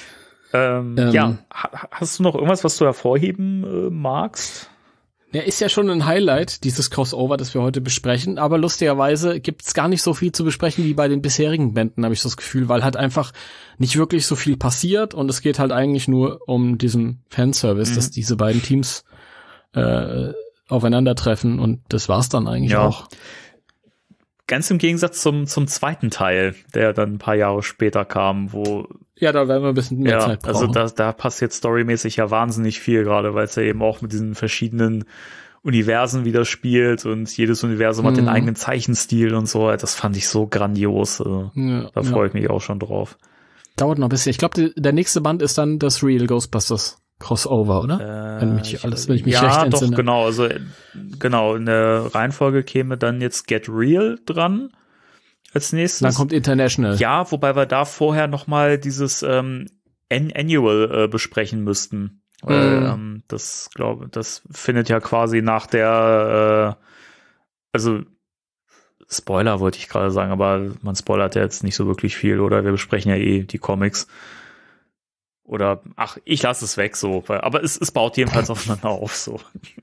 Hast du noch irgendwas, was du hervorheben magst? Ja, ist ja schon ein Highlight, dieses Crossover, das wir heute besprechen, aber lustigerweise gibt's gar nicht so viel zu besprechen wie bei den bisherigen Bänden, habe ich so das Gefühl, weil halt einfach nicht wirklich so viel passiert, und es geht halt eigentlich nur um diesen Fanservice, dass diese beiden Teams aufeinandertreffen, und das war's dann eigentlich auch. Ganz im Gegensatz zum zweiten Teil, der dann ein paar Jahre später kam, wo... Ja, da werden wir ein bisschen mehr Zeit brauchen. Also da passiert storymäßig ja wahnsinnig viel, gerade weil es ja eben auch mit diesen verschiedenen Universen wieder spielt, und jedes Universum hat den eigenen Zeichenstil und so. Das fand ich so grandios. Also, da freue ich mich auch schon drauf. Dauert noch ein bisschen. Ich glaube, der nächste Band ist dann das Real Ghostbusters Crossover, oder? Wenn ich mich recht entsinne. Ja, doch, genau. Also, genau, in der Reihenfolge käme dann jetzt Get Real dran als nächstes. Dann kommt International. Ja, wobei wir da vorher noch mal dieses Annual besprechen müssten. Das findet ja quasi nach der also Spoiler wollte ich gerade sagen, aber man spoilert ja jetzt nicht so wirklich viel, oder? Wir besprechen ja die Comics. Oder, ich lasse es weg, so. Aber es baut jedenfalls aufeinander auf, so.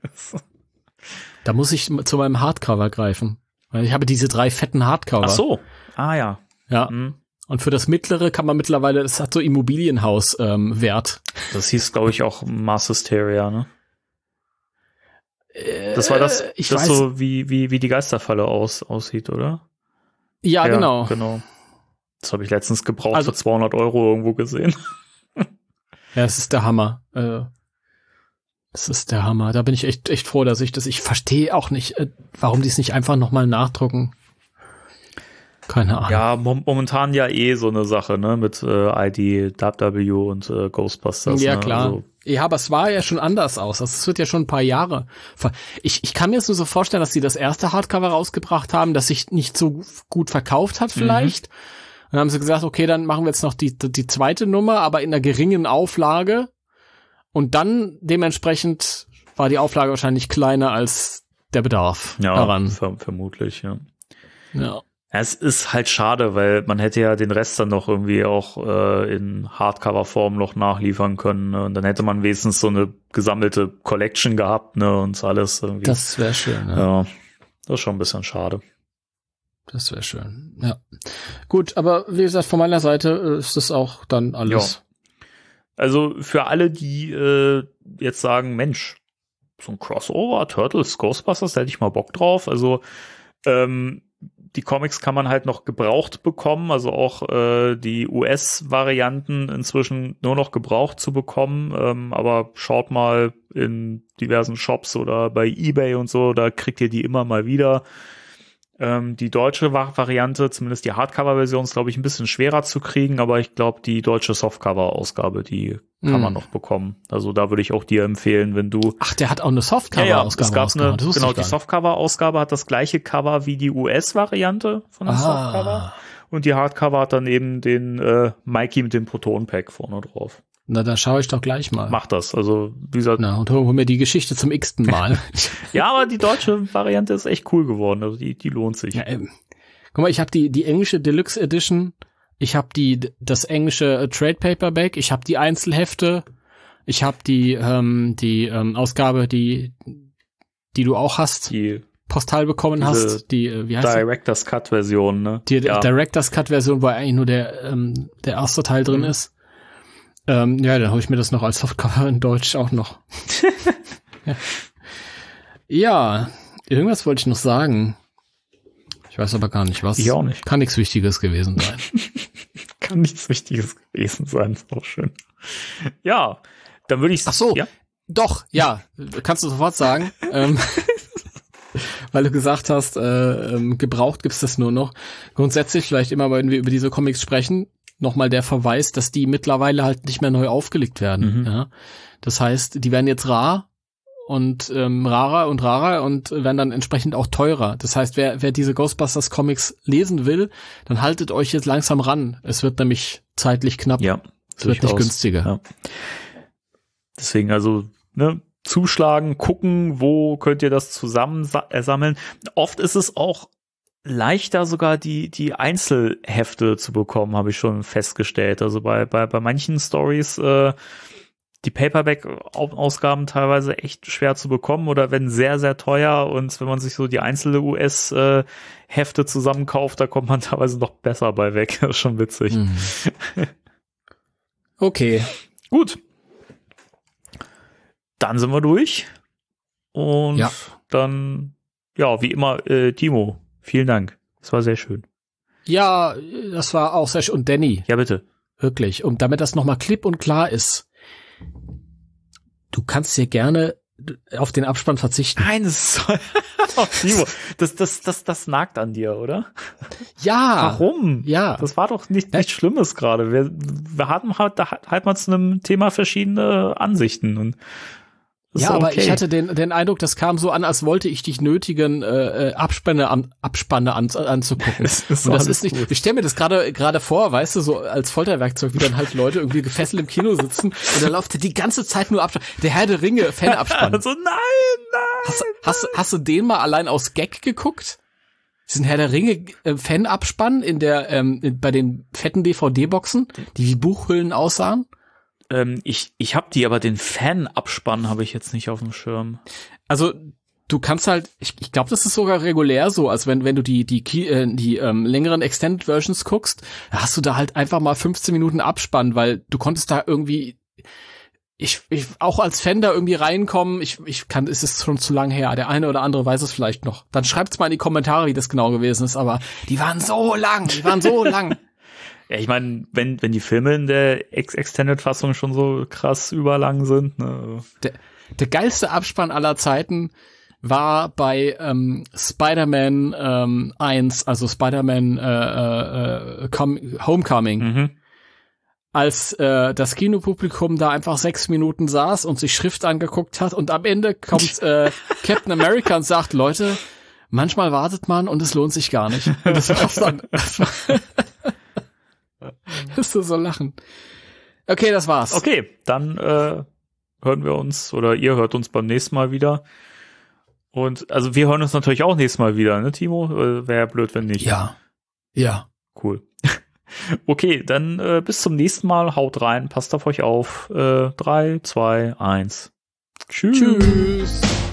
Da muss ich zu meinem Hardcover greifen. Weil ich habe diese 3 fetten Hardcover. Ach so. Ja. Ja. Und für das mittlere kann man mittlerweile, das hat so Immobilienhaus Wert. Das hieß, glaube ich, auch Mass Hysteria, ne? Das war das so wie die Geisterfalle aussieht, oder? Ja, genau. Das habe ich letztens gebraucht für 200 € irgendwo gesehen. Ja, es ist der Hammer. Es ist der Hammer. Da bin ich echt froh, dass ich verstehe auch nicht, warum die es nicht einfach nochmal nachdrucken. Keine Ahnung. Ja, momentan ja so eine Sache, ne, mit IDW und Ghostbusters. Ja, ne? klar. Also, Ja, aber es war ja schon anders aus. Also es wird ja schon ein paar Jahre. Ich kann mir jetzt nur so vorstellen, dass sie das erste Hardcover rausgebracht haben, das sich nicht so gut verkauft hat vielleicht. Dann haben sie gesagt, okay, dann machen wir jetzt noch die zweite Nummer, aber in einer geringen Auflage. Und dann dementsprechend war die Auflage wahrscheinlich kleiner als der Bedarf daran. Vermutlich, ja. Ja. Es ist halt schade, weil man hätte ja den Rest dann noch irgendwie auch in Hardcover-Form noch nachliefern können. Ne? Und dann hätte man wenigstens so eine gesammelte Collection gehabt, ne, und alles irgendwie. Das wäre schön, ja. Das ist schon ein bisschen schade. Das wäre schön, ja. Gut, aber wie gesagt, von meiner Seite ist das auch dann alles. Ja. Also für alle, die jetzt sagen, Mensch, so ein Crossover, Turtles, Ghostbusters, da hätte ich mal Bock drauf. Also die Comics kann man halt noch gebraucht bekommen, also auch die US-Varianten inzwischen nur noch gebraucht zu bekommen, aber schaut mal in diversen Shops oder bei eBay und so, da kriegt ihr die immer mal wieder. Die deutsche Variante, zumindest die Hardcover-Version, ist, glaube ich, ein bisschen schwerer zu kriegen, aber ich glaube, die deutsche Softcover-Ausgabe, die kann man noch bekommen. Also da würde ich auch dir empfehlen, wenn du... Ach, der hat auch eine Softcover-Ausgabe. Es gab eine, genau, die Softcover-Ausgabe hat das gleiche Cover wie die US-Variante von dem Softcover. Und die Hardcover hat dann eben den Mikey mit dem Proton-Pack vorne drauf. Na, da schaue ich doch gleich mal. Mach das, also wie gesagt. Na, und hol mir die Geschichte zum x-ten Mal. Ja, aber die deutsche Variante ist echt cool geworden, also die lohnt sich. Ja, guck mal, ich habe die englische Deluxe Edition, ich habe das englische Trade Paperback, ich habe die Einzelhefte, ich habe die Ausgabe, die du auch hast, die postal bekommen hast, die wie heißt Director's Cut Version, ne? Die Director's Cut Version, wo eigentlich nur der erste Teil drin ist. Ja, dann hole ich mir das noch als Softcover in Deutsch auch noch. Ja, irgendwas wollte ich noch sagen. Ich weiß aber gar nicht was. Ich auch nicht. Kann nichts Wichtiges gewesen sein. Kann nichts Wichtiges gewesen sein, ist auch schön. Ja, dann würde ich... Ach so, ja? Doch, ja, kannst du sofort sagen. Weil du gesagt hast, gebraucht gibt's das nur noch. Grundsätzlich, vielleicht immer, wenn wir über diese Comics sprechen, nochmal der Verweis, dass die mittlerweile halt nicht mehr neu aufgelegt werden. Ja? Das heißt, die werden jetzt rar und rarer und rarer und werden dann entsprechend auch teurer. Das heißt, wer diese Ghostbusters Comics lesen will, dann haltet euch jetzt langsam ran. Es wird nämlich zeitlich knapp. Ja, es wird nicht günstiger. Ja. Deswegen also, ne, zuschlagen, gucken, wo könnt ihr das zusammen sammeln. Oft ist es auch leichter sogar die Einzelhefte zu bekommen, habe ich schon festgestellt. Also bei manchen Stories die Paperback-Ausgaben teilweise echt schwer zu bekommen oder werden sehr, sehr teuer, und wenn man sich so die einzelne US-Hefte zusammenkauft, da kommt man teilweise noch besser bei weg. Das ist schon witzig. Okay. Gut. Dann sind wir durch. Und dann, ja, wie immer, Timo, vielen Dank. Das war sehr schön. Ja, das war auch sehr schön. Und Danny. Ja, bitte. Wirklich. Und damit das nochmal klipp und klar ist, du kannst hier gerne auf den Abspann verzichten. Nein, das ist Timo, das nagt an dir, oder? Ja. Warum? Ja. Das war doch nichts Schlimmes gerade. Wir hatten halt mal zu einem Thema verschiedene Ansichten, und ja, aber ich hatte den Eindruck, das kam so an, als wollte ich dich nötigen, Abspanne anzugucken. Und das ist nicht, gut. Ich stelle mir das gerade vor, weißt du, so als Folterwerkzeug, wie dann halt Leute irgendwie gefesselt im Kino sitzen und dann läuft die ganze Zeit nur Abspann. Der Herr der Ringe Fanabspann. So, nein. Hast du den mal allein aus Gag geguckt? Diesen Herr der Ringe Fanabspann bei den fetten DVD-Boxen, die wie Buchhüllen aussahen? Ich habe die, aber den Fanabspann habe ich jetzt nicht auf dem Schirm. Also du kannst halt, ich glaube, das ist sogar regulär so, als wenn du die längeren Extended Versions guckst, hast du da halt einfach mal 15 Minuten Abspann, weil du konntest da irgendwie, ich auch als Fan da irgendwie reinkommen. Es ist schon zu lang her. Der eine oder andere weiß es vielleicht noch. Dann schreibt's mal in die Kommentare, wie das genau gewesen ist. Aber die waren so lang. Ja, ich meine, wenn die Filme in der Extended-Fassung schon so krass überlang sind, ne? Der geilste Abspann aller Zeiten war bei Spider-Man 1, also Spider-Man Homecoming. als das Kinopublikum da einfach 6 Minuten saß und sich Schrift angeguckt hat und am Ende kommt Captain America und sagt, Leute, manchmal wartet man und es lohnt sich gar nicht. Und das war's dann. Musst du so lachen. Okay, das war's. Okay, dann hören wir uns oder ihr hört uns beim nächsten Mal wieder. Und also wir hören uns natürlich auch nächstes Mal wieder, ne, Timo? Wäre ja blöd, wenn nicht. Ja. Cool. Okay, dann bis zum nächsten Mal. Haut rein, passt auf euch auf. 3, 2, 1. Tschüss. Tschüss.